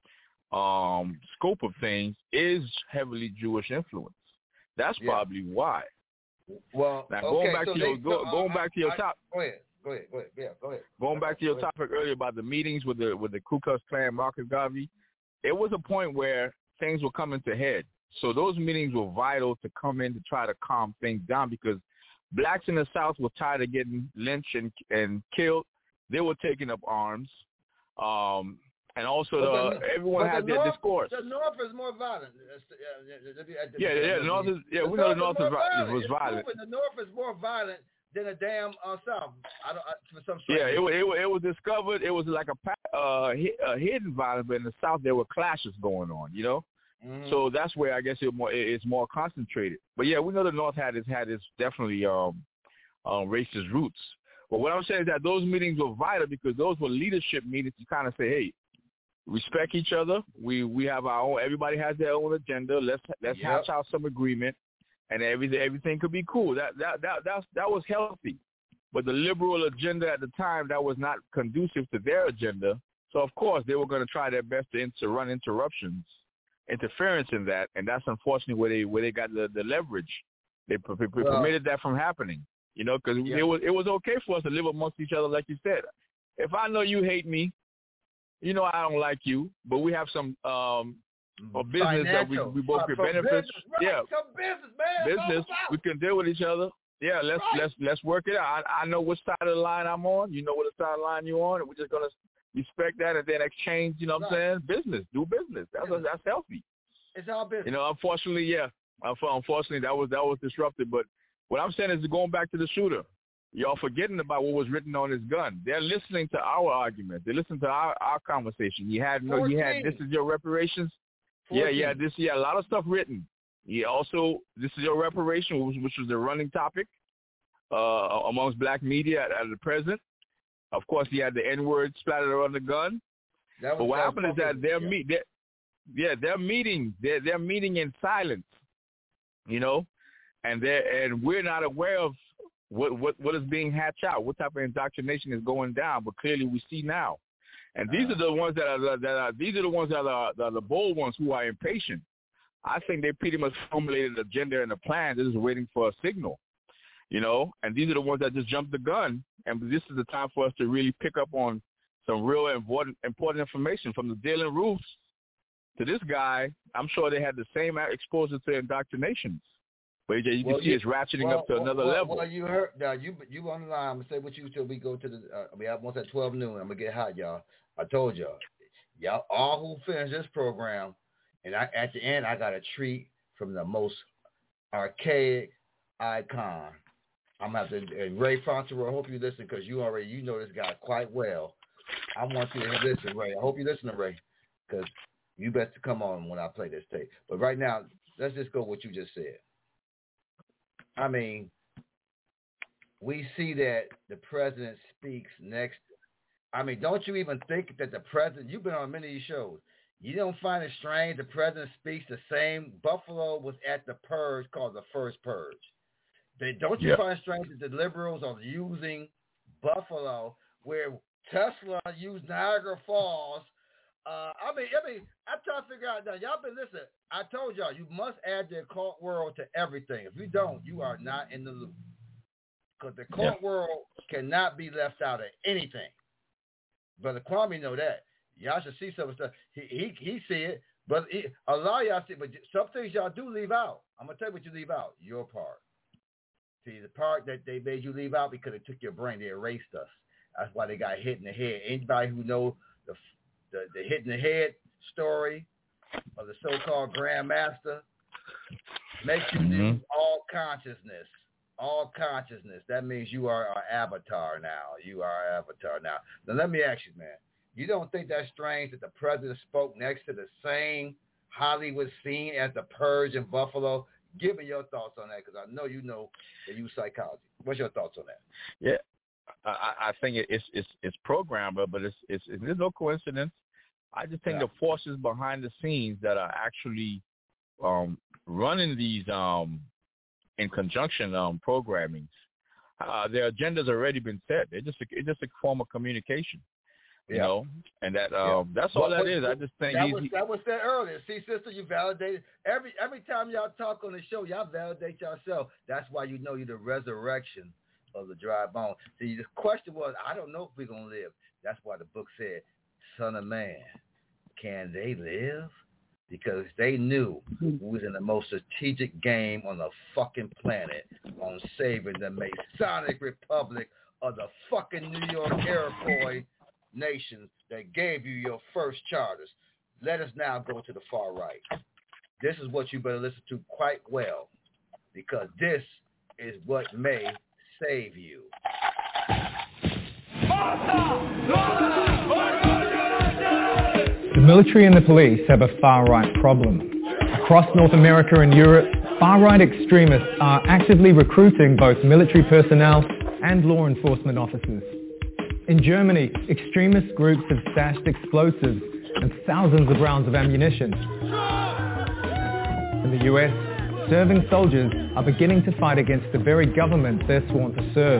scope of things is heavily Jewish influence. That's probably why. Well, now going back to your topic. Go ahead. Yeah, go ahead. Going back to your topic earlier about the meetings with the Ku Klux Klan, Marcus Garvey, it was a point where things were coming to head. So those meetings were vital to come in to try to calm things down because blacks in the South were tired of getting lynched and killed. They were taking up arms. And also everyone had their discourse. The North is more violent. The North is. Yeah, we know the North was violent. The North is more violent than the damn South. For some it was discovered. It was like a hidden violence, but in the South there were clashes going on. You know, so that's where I guess it's more concentrated. But yeah, we know the North had its definitely racist roots. But what I'm saying is that those meetings were vital because those were leadership meetings to kind of say, hey, respect each other. We have our own. Everybody has their own agenda. Let's hash out some agreement, and everything could be cool. That was healthy. But the liberal agenda at the time, that was not conducive to their agenda. So of course they were going to try their best to run interference in that, and that's unfortunately where they got the leverage. They permitted that from happening. You know, because it was okay for us to live amongst each other, like you said. If I know you hate me, you know I don't like you, but we have some business that we both get benefits. Some business, man. Business. We can deal with each other. Yeah, let's work it out. I know what side of the line I'm on. You know what side of the line you're on, and we're just gonna respect that and then exchange. You know what I'm saying? Business, do business. That's healthy. It's all business. You know, unfortunately, unfortunately that was disrupted. But what I'm saying is going back to the shooter. Y'all forgetting about what was written on his gun. They're listening to our argument. They listen to our conversation. This is your reparations. 14. A lot of stuff written. This is your reparation, which was the running topic amongst black media at the present. Of course, he had the N-word splattered on the gun. But what happened is that they're meeting in silence, you know, and we're not aware of what is being hatched out, what type of indoctrination is going down. But clearly, we see now, and these are the ones that are the bold ones who are impatient. I think they pretty much formulated an agenda and a plan. They're just waiting for a signal, you know. And these are the ones that just jumped the gun. And this is the time for us to really pick up on some real important information from the Dylan Roofs to this guy. I'm sure they had the same exposure to indoctrinations. But you can see it's ratcheting up to another level. Well, you heard now. You on the line. I'm gonna say what you till we go to the. We have once at 12 noon. I'm gonna get hot, y'all. I told y'all all who finish this program, and at the end I got a treat from the most archaic icon. I'm gonna have to. And Ray Fronteroy, I hope you listen because you know this guy quite well. I want you to listen, Ray. I hope you listen to Ray because you best to come on when I play this tape. But right now, let's just go with what you just said. I mean, we see that the president speaks next. I mean, don't you even think that the president, you've been on many of these shows, you don't find it strange the president speaks the same? Buffalo was at the purge called the first purge. Don't you find it strange that the liberals are using Buffalo, where Tesla used Niagara Falls. I mean, I'm trying to figure out now. Y'all been listening. I told y'all you must add the occult world to everything. If you don't, you are not in the loop. Because the occult world cannot be left out of anything. Brother Kwame know that. Y'all should see some stuff. He see it, but a lot of y'all see. But some things y'all do leave out. I'm gonna tell you what you leave out. Your part. See, the part that they made you leave out because it took your brain. They erased us. That's why they got hit in the head. Anybody who know the hit in the head story of the so-called Grandmaster makes you lose all consciousness. All consciousness. That means you are our avatar now. You are our avatar now. Now, let me ask you, man. You don't think that's strange that the president spoke next to the same Hollywood scene as the Purge in Buffalo? Give me your thoughts on that, because I know you use psychology. What's your thoughts on that? Yeah, I think it's programmed, but there's no coincidence. I just think the forces behind the scenes that are actually running these in conjunction programmings, their agenda's already been set. It's just a form of communication, you know, and that that's all that is. I just think that was said earlier. See, sister, you validated every time y'all talk on the show. Y'all validate yourself. That's why you know you're the resurrection of the dry bone. See, the question was, I don't know if we're gonna live. That's why the book said, "Son of Man, can they live?" Because they knew we was in the most strategic game on the fucking planet on saving the Masonic Republic of the fucking New York Iroquois nation that gave you your first charters. Let us now go to the far right. This is what you better listen to quite well, because this is what may save you. The military and the police have a far-right problem. Across North America and Europe, far-right extremists are actively recruiting both military personnel and law enforcement officers. In Germany, extremist groups have stashed explosives and thousands of rounds of ammunition. In the US, serving soldiers are beginning to fight against the very government they're sworn to serve.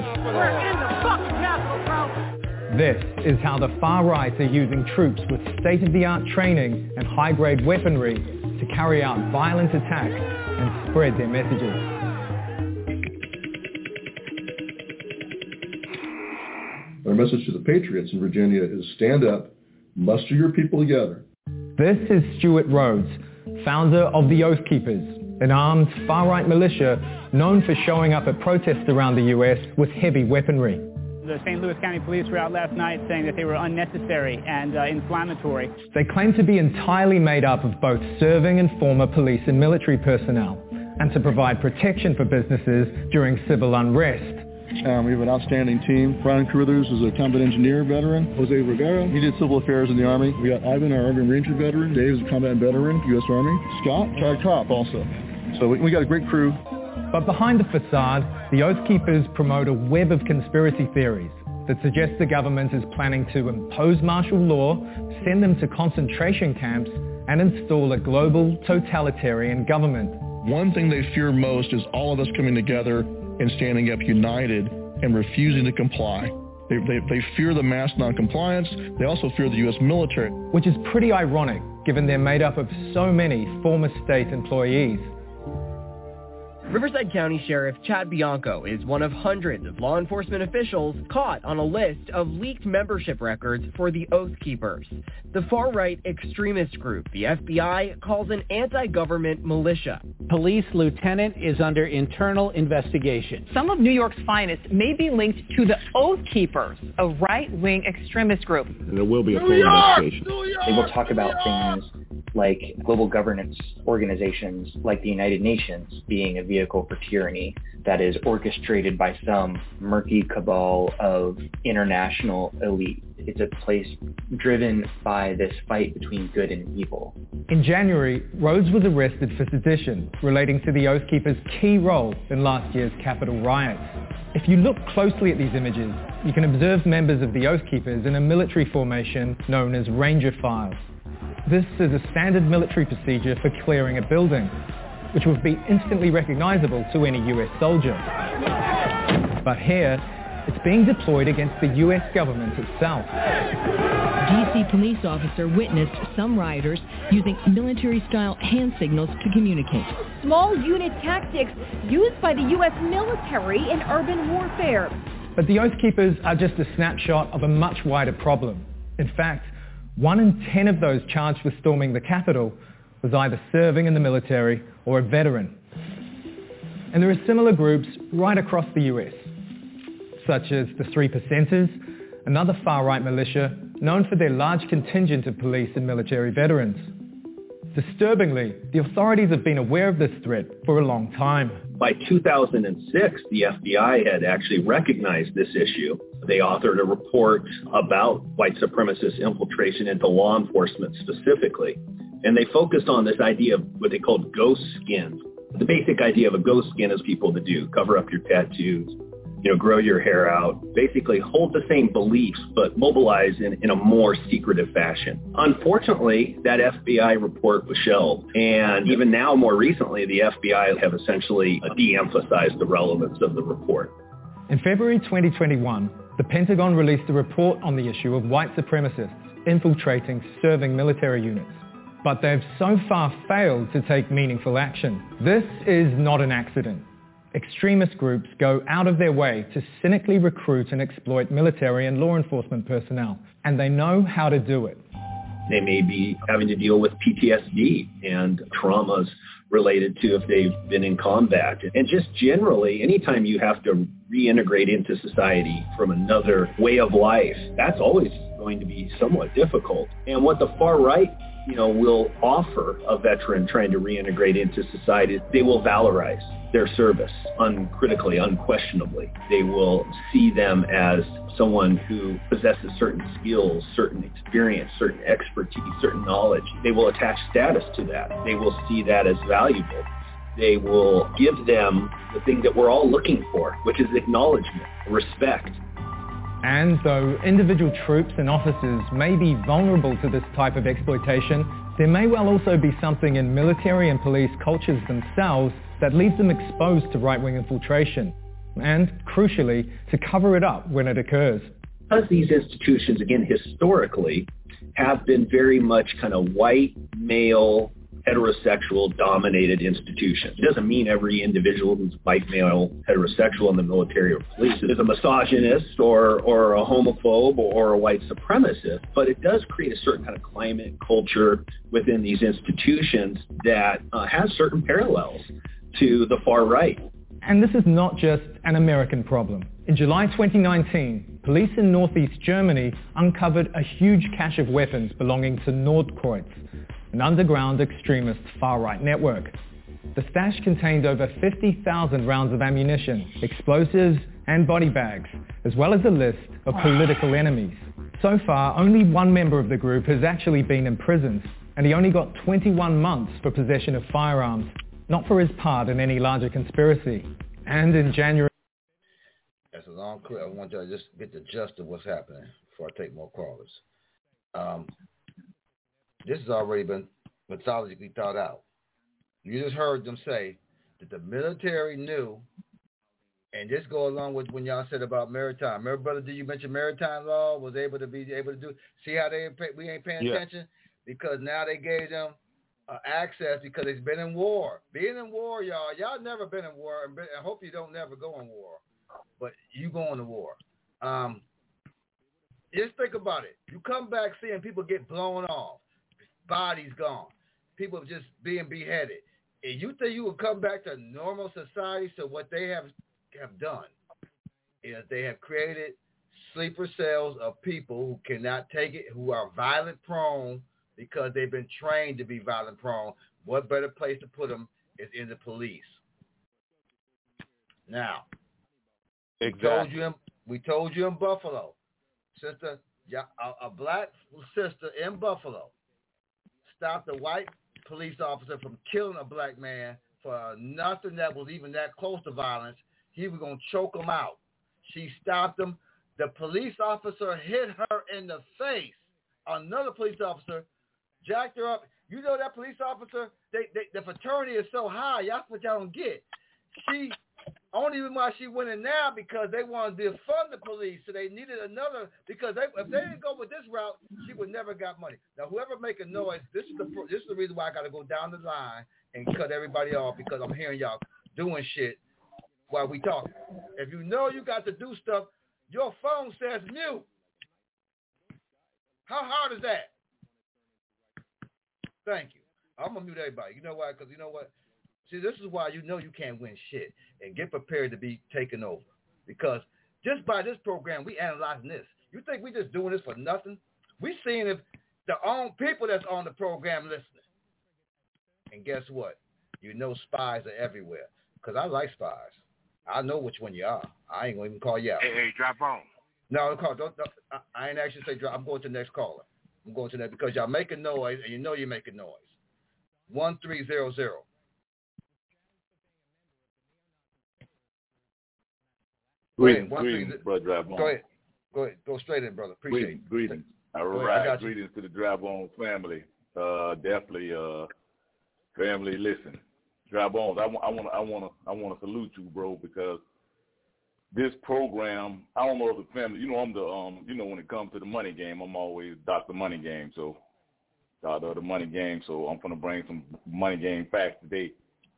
This is how the far right are using troops with state-of-the-art training and high-grade weaponry to carry out violent attacks and spread their messages. Our message to the patriots in Virginia is stand up, muster your people together. This is Stuart Rhodes, founder of the Oath Keepers, an armed far-right militia known for showing up at protests around the US with heavy weaponry. The St. Louis County Police were out last night saying that they were unnecessary and inflammatory. They claim to be entirely made up of both serving and former police and military personnel, and to provide protection for businesses during civil unrest. We have an outstanding team. Brian Carruthers is a combat engineer veteran. Jose Rivera, he did civil affairs in the Army. We got Ivan, our Army Ranger veteran. Dave is a combat veteran, U.S. Army. Scott, retired cop also. So we got a great crew. But behind the facade, the Oath Keepers promote a web of conspiracy theories that suggest the government is planning to impose martial law, send them to concentration camps, and install a global totalitarian government. One thing they fear most is all of us coming together and standing up united and refusing to comply. They fear the mass noncompliance. They also fear the U.S. military. Which is pretty ironic, given they're made up of so many former state employees. Riverside County Sheriff Chad Bianco is one of hundreds of law enforcement officials caught on a list of leaked membership records for the Oath Keepers, the far-right extremist group the FBI calls an anti-government militia. Police lieutenant is under internal investigation. Some of New York's finest may be linked to the Oath Keepers, a right-wing extremist group. And there will be a full investigation. They will talk about things like global governance organizations like the United Nations being a vehicle for tyranny that is orchestrated by some murky cabal of international elite. It's a place driven by this fight between good and evil. In January, Rhodes was arrested for sedition relating to the Oath Keepers' key role in last year's Capitol riots. If you look closely at these images, you can observe members of the Oath Keepers in a military formation known as Ranger File. This is a standard military procedure for clearing a building, which would be instantly recognizable to any US soldier. But here, it's being deployed against the U.S. government itself. D.C. police officer witnessed some rioters using military-style hand signals to communicate. Small unit tactics used by the U.S. military in urban warfare. But the Oath Keepers are just a snapshot of a much wider problem. In fact, 1 in 10 of those charged with storming the Capitol was either serving in the military or a veteran. And there are similar groups right across the US, such as the 3 Percenters, another far-right militia known for their large contingent of police and military veterans. Disturbingly, the authorities have been aware of this threat for a long time. By 2006, the FBI had actually recognized this issue. They authored a report about white supremacist infiltration into law enforcement specifically. And they focused on this idea of what they called ghost skin. The basic idea of a ghost skin is people to do, cover up your tattoos, grow your hair out, basically hold the same beliefs, but mobilize in a more secretive fashion. Unfortunately, that FBI report was shelved. And even now, more recently, the FBI have essentially de-emphasized the relevance of the report. In February 2021, the Pentagon released a report on the issue of white supremacists infiltrating serving military units. But they've so far failed to take meaningful action. This is not an accident. Extremist groups go out of their way to cynically recruit and exploit military and law enforcement personnel, and they know how to do it. They may be having to deal with PTSD and traumas related to if they've been in combat. And just generally, anytime you have to reintegrate into society from another way of life, that's always going to be somewhat difficult. And what the far right will offer a veteran trying to reintegrate into society, they will valorize their service uncritically, unquestionably. They will see them as someone who possesses certain skills, certain experience, certain expertise, certain knowledge. They will attach status to that. They will see that as valuable. They will give them the thing that we're all looking for, which is acknowledgement, respect. And though individual troops and officers may be vulnerable to this type of exploitation, there may well also be something in military and police cultures themselves that leaves them exposed to right-wing infiltration, and, crucially, to cover it up when it occurs. Because these institutions, again, historically, have been very much kind of white, male, heterosexual dominated institutions. It doesn't mean every individual who's white, male, heterosexual in the military or police is a misogynist or a homophobe or a white supremacist, but it does create a certain kind of climate, culture within these institutions that has certain parallels to the far right. And this is not just an American problem. In July 2019, police in northeast Germany uncovered a huge cache of weapons belonging to Nordkreuz, an underground extremist far-right network. The stash contained over 50,000 rounds of ammunition, explosives, and body bags, as well as a list of political enemies. So far, only one member of the group has actually been imprisoned, and he only got 21 months for possession of firearms, not for his part in any larger conspiracy. And in January... That's a long clip. I want y'all to just get the gist of what's happening before I take more callers. This has already been methodologically thought out. You just heard them say that the military knew, and this go along with when y'all said about maritime. Remember, brother, did you mention maritime law was able to do? See how we ain't paying attention? Because now they gave them access because it's been in war. Being in war, y'all never been in war, and I hope you don't never go in war, but you going to war. Just think about it. You come back seeing people get blown off, bodies gone, people just being beheaded. And you think you will come back to normal society? So what they have done is they have created sleeper cells of people who cannot take it, who are violent prone because they've been trained to be violent prone. What better place to put them is in the police. Now, exactly. we told you in Buffalo, sister, a black sister in Buffalo stopped a white police officer from killing a black man for nothing that was even that close to violence. He was going to choke him out. She stopped him. The police officer hit her in the face. Another police officer jacked her up. You know that police officer, the fraternity is so high. That's what y'all don't get. She Only reason why she went in now because they wanted to defund the police, so they needed another. Because if they didn't go with this route, she would never got money. Now, whoever making noise, this is the reason why I got to go down the line and cut everybody off because I'm hearing y'all doing shit while we talking. If you know you got to do stuff, your phone says mute. How hard is that? Thank you. I'm gonna mute everybody. You know why? Because you know what? See, this is why you know you can't win shit, and get prepared to be taken over. Because just by this program, we analyzing this. You think we just doing this for nothing? We seeing if the own people that's on the program listening. And guess what? You know spies are everywhere. Because I like spies. I know which one you are. I ain't gonna even call you out. Hey, drop on. No, don't, I ain't actually say drop. I'm going to the next caller. I'm going to that because y'all making noise, and you know you're making noise. 1300. Greetings, brother Drive On. Go ahead. Go straight in, brother. Appreciate it. Greetings. All right. Greetings to the Drive On family. Definitely, family. Listen, Drive On. I want to salute you, bro, because this program. I don't know if the family. You know, I'm the when it comes to the money game, I'm always Dr. Money Game. So, the money game. So I'm gonna bring some money game facts today.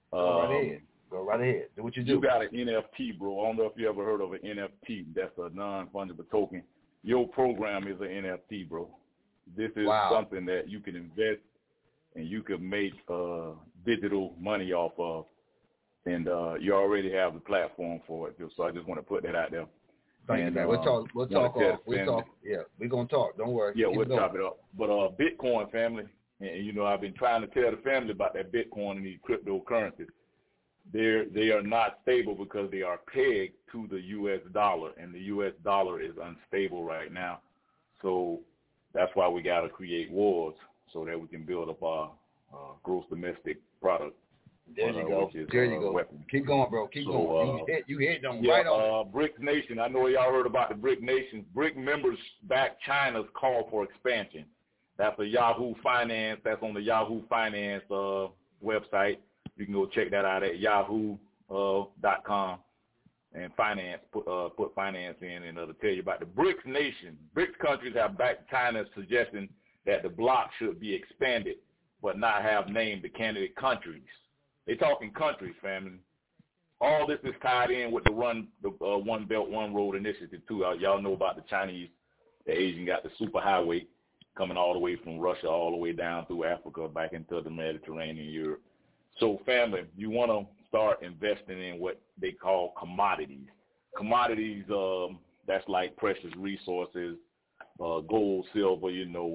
Go right ahead. Do what you do. You got an NFT, bro. I don't know if you ever heard of an NFT. That's a non-fungible token. Your program is an NFT, bro. This is something that you can invest and you can make digital money off of. And you already have the platform for it. So I just want to put that out there. Thank you, man. We'll talk off. Yeah, we're going to talk. Don't worry. Yeah, we'll chop it up. But Bitcoin, family, and, I've been trying to tell the family about that Bitcoin and these cryptocurrencies. They are not stable because they are pegged to the U.S. dollar, and the U.S. dollar is unstable right now. So that's why we got to create wars so that we can build up our gross domestic product. There you go. There you go. Weapon. Keep going, bro. Keep going. You hit them right on. BRICS Nation. I know y'all heard about the BRIC Nations. BRIC members back China's call for expansion. That's a Yahoo Finance. That's on the Yahoo Finance website. You can go check that out at yahoo.com and finance. Put finance in, and it'll tell you about the BRICS Nation. BRICS countries have backed China's suggestion that the bloc should be expanded, but not have named the candidate countries. They're talking countries, family. All this is tied in with the One Belt, One Road initiative, too. Y'all know about the Chinese, the Asian got the superhighway coming all the way from Russia all the way down through Africa back into the Mediterranean, Europe. So, family, you want to start investing in what they call commodities. Commodities, that's like precious resources, gold, silver,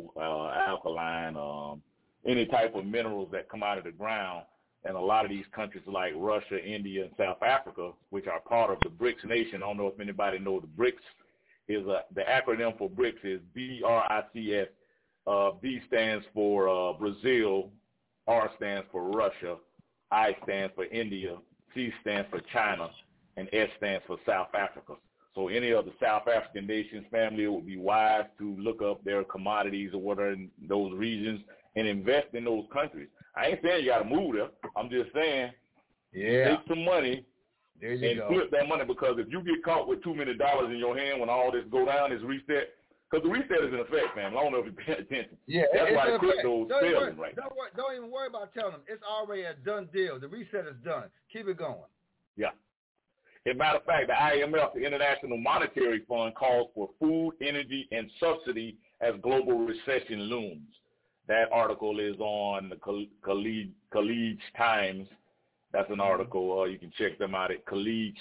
alkaline, any type of minerals that come out of the ground. And a lot of these countries like Russia, India, and South Africa, which are part of the BRICS Nation. I don't know if anybody knows the BRICS is the acronym for BRICS is BRICS. B stands for Brazil, R stands for Russia, I stands for India, C stands for China, and S stands for South Africa. So any of the South African nations, family, it would be wise to look up their commodities or what are in those regions and invest in those countries. I ain't saying you got to move there. I'm just saying take some money and flip that money, because if you get caught with too many dollars in your hand when all this go down, it's reset. Because the reset is in effect, man. I don't know if you're paying attention. Yeah, that's why the crypto's failing right now. Don't even worry about telling them. It's already a done deal. The reset is done. Keep it going. Yeah. As a matter of fact, the IMF, the International Monetary Fund, calls for food, energy, and subsidy as global recession looms. That article is on the Khaleej Times. That's an article. You can check them out at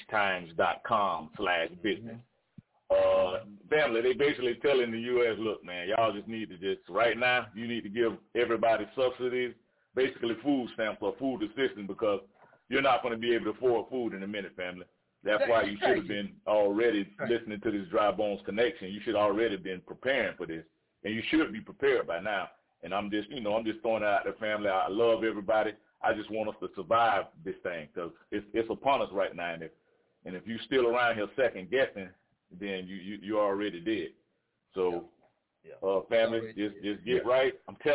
khaleejtimes.com/business. Family, they basically telling the U.S., look, man, y'all just need to right now, you need to give everybody subsidies, basically food stamps or food assistance, because you're not going to be able to afford food in a minute, family. That's why you should have been already listening to this Dry Bones Connection. You should already been preparing for this, and you should be prepared by now. And I'm just throwing it out there, family. I love everybody. I just want us to survive this thing, because it's upon us right now. And if you're still around here second guessing, then you already did. So, family, just get right. I'm telling you,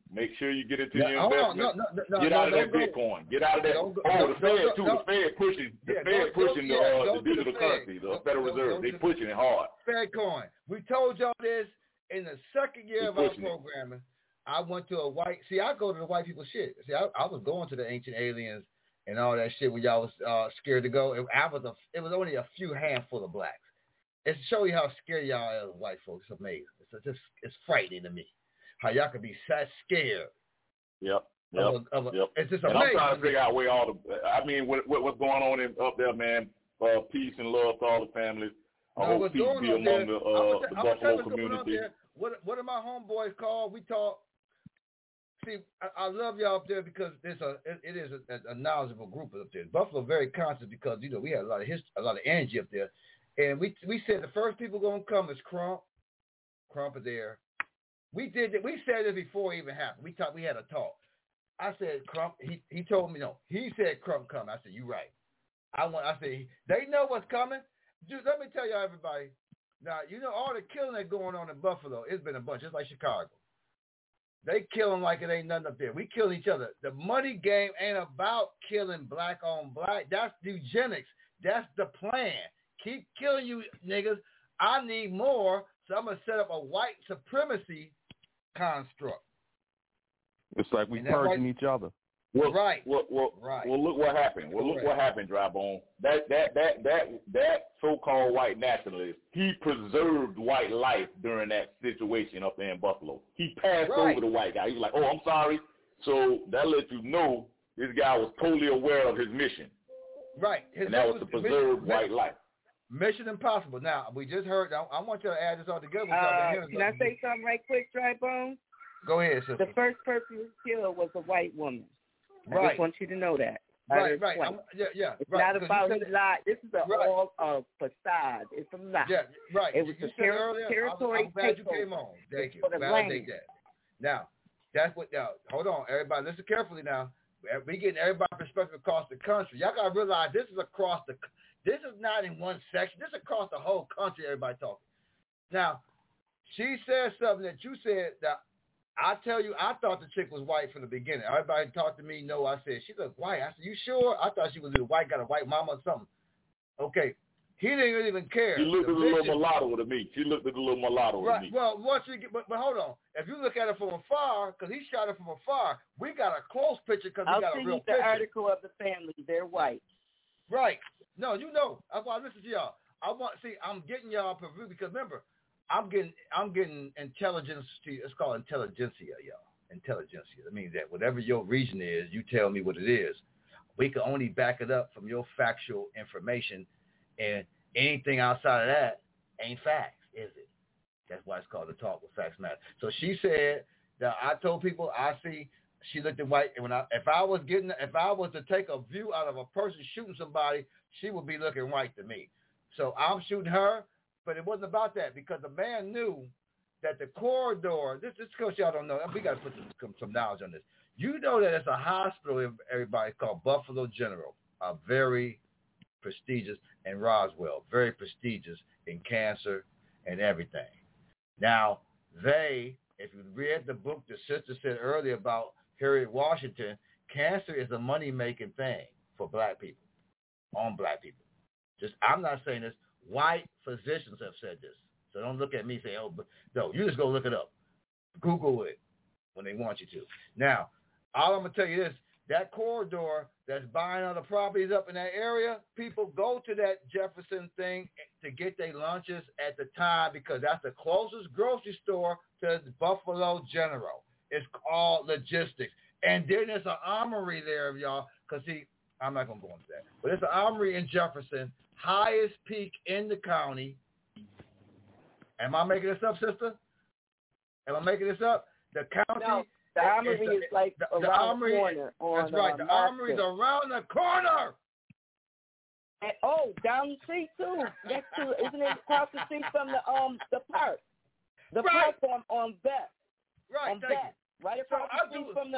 Make sure you get into your investment. Get out of that Bitcoin. Get out of that. The Fed too. The Fed pushing the digital currency. The Federal Reserve. They pushing it hard. Fed coin. We told y'all this in the second year of our programming. I went to a white. See, I go to the white people shit. See, I was going to the ancient aliens and all that shit when y'all was scared to go. It was only a few handful of blacks. It shows you how scared y'all are as white folks. It's amazing. It's frightening to me. How y'all can be that scared. Yep. It's just amazing. And I'm trying to figure out where all what's going on up there, man. Peace and love to all the families. I hope peace be among the Buffalo community. What are my homeboys called? We talk. See, I love y'all up there because it is a knowledgeable group up there. Buffalo very conscious because we had a lot of history, a lot of energy up there, and we said the first people gonna come is Crump. Crump is there. We said this before it even happened. We had a talk. I said Crump. He told me no. He said Crump coming. I said you right. I said they know what's coming. Dude, let me tell y'all, everybody. Now all the killing that's going on in Buffalo. It's been a bunch, just like Chicago. They killing like it ain't nothing up there. We kill each other. The money game ain't about killing black on black. That's eugenics. That's the plan. Keep killing you niggas. I need more, so I'm gonna set up a white supremacy construct. It's like we purging each other. Well, right. Well, look what happened. Look what happened, Drybone. That so-called white nationalist, he preserved white life during that situation up there in Buffalo. He passed over the white guy. He was like, "Oh, I'm sorry." So that lets you know this guy was totally aware of his mission. Right. And that was to preserve white life. Mission impossible. Now, we just heard, I want you to add this all together. Can I say something right quick, Drybone? Go ahead, sister. The first person killed was a white woman. I just want you to know that. Right. It's not about his lie. This is all a facade. It's a lie. Yeah, right. It was you a territory I'm glad you came on. Thank you. Validate that. Now, hold on, everybody. Listen carefully now. We getting everybody's perspective across the country. Y'all got to realize this is this is not in one section. This is across the whole country, everybody talking. Now, she said something that you said that I tell you, I thought the chick was white from the beginning. Everybody talked to me. No, I said, she looked white. I said, you sure? I thought she was either white, got a white mama or something. Okay. He didn't even care. She looked at a little mulatto to me. Right. Well, once we get, but hold on. If you look at it from afar, because he shot it from afar, we got a close picture because we got a real picture. I'll send you the article of the family. They're white. Right. No, that's why I listen to y'all. I'm getting y'all because remember, I'm getting intelligence to you. It's called intelligentsia, y'all. Intelligentsia. That means that whatever your reason is, you tell me what it is. We can only back it up from your factual information, and anything outside of that ain't facts, is it? That's why it's called the Talk with Facts Matter. So she said that I told people she looked at white, and if I was to take a view out of a person shooting somebody, she would be looking white to me. So I'm shooting her. But it wasn't about that because the man knew that the corridor, this because y'all don't know, we got to put some knowledge on this. You know that it's a hospital, everybody, called Buffalo General, very prestigious, and Roswell, very prestigious in cancer and everything. Now, if you read the book the sister said earlier about Harriet Washington, cancer is a money-making thing for black people, on black people. I'm not saying this. White physicians have said this. So don't look at me and say, oh, but no, you just go look it up. Google it when they want you to. Now, all I'm going to tell you is that corridor that's buying other properties up in that area, people go to that Jefferson thing to get their lunches at the time because that's the closest grocery store to Buffalo General. It's called Logistics. And then there's an armory there, y'all, because I'm not going to go into that. But it's an armory in Jefferson, highest peak in the county. Am I making this up, sister? Am I making this up? The county. No, the armory is like around the corner. That's right. The armory is around the corner. And, down the street too. Next to, isn't it across the street from the park? The park on Beth. Right. On Beth. Right across the street from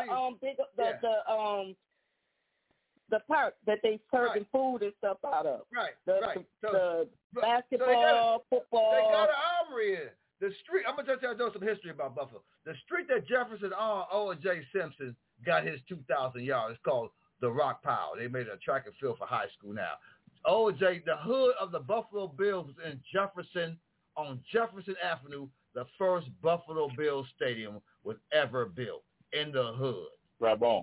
the park that they serving food and stuff out of. Right. The basketball, football. They got an armory in. The street, I'm going to tell you some history about Buffalo. The street that Jefferson O.J. Simpson got his 2,000 yards is called the Rock Pile. They made it a track and field for high school now. O.J., the hood of the Buffalo Bills was in Jefferson, on Jefferson Avenue. The first Buffalo Bills stadium was ever built in the hood. Rabon.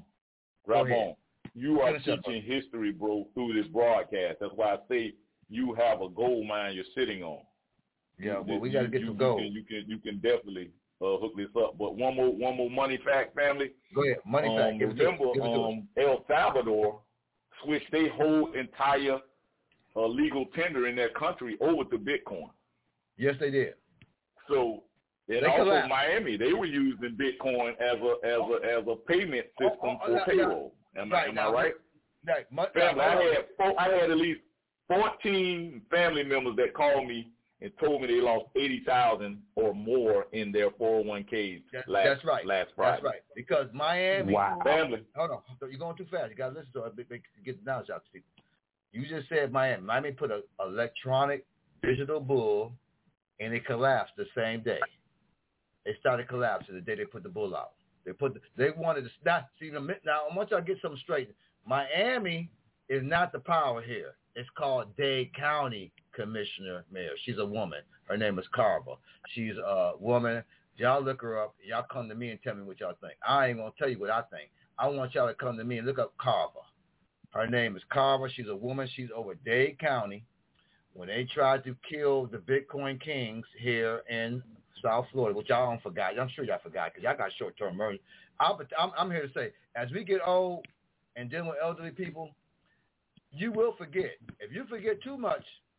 You are teaching history, bro, through this broadcast. That's why I say you have a gold mine you're sitting on. Yeah, well, we got to get some gold. You can definitely hook this up. But one more money fact, family. Go ahead, money fact. Remember, El Salvador switched their whole entire legal tender in their country over to Bitcoin. Yes, they did. So, and also Miami, they were using Bitcoin as a payment system for payroll. Am I right? Right. Family, I had at least 14 family members that called me and told me they lost $80,000 or more in their 401ks last Friday. That's right. Because Miami, family. Hold on, you're going too fast. You got to listen to it. Get the knowledge out to people. You just said Miami. Miami put an electronic digital bull, and it collapsed the same day. It started collapsing the day they put the bull out. They wanted to not see them. Now I want y'all to get something straight. Miami is not the power here. It's called Dade County Commissioner Mayor. She's a woman. Her name is Carver. She's a woman. Y'all look her up. Y'all come to me and tell me what y'all think. I ain't gonna tell you what I think. I want y'all to come to me and look up Carver. Her name is Carver. She's a woman. She's over Dade County. When they tried to kill the Bitcoin kings here in South Florida, which y'all don't forgot. I'm sure y'all forgot because y'all got short-term memory. I'm here to say, as we get old and dealing with elderly people, you will forget. If you forget too much,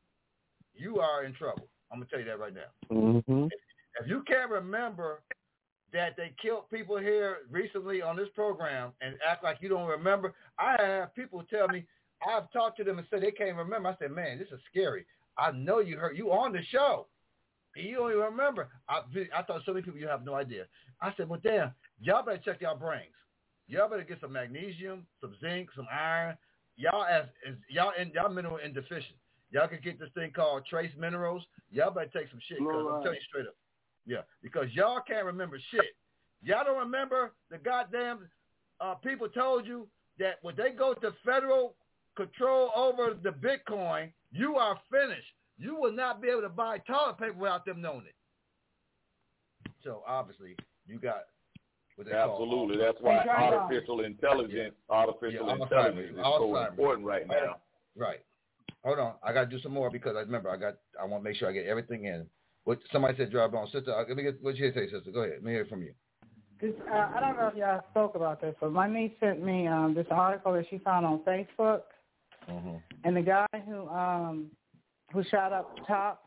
you are in trouble. I'm going to tell you that right now. Mm-hmm. If you can't remember that they killed people here recently on this program and act like you don't remember, I have people tell me, I've talked to them and said they can't remember. I said, man, this is scary. I know you heard. You on the show. You don't even remember. I thought so many people, you have no idea. I said, well, damn, y'all better check y'all brains. Y'all better get some magnesium, some zinc, some iron. Y'all mineral indeficient. Y'all can get this thing called trace minerals. Y'all better take some shit, because I'm telling you straight up. Yeah, because y'all can't remember shit. Y'all don't remember the goddamn people told you that when they go to federal control over the Bitcoin, you are finished. You will not be able to buy toilet paper without them knowing it. So obviously, you got what they call. Absolutely, that's why artificial intelligence is so important right now. Right. Hold on, I got to do some more because I want to make sure I get everything in. What somebody said, drive on, sister. Let me get what you say, sister. Go ahead. Let me hear it from you. I don't know if y'all spoke about this, but my niece sent me this article that she found on Facebook, and the guy who shot up top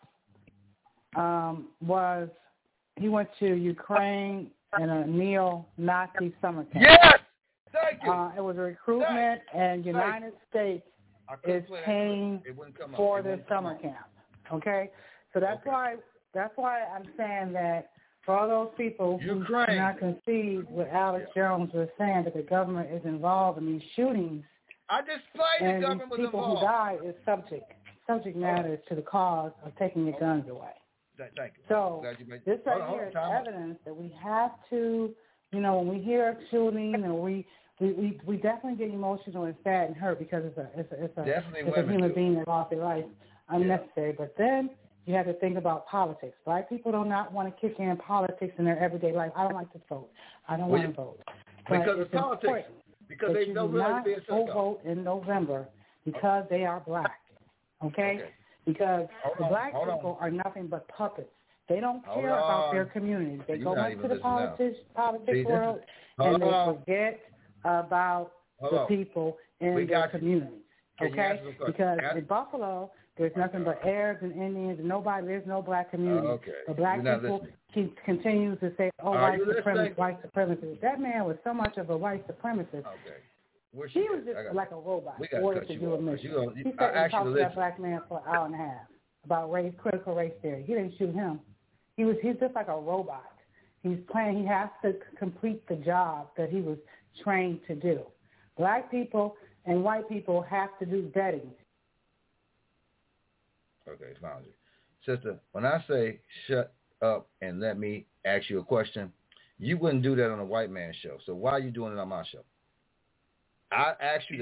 he went to Ukraine in a neo-Nazi summer camp. Yes! Thank you. It was a recruitment, and United States is paying for this summer camp. Okay? So that's why I'm saying that for all those people who cannot concede what Alex Jones was saying, that the government is involved in these shootings, I just played the government was people involved. who die is subject matters to the cause of taking your guns away. Thank you. So this right here is evidence that we have to, when we hear a shooting, we definitely get emotional and sad and hurt because it's a human being that lost their life unnecessary. But then you have to think about politics. Black people do not want to kick in politics in their everyday life. I don't like to vote. I don't want to vote. Because it's politics. Because they don't realize being vote in November because they are black. Okay? Because the black people are nothing but puppets. They don't care about their communities. They go into the politics world and they forget about the people in their communities. Okay? Because in Buffalo, there's nothing but Arabs and Indians and there's no black community. The black people continues to say, white supremacist. That man was so much of a white supremacist. He was just like a robot. Ordered to do a mission. He sat and talked to that black man for an hour and a half about critical race theory. He didn't shoot him. He's just like a robot. He has to complete the job that he was trained to do. Black people and white people have to do vetting. Okay, found you. Sister, when I say shut up and let me ask you a question. You wouldn't do that on a white man show. So why are you doing it on my show? I asked you to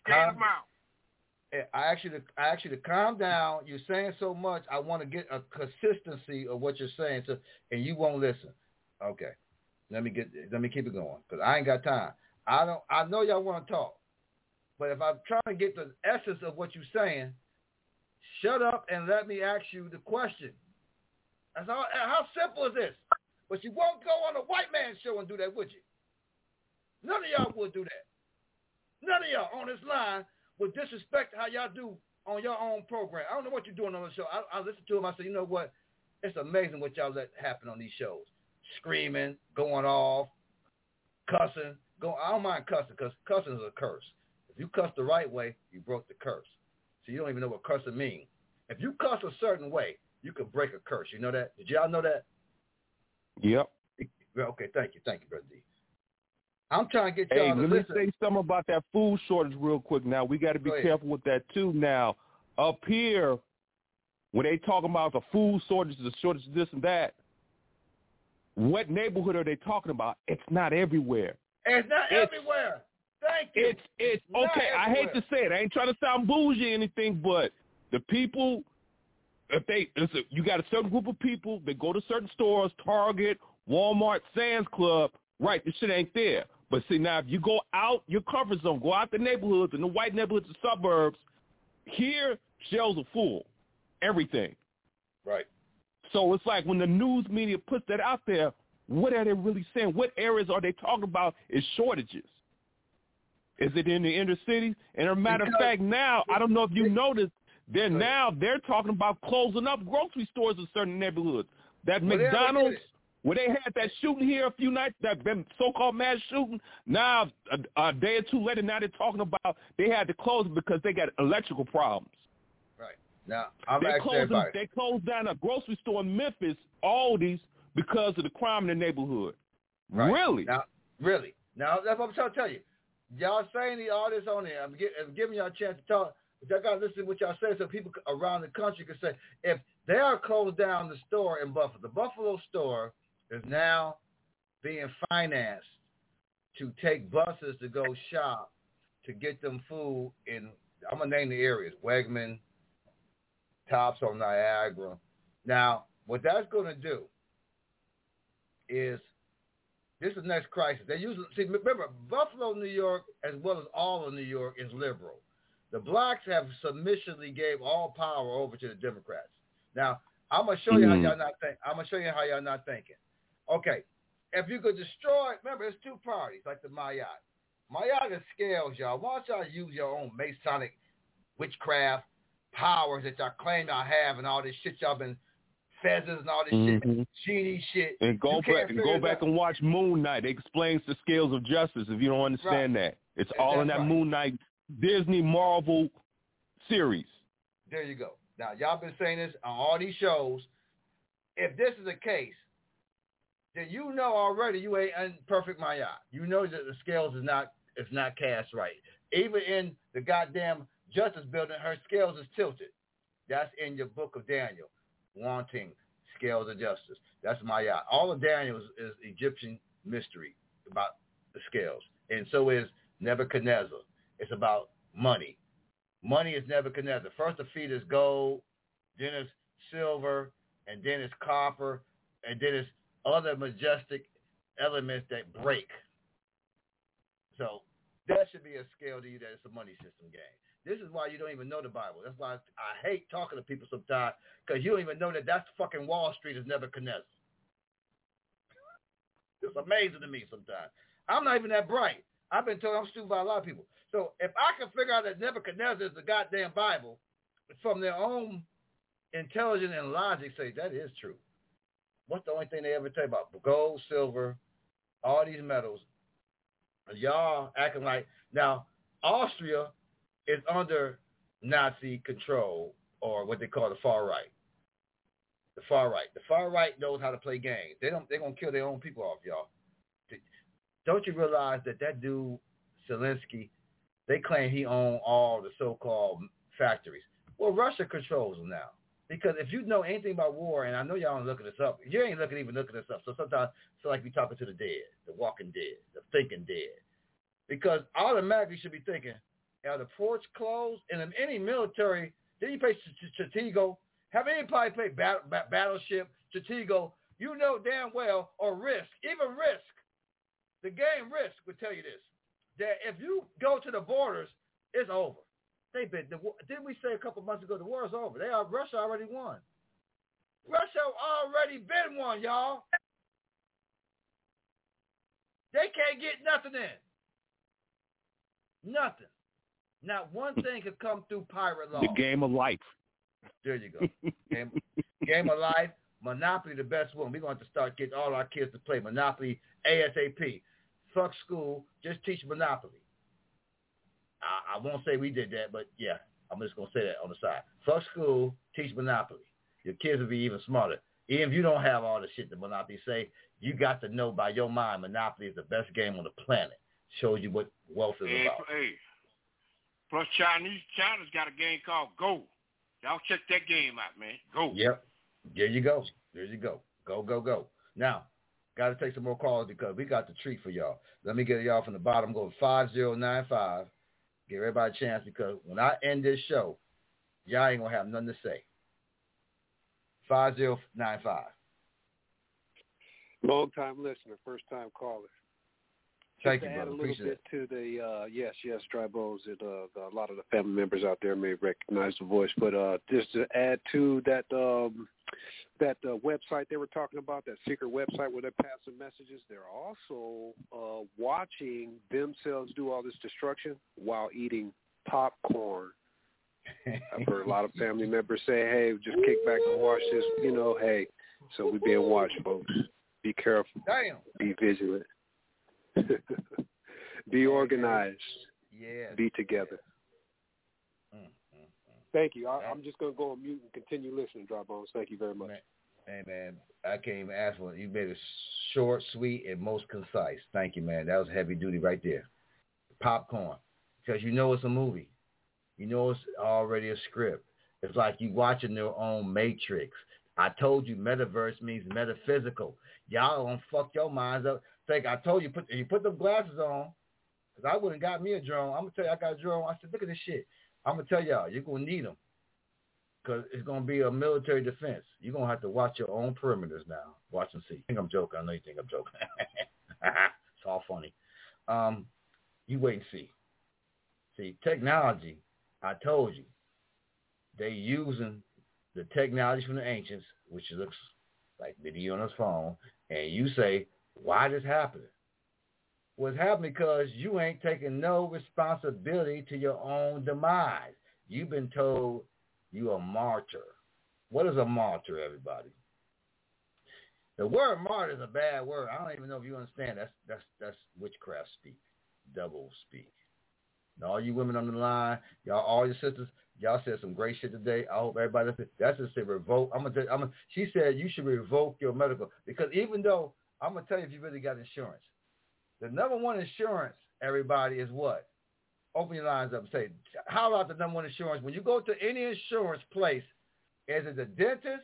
calm down. You're saying so much. I want to get a consistency of what you're saying, and you won't listen. Okay, let me keep it going because I ain't got time. I know y'all want to talk, but if I'm trying to get the essence of what you're saying, shut up and let me ask you the question. That's all. How simple is this? But you won't go on a white man show and do that, would you? None of y'all would do that. None of y'all on this line would disrespect how y'all do on your own program. I don't know what you're doing on the show. I listen to them. I say, you know what? It's amazing what y'all let happen on these shows. Screaming, going off, cussing. I don't mind cussing because cussing is a curse. If you cuss the right way, you broke the curse. So you don't even know what cussing means. If you cuss a certain way, you could break a curse. You know that? Did y'all know that? Yep. Okay, thank you, Brother D. I'm trying to get y'all to listen. listen. Let me say something about that food shortage real quick now. We got to be careful with that too now. Up here, when they talking about the food shortage, the shortage of this and that, what neighborhood are they talking about? It's not everywhere. It's not everywhere. Thank you. It's okay. I hate to say it. I ain't trying to sound bougie or anything, but the people, you got a certain group of people that go to certain stores, Target, Walmart, Sam's Club, right, this shit ain't there. But see, now if you go out your comfort zone, go out the neighborhoods, in the white neighborhoods and suburbs, here shelves are full. Everything. Right. So it's like when the news media puts that out there, what are they really saying? What areas are they talking about as shortages? Is it in the inner cities? And as a matter of fact, now, I don't know if you noticed, they're talking about closing up grocery stores in certain neighborhoods. That McDonald's, where they had that shooting here a few nights, that so-called mass shooting, now a day or two later, now they're talking about they had to close because they got electrical problems. Right. Now, I'm asking everybody. They closed down a grocery store in Memphis, Aldi's, because of the crime in the neighborhood. Right. Really? Now, that's what I'm trying to tell you. Y'all saying all this on there. I'm giving y'all a chance to talk. But y'all got to listen to what y'all say so people around the country can say, if they are closed down the store in Buffalo, the Buffalo store is now being financed to take buses to go shop to get them food in, I'm going to name the areas, Wegman, Tops on Niagara. Now, what that's going to do is, this is the next crisis. They usually, remember, Buffalo, New York, as well as all of New York, is liberal. The blacks have submissively gave all power over to the Democrats. Now, I'm gonna show you how y'all not think. I'm gonna show you how y'all not thinking. Okay, if you could destroy, remember, it's two parties like the Mayat. Mayat is scales, y'all. Why don't y'all use your own Masonic witchcraft powers that y'all claim y'all have and all this shit y'all been feathers and all this shit, genie shit. And go back and watch Moon Knight. It explains the scales of justice if you don't understand that. It's all in that Moon Knight Disney Marvel series. There you go. Now, y'all been saying this on all these shows. If this is the case, then you know already you ain't perfect Maya. You know that the scales is not cast right. Even in the goddamn Justice Building, her scales is tilted. That's in your book of Daniel. Wanting scales of justice. That's Maya. All of Daniel is Egyptian mystery about the scales. And so is Nebuchadnezzar. It's about money. Money is Nebuchadnezzar. First the feet is gold, then it's silver, and then it's copper, and then it's other majestic elements that break. So that should be a scale to you that it's a money system game. This is why you don't even know the Bible. That's why I hate talking to people sometimes, because you don't even know that that's fucking Wall Street is Nebuchadnezzar. It's amazing to me sometimes. I'm not even that bright. I've been told I'm stupid by a lot of people. So if I can figure out that Nebuchadnezzar is the goddamn Bible, from their own intelligence and logic say that is true. What's the only thing they ever tell you about? Gold, silver, all these metals. Y'all acting like, now, Austria is under Nazi control, or what they call the far right. The far right. The far right knows how to play games. They're going to kill their own people off, y'all. Don't you realize that dude, Zelensky, they claim he owned all the so-called factories. Well, Russia controls them now. Because if you know anything about war, and I know y'all aren't looking this up, you ain't even looking this up. So sometimes it's like we talking to the dead, the walking dead, the thinking dead. Because automatically you should be thinking, are the ports closed? And in any military, did you play Stratego? Have anybody played Battleship, Stratego? You know damn well, or Risk, even Risk, the game Risk would tell you this, that if you go to the borders, it's over. Didn't we say a couple months ago the war is over? Russia already won. Russia already been won, y'all. They can't get nothing in. Nothing. Not one thing could come through pirate law. The game of life. There you go. Game of life. Monopoly, the best one. We're going to start getting all our kids to play Monopoly ASAP. Fuck school. Just teach Monopoly. I won't say we did that, but yeah, I'm just going to say that on the side. Fuck school, teach Monopoly. Your kids will be even smarter. Even if you don't have all the shit that Monopoly say, you got to know by your mind Monopoly is the best game on the planet. Shows you what wealth is about. Hey. Plus China's got a game called Go. Y'all check that game out, man. Go. Yep. There you go. Go. Now, got to take some more calls because we got the treat for y'all. Let me get y'all from the bottom. Go 5095. Give everybody a chance because when I end this show, y'all ain't going to have nothing to say. 5095. Long time listener, first time caller. Thank you, brother. brother. Add a little Appreciate bit to the yes, Dry Bones. A lot of the family members out there may recognize the voice, but just to add to that website they were talking about, that secret website where they're passing messages, they're also watching themselves do all this destruction while eating popcorn. I've heard a lot of family members say, hey, just kick back and watch this, hey. So we're being watched, folks. Be careful. Damn. Be vigilant. Be organized. Yeah. Be together. Thank you. I'm just going to go on mute and continue listening, Dry Bones. Thank you very much. Hey, man, I can't even ask for it. You made it short, sweet, and most concise. Thank you, man. That was heavy duty right there. Popcorn. Because you know it's a movie. You know it's already a script. It's like you watching their own Matrix. I told you metaverse means metaphysical. Y'all gonna fuck your minds up. I told you, put them glasses on, because I wouldn't got me a drone. I'm going to tell you, I got a drone. I said, look at this shit. I'm going to tell y'all, you're going to need them, because it's going to be a military defense. You're going to have to watch your own perimeters now. Watch and see. I think I'm joking. I know you think I'm joking. It's all funny. You wait and see. See, technology, I told you, they using the technology from the ancients, which looks like video on his phone, and you say, why this happening? Well, it's happening because you ain't taking no responsibility to your own demise. You've been told you a martyr. What is a martyr, everybody? The word martyr is a bad word. I don't even know if you understand. That's witchcraft speak, devil speak. And all you women on the line, y'all, all your sisters, y'all said some great shit today. I hope everybody listens. That's just a revoke. She said you should revoke your medical, because even though I'm going to tell you if you really got insurance. The number one insurance, everybody, is what? Open your lines up and say, how about the number one insurance? When you go to any insurance place, is it the dentist?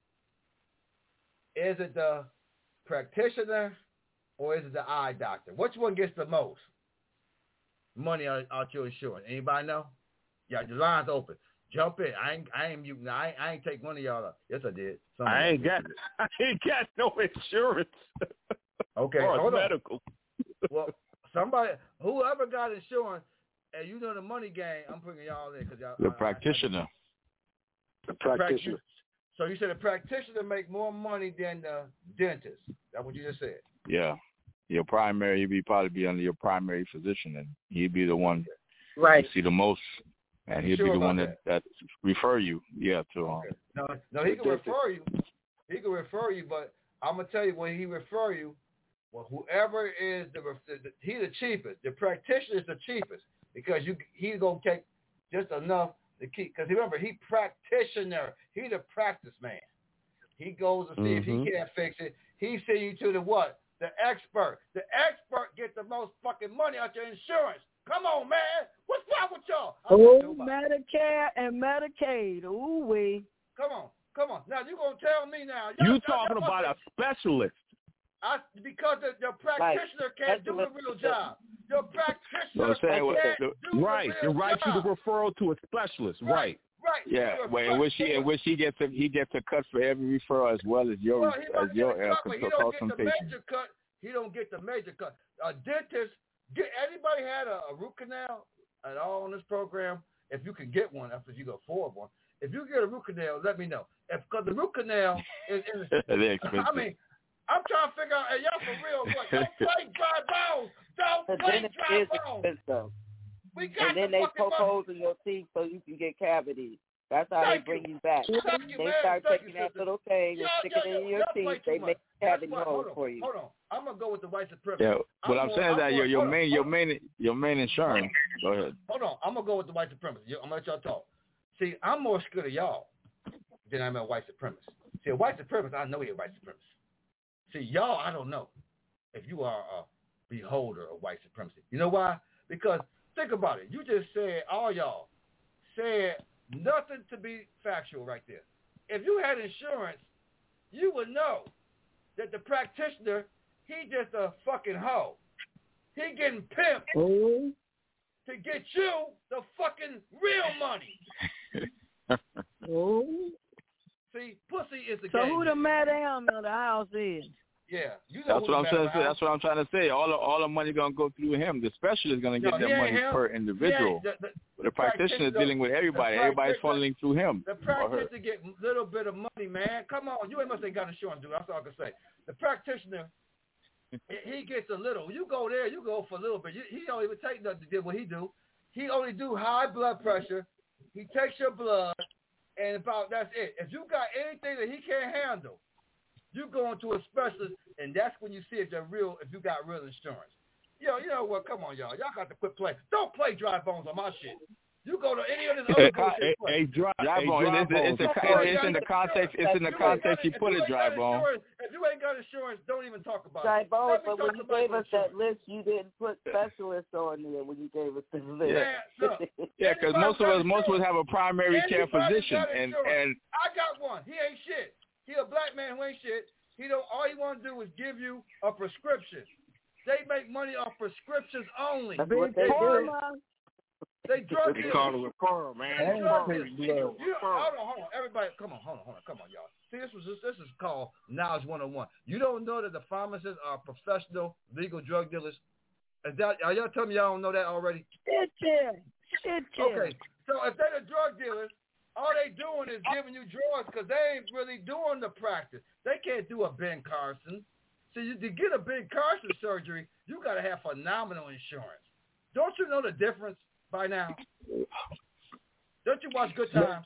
Is it the practitioner? Or is it the eye doctor? Which one gets the most money out your insurance? Anybody know? Yeah, the line's open. Jump in. I ain't muting. I ain't take one of y'all up. Yes, I did. I ain't got no insurance. Okay, hold medical. On. Well, whoever got insurance, and you know the money game, I'm putting y'all in because y'all. The practitioner. The practitioner. So you said the practitioner make more money than the dentist. That's what you just said. Yeah, your primary, he'd probably be under your primary physician, and he'd be the one right. You see the most. And he'll be the one that refer you, to okay. No, he can refer you. He can refer you, but I'm gonna tell you when he refer you, well, whoever is he's the cheapest. The practitioner is the cheapest because he's gonna take just enough to keep. Because remember, he practitioner. He the practice man. He goes to see if he can't fix it. He send you to the what? The expert. The expert gets the most fucking money out your insurance. Come on, man. What's wrong with y'all? Medicare and Medicaid. Ooh, wee. Come on. Now you gonna tell me now? You talking about a specialist? Because the practitioner can't do the real job. The practitioner can't do the right. real They write job. you the referral to a specialist. Right. Right. Yeah. Well, he gets a cut for every referral as well as your he don't get consultation. the major cut. He don't get the major cut. A dentist. Anybody had a root canal at all on this program? If you can get one, after you go forward one. If you get a root canal, let me know. Because the root canal is they're expensive. I mean, I'm trying to figure out, hey, y'all for real, what? Don't play dry bones. Don't play dry bones. Expensive. We got and then they poke holes in your teeth so you can get cavities. That's how they bring you back. They start taking that little thing and stick it in your teeth. They make cavity holes for you. Hold on. I'm gonna go with the white supremacist. Yeah, what I'm saying is that your main insurance. Go ahead. Hold on. I'm gonna go with the white supremacist. I'm gonna let y'all talk. See, I'm more scared of y'all than I'm a white supremacist. See, a white supremacist, I know you're a white supremacist. See, y'all, I don't know if you are a beholder of white supremacy. You know why? Because think about it. You just said, all y'all said nothing to be factual right there. If you had insurance, you would know that the practitioner, he just a fucking hoe. He getting pimped to get you the fucking real money. See, pussy is the game. So who the madam of the house is? Yeah, you know that's what I'm trying to say. That's what I'm trying to say. All the money gonna go through him. The specialist is gonna get that money per individual. The practitioner is dealing with everybody. Everybody's funneling through him. The practitioner get a little bit of money, man. Come on, you ain't must have got insurance, dude. That's all I can say. The practitioner, he gets a little. You go there, you go for a little bit. He don't even take nothing to do what he do. He only do high blood pressure. He takes your blood, and about that's it. If you got anything that he can't handle, you go into a specialist, and that's when you see if they're real. If you got real insurance, you know what? Come on, y'all got to quit playing. Don't play dry bones on my shit. You go to any of this other bullshit. Dry bone. It's in the context. It's in the context you put it. Dry bone. If you ain't got insurance, don't even talk about dry it. Bone, but when you gave us that list, you didn't put specialists on there when you gave us the list. Yeah, because most of us have a primary care physician, and I got one. He ain't shit. He a black man who ain't shit. All he want to do is give you a prescription. They make money off prescriptions only. That's what they do. They drug dealers. They call it referral, man. Hold on. Everybody, come on, y'all. See, this is called Knowledge 101. You don't know that the pharmacists are professional legal drug dealers? Are y'all telling me y'all don't know that already? Shit. Okay, so if they're the drug dealers, all they doing is giving you drugs because they ain't really doing the practice. They can't do a Ben Carson. So to get a Ben Carson surgery, you got to have phenomenal insurance. Don't you know the difference by now? Don't you watch Good Times?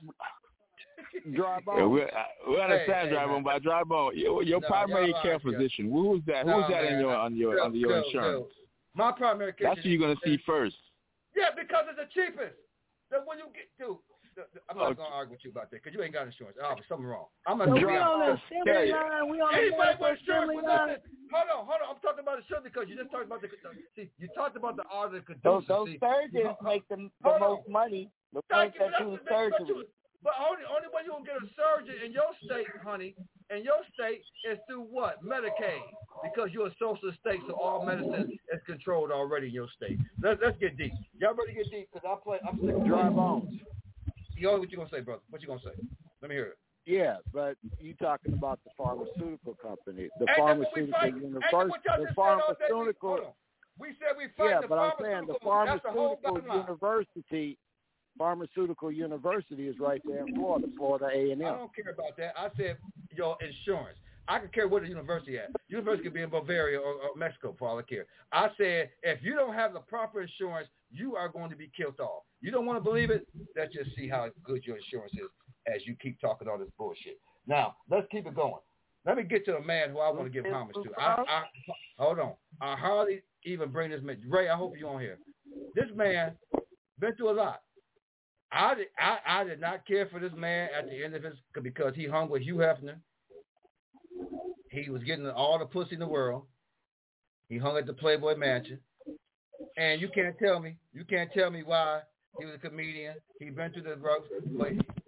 Dry Bone. Yeah, we understand Dry Bone, but Dry Bone, your primary care physician. Who's that? Who's that under your insurance? My primary care. That's who you're gonna see first. Yeah, because it's the cheapest. Then when you get to, I'm not gonna argue with you about that because you ain't got insurance. Oh, something wrong. I'm so we on the assembly line. We on the assembly line. Hold on. I'm talking about insurance because you just talked about you taled about the art of the those surgeons make the most money. The ones that do surgery. But only way you gonna get a surgeon in your state, honey, in your state is through what? Medicaid, because you're a social state, so all medicine is controlled already in your state. Let's get deep. Y'all ready to get deep? Because I'm sick of Dry Bones. What you gonna say, brother? What you gonna say? Let me hear it. Yeah, but you talking about the pharmaceutical company, the pharmaceutical university. We said we fight. Yeah, but I'm saying the pharmaceutical university is right there in Florida A&M. I don't care about that. I said your insurance. I could care where the university at. University could be in Bavaria or Mexico for all I care. I said if you don't have the proper insurance, you are going to be killed off. You don't want to believe it? Let's just see how good your insurance is as you keep talking all this bullshit. Now, let's keep it going. Let me get to the man who I want to give homage to. Hold on. I hardly even bring this man. Ray, I hope you're on here. This man been through a lot. I did not care for this man at the end of his, because he hung with Hugh Hefner. He was getting all the pussy in the world. He hung at the Playboy Mansion. And you can't tell me why he was a comedian. He been through the drugs, but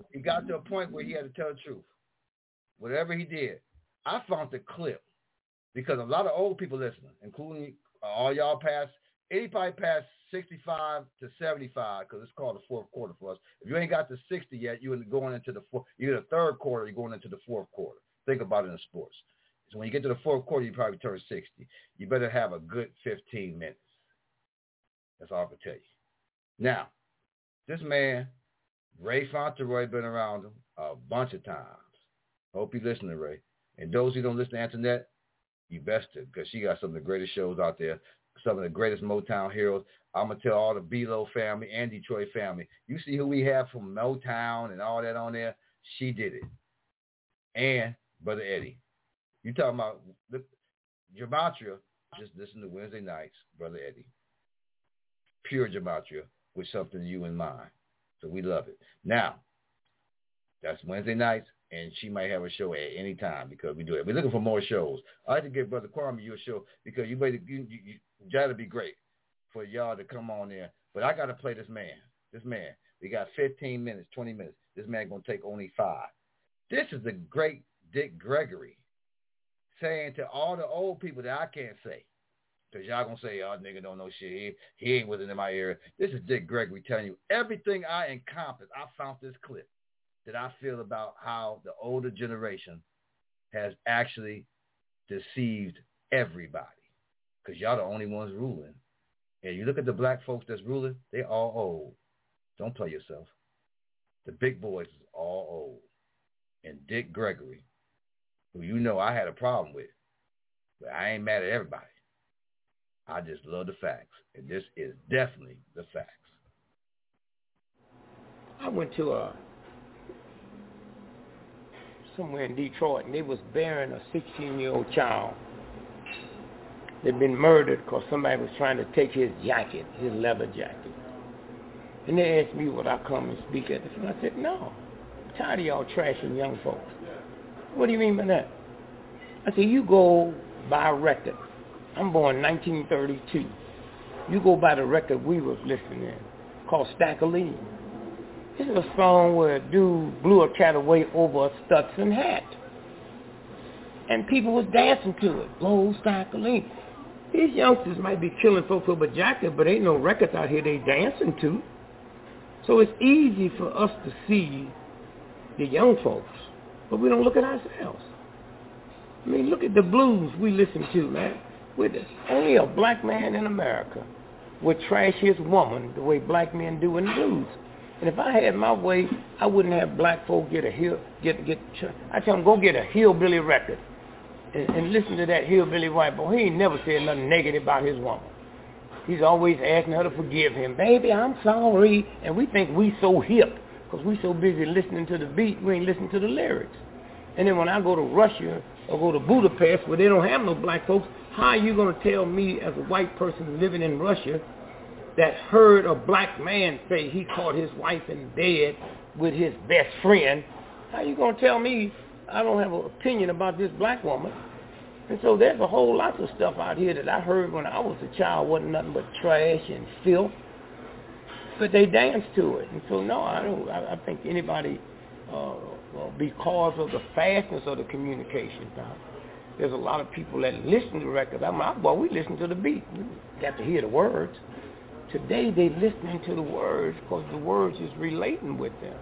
he got to a point where he had to tell the truth. Whatever he did. I found the clip because a lot of old people listening, including all y'all past, anybody past 65 to 75, because it's called the fourth quarter for us. If you ain't got to 60 yet, you're going into you're in the third quarter, you're going into the fourth quarter. Think about it in sports. So when you get to the fourth quarter, you probably turn 60. You better have a good 15 minutes. That's all I can tell you. Now, this man, Ray Fauntleroy, been around him a bunch of times. Hope you listen to Ray. And those who don't listen to Antoinette, you best to, because she got some of the greatest shows out there, some of the greatest Motown heroes. I'm going to tell all the B-Lo family and Detroit family, you see who we have from Motown and all that on there? She did it. And Brother Eddie. You talking about gematria, just listen to Wednesday nights, Brother Eddie. Pure gematria with something you in mind. So we love it. Now, that's Wednesday nights, and she might have a show at any time because we do it. We're looking for more shows. I'd like to give Brother Kwame you a show because you got to be great for y'all to come on there. But I got to play this man. This man. We got 15 minutes, 20 minutes. This man going to take only 5. This is the great Dick Gregory saying to all the old people that I can't say, because y'all going to say, oh, nigga don't know shit. He ain't within my area. This is Dick Gregory telling you everything I encompass. I found this clip that I feel about how the older generation has actually deceived everybody, because y'all the only ones ruling. And you look at the black folks that's ruling, they all old. Don't play yourself. The big boys is all old. And Dick Gregory, who you know I had a problem with, but I ain't mad at everybody. I just love the facts. And this is definitely the facts. I went to somewhere in Detroit, and they was burying a 16-year-old child. They'd been murdered because somebody was trying to take his jacket, his leather jacket. And they asked me would I come and speak at this, and I said, no. I'm tired of y'all trashing young folks. What do you mean by that? I said, you go buy a record. I'm born 1932. You go by the record we was listening in, called Stack of Lean. This is a song where a dude blew a cat away over a Stetson hat. And people was dancing to it. Blow Stack of Lean. These youngsters might be killing folks over a jacket, but ain't no records out here they dancing to. So it's easy for us to see the young folks, but we don't look at ourselves. I mean, look at the blues we listen to, man. With only a black man in America would trash his woman the way black men do in the blues. And if I had my way, I wouldn't have black folk I tell them, go get a hillbilly record and listen to that hillbilly white boy. He ain't never said nothing negative about his woman. He's always asking her to forgive him. Baby, I'm sorry. And we think we so hip because we so busy listening to the beat, we ain't listening to the lyrics. And then when I go to Russia or go to Budapest where they don't have no black folks, how are you going to tell me as a white person living in Russia that heard a black man say he caught his wife in bed with his best friend? How are you going to tell me I don't have an opinion about this black woman? And so there's a whole lot of stuff out here that I heard when I was a child wasn't nothing but trash and filth. But they dance to it. And so, no, I think anybody, because of the fastness of the communication, there's a lot of people that listen to the records. We listen to the beat. We got to hear the words. Today, they listening to the words because the words is relating with them.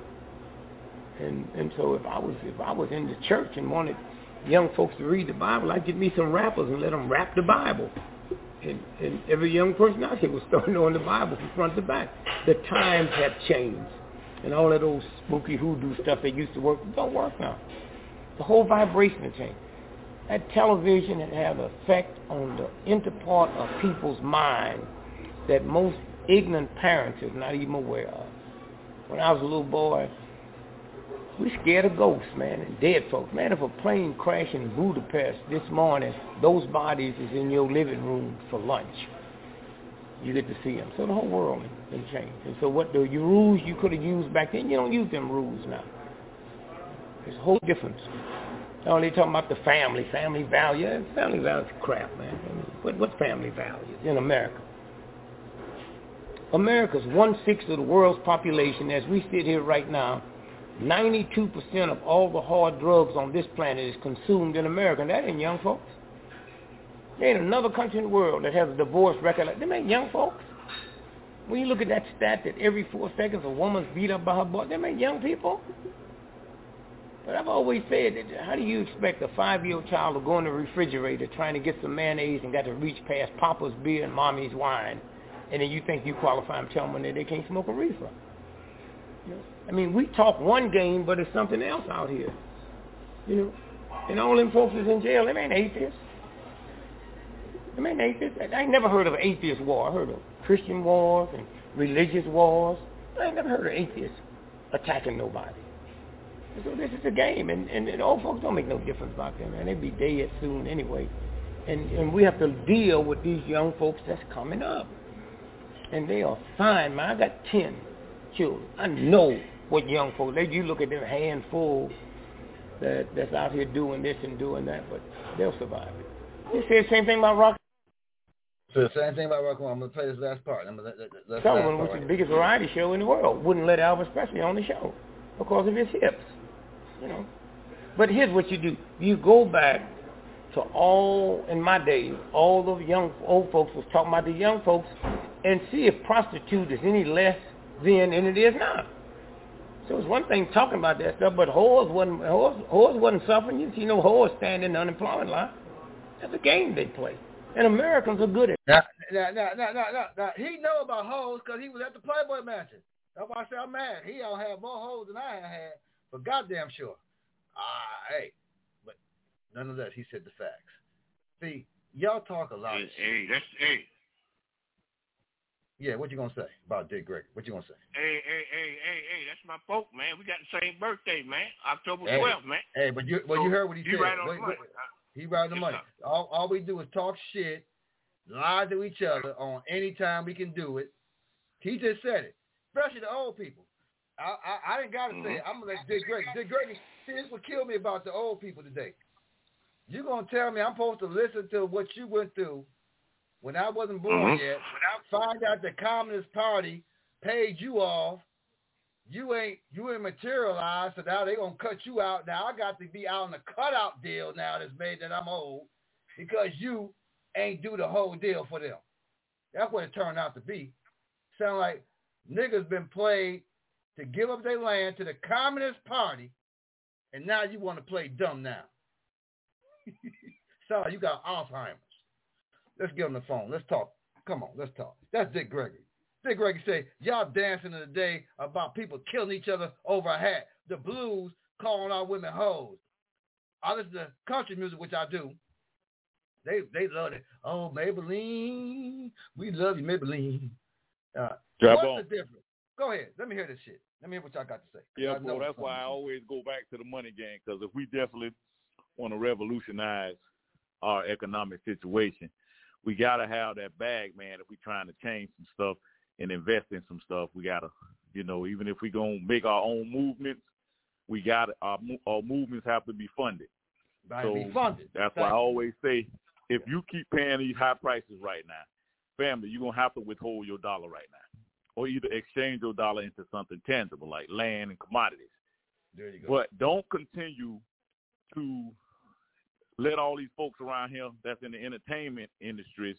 And so if I was in the church and wanted young folks to read the Bible, I'd get me some rappers and let them rap the Bible. And every young person out here was starting on the Bible from front to back. The times have changed. And all of those spooky hoodoo stuff that used to work don't work now. The whole vibration has changed. That television has had an effect on the inner part of people's mind that most ignorant parents is not even aware of. When I was a little boy, we scared of ghosts, man, and dead folks. Man, if a plane crashed in Budapest this morning, those bodies is in your living room for lunch. You get to see them. So the whole world has changed. And so what the rules you could have used back then, you don't use them rules now. There's a whole difference. Oh, they talking about the family value. Family value is crap, man. I mean, what's family value in America? America's 1/6 of the world's population, as we sit here right now, 92% of all the hard drugs on this planet is consumed in America, and that ain't young folks. There ain't another country in the world that has a divorce record like them. Ain't young folks. When you look at that stat that every 4 seconds a woman's beat up by her boy, them ain't young people. But I've always said that how do you expect a 5-year-old child to go in the refrigerator trying to get some mayonnaise and got to reach past Papa's beer and Mommy's wine, and then you think you qualify them, tell them that they can't smoke a reefer? You know? I mean, we talk one game, but it's something else out here. You know, and all them folks is in jail. Them ain't atheists. Them ain't atheists. I ain't never heard of an atheist war. I heard of Christian wars and religious wars. I ain't never heard of atheists attacking nobody. So this is a game, and old folks don't make no difference about them, man. They'll be dead soon anyway. And we have to deal with these young folks that's coming up. And they are fine, man. I got 10 children. I know what young folks, you look at them handful that's out here doing this and doing that, but they'll survive it. You say the same thing about rock. So the same thing about rock. I'm going to play this last part. Sullivan, which is the biggest variety show in the world, wouldn't let Elvis Presley on the show because of his hips. You know, but here's what you do. You go back to all, in my days, all those old folks was talking about the young folks and see if prostitute is any less then than it is now. So it's one thing talking about that stuff, but whores wasn't suffering. You see no whores standing in the unemployment line. That's a game they play. And Americans are good at it. Now, he know about hoes because he was at the Playboy Mansion. That's why I say I'm mad. He don't have more hoes than I had. For goddamn sure. Hey, but nonetheless, he said the facts. See, y'all talk a lot of shit. Yeah, what you gonna say about Dick Gregory? What you gonna say? Hey, that's my folk, man. We got the same birthday, man. October 12th, man. Hey, but you heard what he said. Right on the money. He right on the money. All we do is talk shit, lie to each other on any time we can do it. He just said it, especially the old people. I didn't got to say it. I'm going to let Dick Gregory. Dick Gregory, see, this what killed me about the old people today. You're going to tell me I'm supposed to listen to what you went through when I wasn't born yet, find out the Communist Party paid you off, you ain't materialized, so now they going to cut you out. Now I got to be out on the cutout deal now that's made that I'm old because you ain't do the whole deal for them. That's what it turned out to be. Sound like niggas been played to give up their land to the Communist Party, and now you want to play dumb now. Sorry, you got Alzheimer's. Let's get on the phone. Let's talk. Come on, let's talk. That's Dick Gregory. Dick Gregory say, y'all dancing today about people killing each other over a hat. The blues calling our women hoes. I listen to country music, which I do. They love it. Oh, Maybelline, we love you, Maybelline. What's the difference? Go ahead. Let me hear this shit. Let me hear what y'all got to say. Yeah, bro, that's why I always go back to the money game, because if we definitely want to revolutionize our economic situation, we got to have that bag, man. If we're trying to change some stuff and invest in some stuff, we got to, even if we're going to make our own movements, we got our movements have to be funded. That's why I always say, if you keep paying these high prices right now, family, you're going to have to withhold your dollar right now, or either exchange your dollar into something tangible like land and commodities. There you go. But don't continue to let all these folks around here that's in the entertainment industries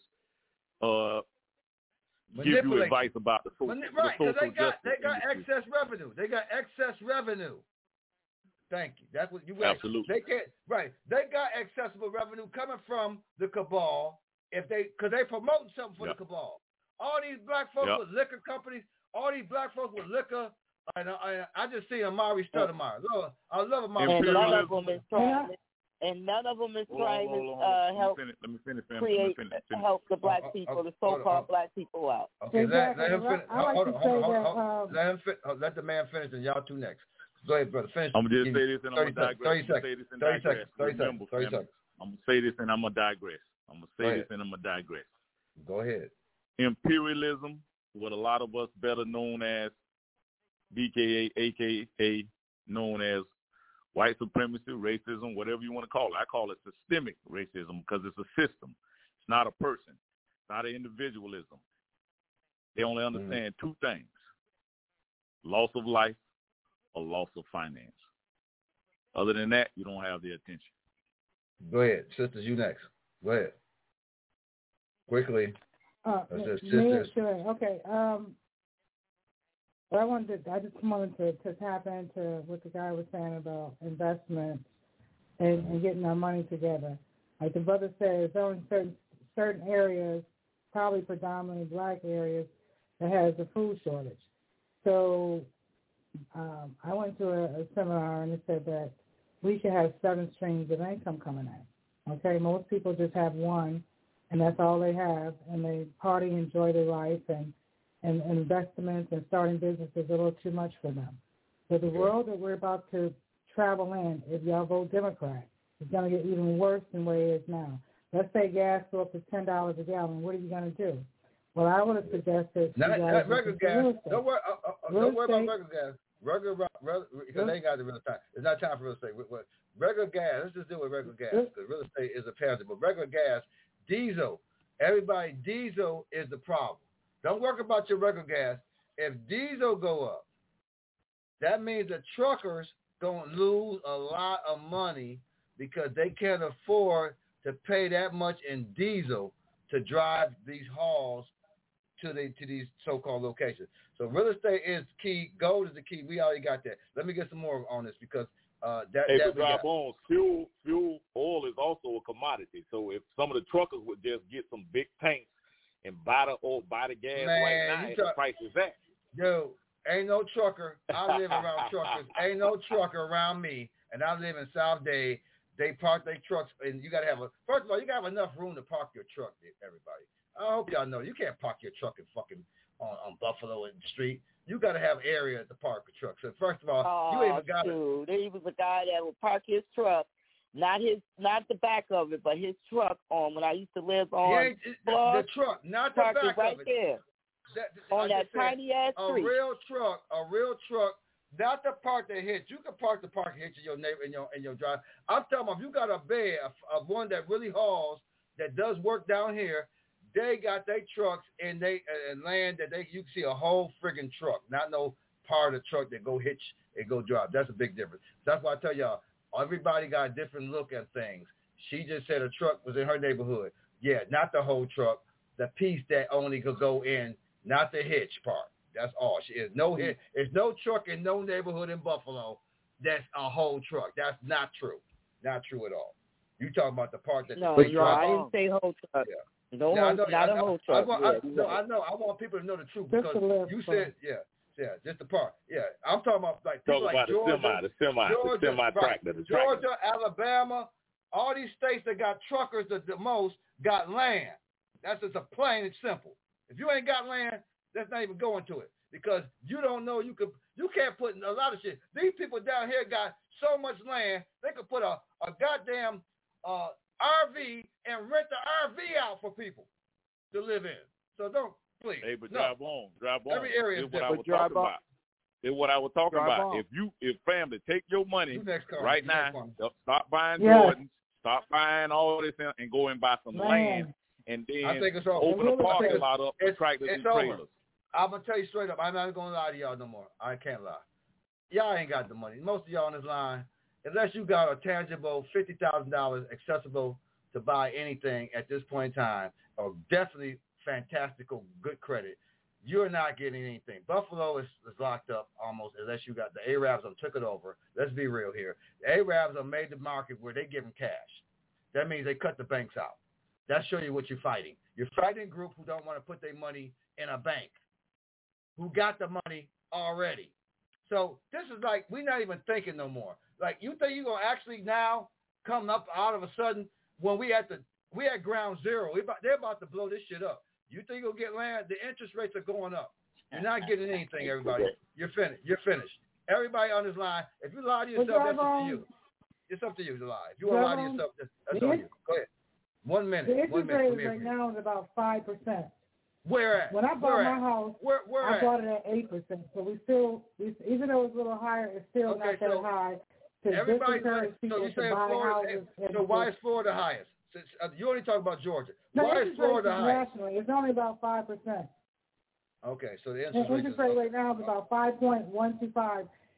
give you advice about the social, right, the social they got industry. excess revenue. They got excess revenue. Thank you. That's what you right. Absolutely. They got accessible revenue coming from the cabal because they promoting something for the cabal. All these black folks with liquor companies, all these black folks with liquor, and I just see Amari Stoudemire. I love Amari Stoudemire. And none of them is trying to help help the black people, the so-called black people out. Okay, let him finish. Let the man finish, and y'all two next. Go ahead, brother. Finish. I'm going to just say this, and I'm going to digress. 30 seconds. I'm going to say this, and I'm going to digress. Go ahead. Imperialism, what a lot of us better known as BKA, AKA known as white supremacy, racism, whatever you want to call it. I call it systemic racism because it's a system. It's not a person. It's not an individualism. They only understand two things: loss of life or loss of finance. Other than that, you don't have their attention. Go ahead. Sisters, you next. Go ahead. Quickly. Sisters. Sure. Okay. But I just wanted to tap into what the guy was saying about investments and getting our money together. Like the brother said, there's only certain areas, probably predominantly black areas, that has a food shortage. So I went to a seminar and it said that we should have 7 streams of income coming in. Okay, most people just have one, and that's all they have, and they party, enjoy their life, and investments and starting businesses is a little too much for them. So the world that we're about to travel in, if y'all vote Democrat, is going to get even worse than the way it is now. Let's say gas go up to $10 a gallon. What are you going to do? Well, I would have suggested not regular gas. Don't worry about regular gas. Regular, because they ain't got the real time. It's not time for real estate. Regular gas, let's just deal with regular gas, because real estate is a passive. But regular gas, diesel, everybody, diesel is the problem. Don't worry about your regular gas. If diesel go up, that means the truckers going to lose a lot of money because they can't afford to pay that much in diesel to drive these hauls to these so-called locations. So real estate is key. Gold is the key. We already got that. Let me get some more on this because fuel oil is also a commodity. So if some of the truckers would just get some big tanks and buy the gas right now, the price is that. Yo, ain't no trucker. I live around truckers. Ain't no trucker around me, and I live in South Dade. They park their trucks, and you got to have first of all, you got to have enough room to park your truck, everybody. I hope y'all know you can't park your truck in fucking on Buffalo in the street. You got to have area to park a truck. So first of all, you even got to. There was a guy that would park his truck, not the back of it, but his truck on when I used to live on the truck, not the back right of it. There. On that tiny ass street. A real truck, not the part that hits. You can park the parking hits in your neighbor in your drive. I'm talking about if you got a bed, one that really hauls, that does work down here. They got their trucks and land that you can see a whole friggin' truck, not no part of the truck that go hitch and go drive. That's a big difference. That's why I tell y'all, everybody got a different look at things. She just said a truck was in her neighborhood. Yeah, not the whole truck, the piece that only could go in, not the hitch part. That's all. There's no hitch. There's no truck in no neighborhood in Buffalo that's a whole truck. That's not true. Not true at all. You talking about the part that I didn't say whole truck. Yeah. Not a whole truck. I know. I want people to know the truth because you said, just the part. Yeah, I'm talking about like people like Georgia, the semi tractor, Georgia, Alabama, all these states that got truckers the most got land. That's just a plain and simple. If you ain't got land, that's not even going to it because you don't know you can't put a lot of shit. These people down here got so much land they could put a goddamn RV and rent the RV out for people to live in. So don't, please. Hey, but drive on. Every area is what I was talking about. It's what I was talking about. If family, take your money right now, stop buying Jordans, stop buying all this and go and buy some land, and then open a parking lot up for tractors and trailers. I'm going to tell you straight up, I'm not going to lie to y'all no more. I can't lie. Y'all ain't got the money. Most of y'all on this line, unless you got a tangible $50,000 accessible to buy anything at this point in time, or definitely fantastical good credit, you're not getting anything. Buffalo is locked up almost unless you got the Arabs that took it over. Let's be real here. The Arabs have made the market where they give them cash. That means they cut the banks out. That shows you what you're fighting. You're fighting a group who don't want to put their money in a bank, who got the money already. So this is like, we're not even thinking no more. Like, you think you're going to actually now come up out of a sudden when we at ground zero. They're about to blow this shit up. You think you'll get land? The interest rates are going up. You're not getting anything, everybody. You're finished. Everybody on this line, if you lie to yourself, that's up to you. It's up to you to lie. If you want to lie to yourself, that's on you. Go ahead. 1 minute. The interest rate right now is about 5%. Where at? When I bought my house, I bought it at 8%. So we still, even though it's a little higher, it's still not that high. Everybody, so you say Florida. So why is Florida highest? You only talk about Georgia. Why is Florida highest? Nationally, it's only about 5%. Okay, so the interest rate right now is about 5.125.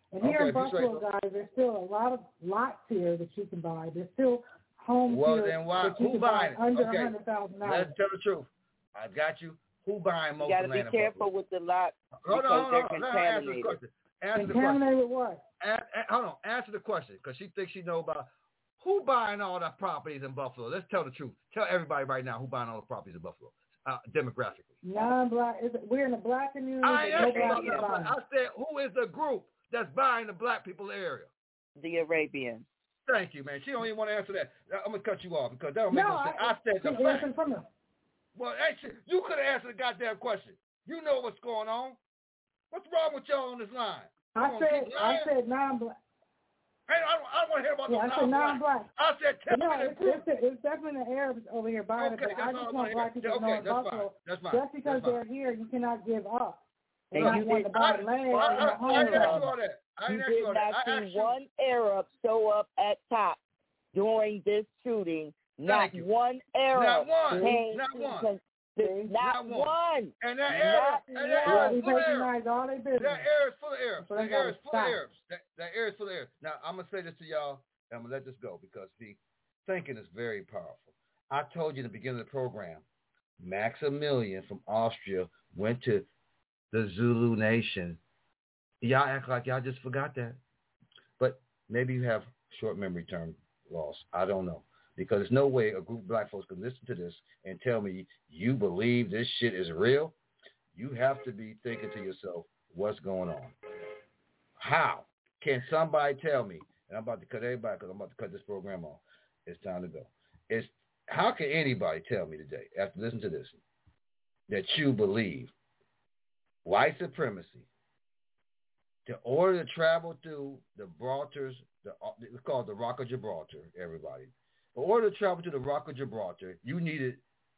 And here in Buffalo, guys, there's still a lot of lots here that you can buy. There's still homes here that you can buy under $100,000. Let's tell the truth. I got you. Who buying most land in Buffalo? You got to be careful with the lot because they're contaminated. Answer the contaminated with what? Hold on. Answer the question because she thinks she know about who buying all the properties in Buffalo. Let's tell the truth. Tell everybody right now who buying all the properties in Buffalo, demographically. Non-black. We're in the black community. I said who is the group that's buying the black people area? The Arabians. Thank you, man. She don't even want to answer that. I'm going to cut you off because that don't make no sense. I said the fact. Well, actually, you could have answered the goddamn question. You know what's going on. What's wrong with y'all on this line? I said non-black. Hey, I don't want to hear about I said non-black. I said it's definitely the Arabs over here buying it, but I just want black people to know in Buffalo. Just because they're here, you cannot give up. And not want to buy land. You did not see one Arab show up at top during this shooting. Not one Arab. Not one. And that area is full of Arabs. That area is full of Arabs. That area is full of Arabs. Now, I'm going to say this to y'all, and I'm going to let this go because, see, thinking is very powerful. I told you in the beginning of the program, Maximilian from Austria went to the Zulu Nation. Y'all act like y'all just forgot that. But maybe you have short memory term loss. I don't know. Because there's no way a group of black folks can listen to this and tell me you believe this shit is real. You have to be thinking to yourself, what's going on? How can somebody tell me, and I'm about to cut everybody because I'm about to cut this program off. It's time to go. How can anybody tell me today, after listening to this, that you believe white supremacy, to order to travel through the Gibraltar's, it's called the Rock of Gibraltar, everybody. In order to travel to the Rock of Gibraltar, you needed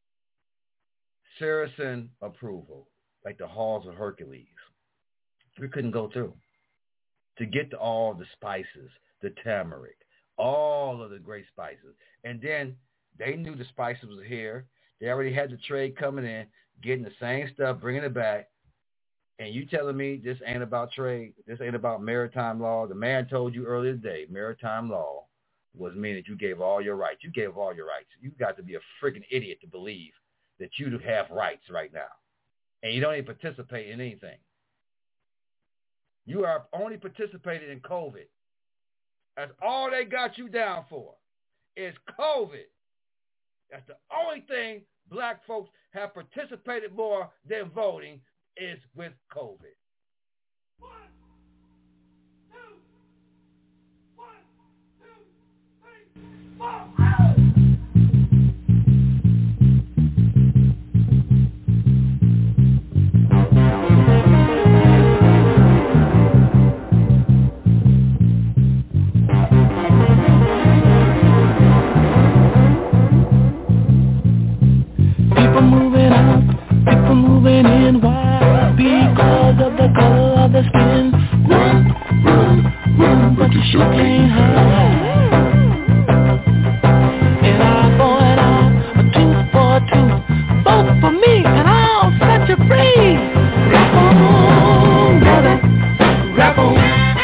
Saracen approval, like the halls of Hercules. We couldn't go through. To get to all the spices, the turmeric, all of the great spices. And then they knew the spices was here. They already had the trade coming in, getting the same stuff, bringing it back. And you telling me this ain't about trade? This ain't about maritime law? The man told you earlier today, maritime law was mean that you gave all your rights. You gave all your rights. You got to be a freaking idiot to believe that you have rights right now. And you don't even participate in anything. You are only participating in COVID. That's all they got you down for is COVID. That's the only thing black folks have participated more than voting is with COVID. 1, 2, 1, 2, 3, 4. People moving out, people moving in. Why? Because of the color of the skin. Run, run, run, but you sure can't hide. An eye for an eye, a tooth for a tooth. Vote for me and I'll set you free. Rap on, brother, rap on.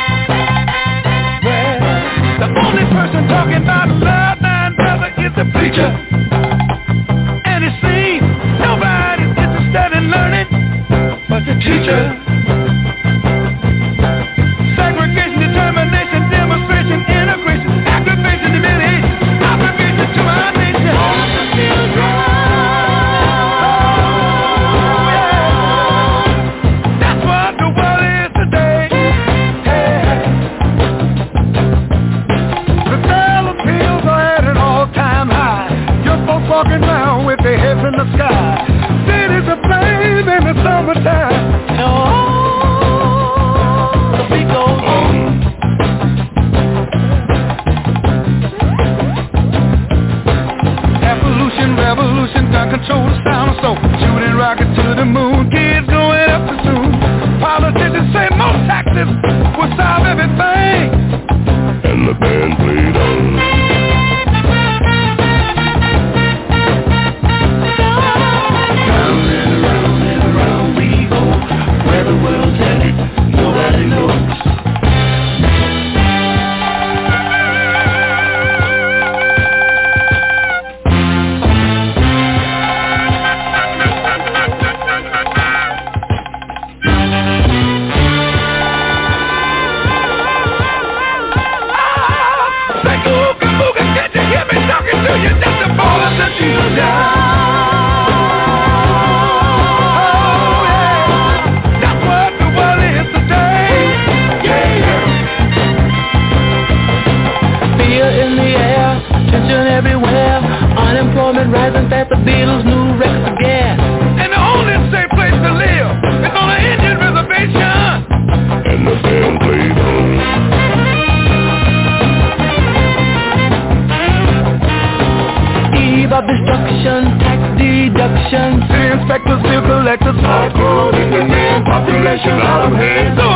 Well, the only person talking about love, man, brother, is the preacher. And it seems nobody's interested in learning but the teacher. Segregation, determination, demonstration, integration, aggravation, humiliation, obligation to our nation. All the feels right. That's what the world is today. Hey. The dollar bills are at an all-time high. Your folks walking around with their heads in the sky. Cities are playing in the summertime. The beat goes on. Evolution, revolution, gun control the sound of soul. Shooting rockets to the moon, kids going up too soon. Politicians say more taxes will solve everything. And the band played on. Where the world's headed, nobody knows. the cyclone in the man population out of hands.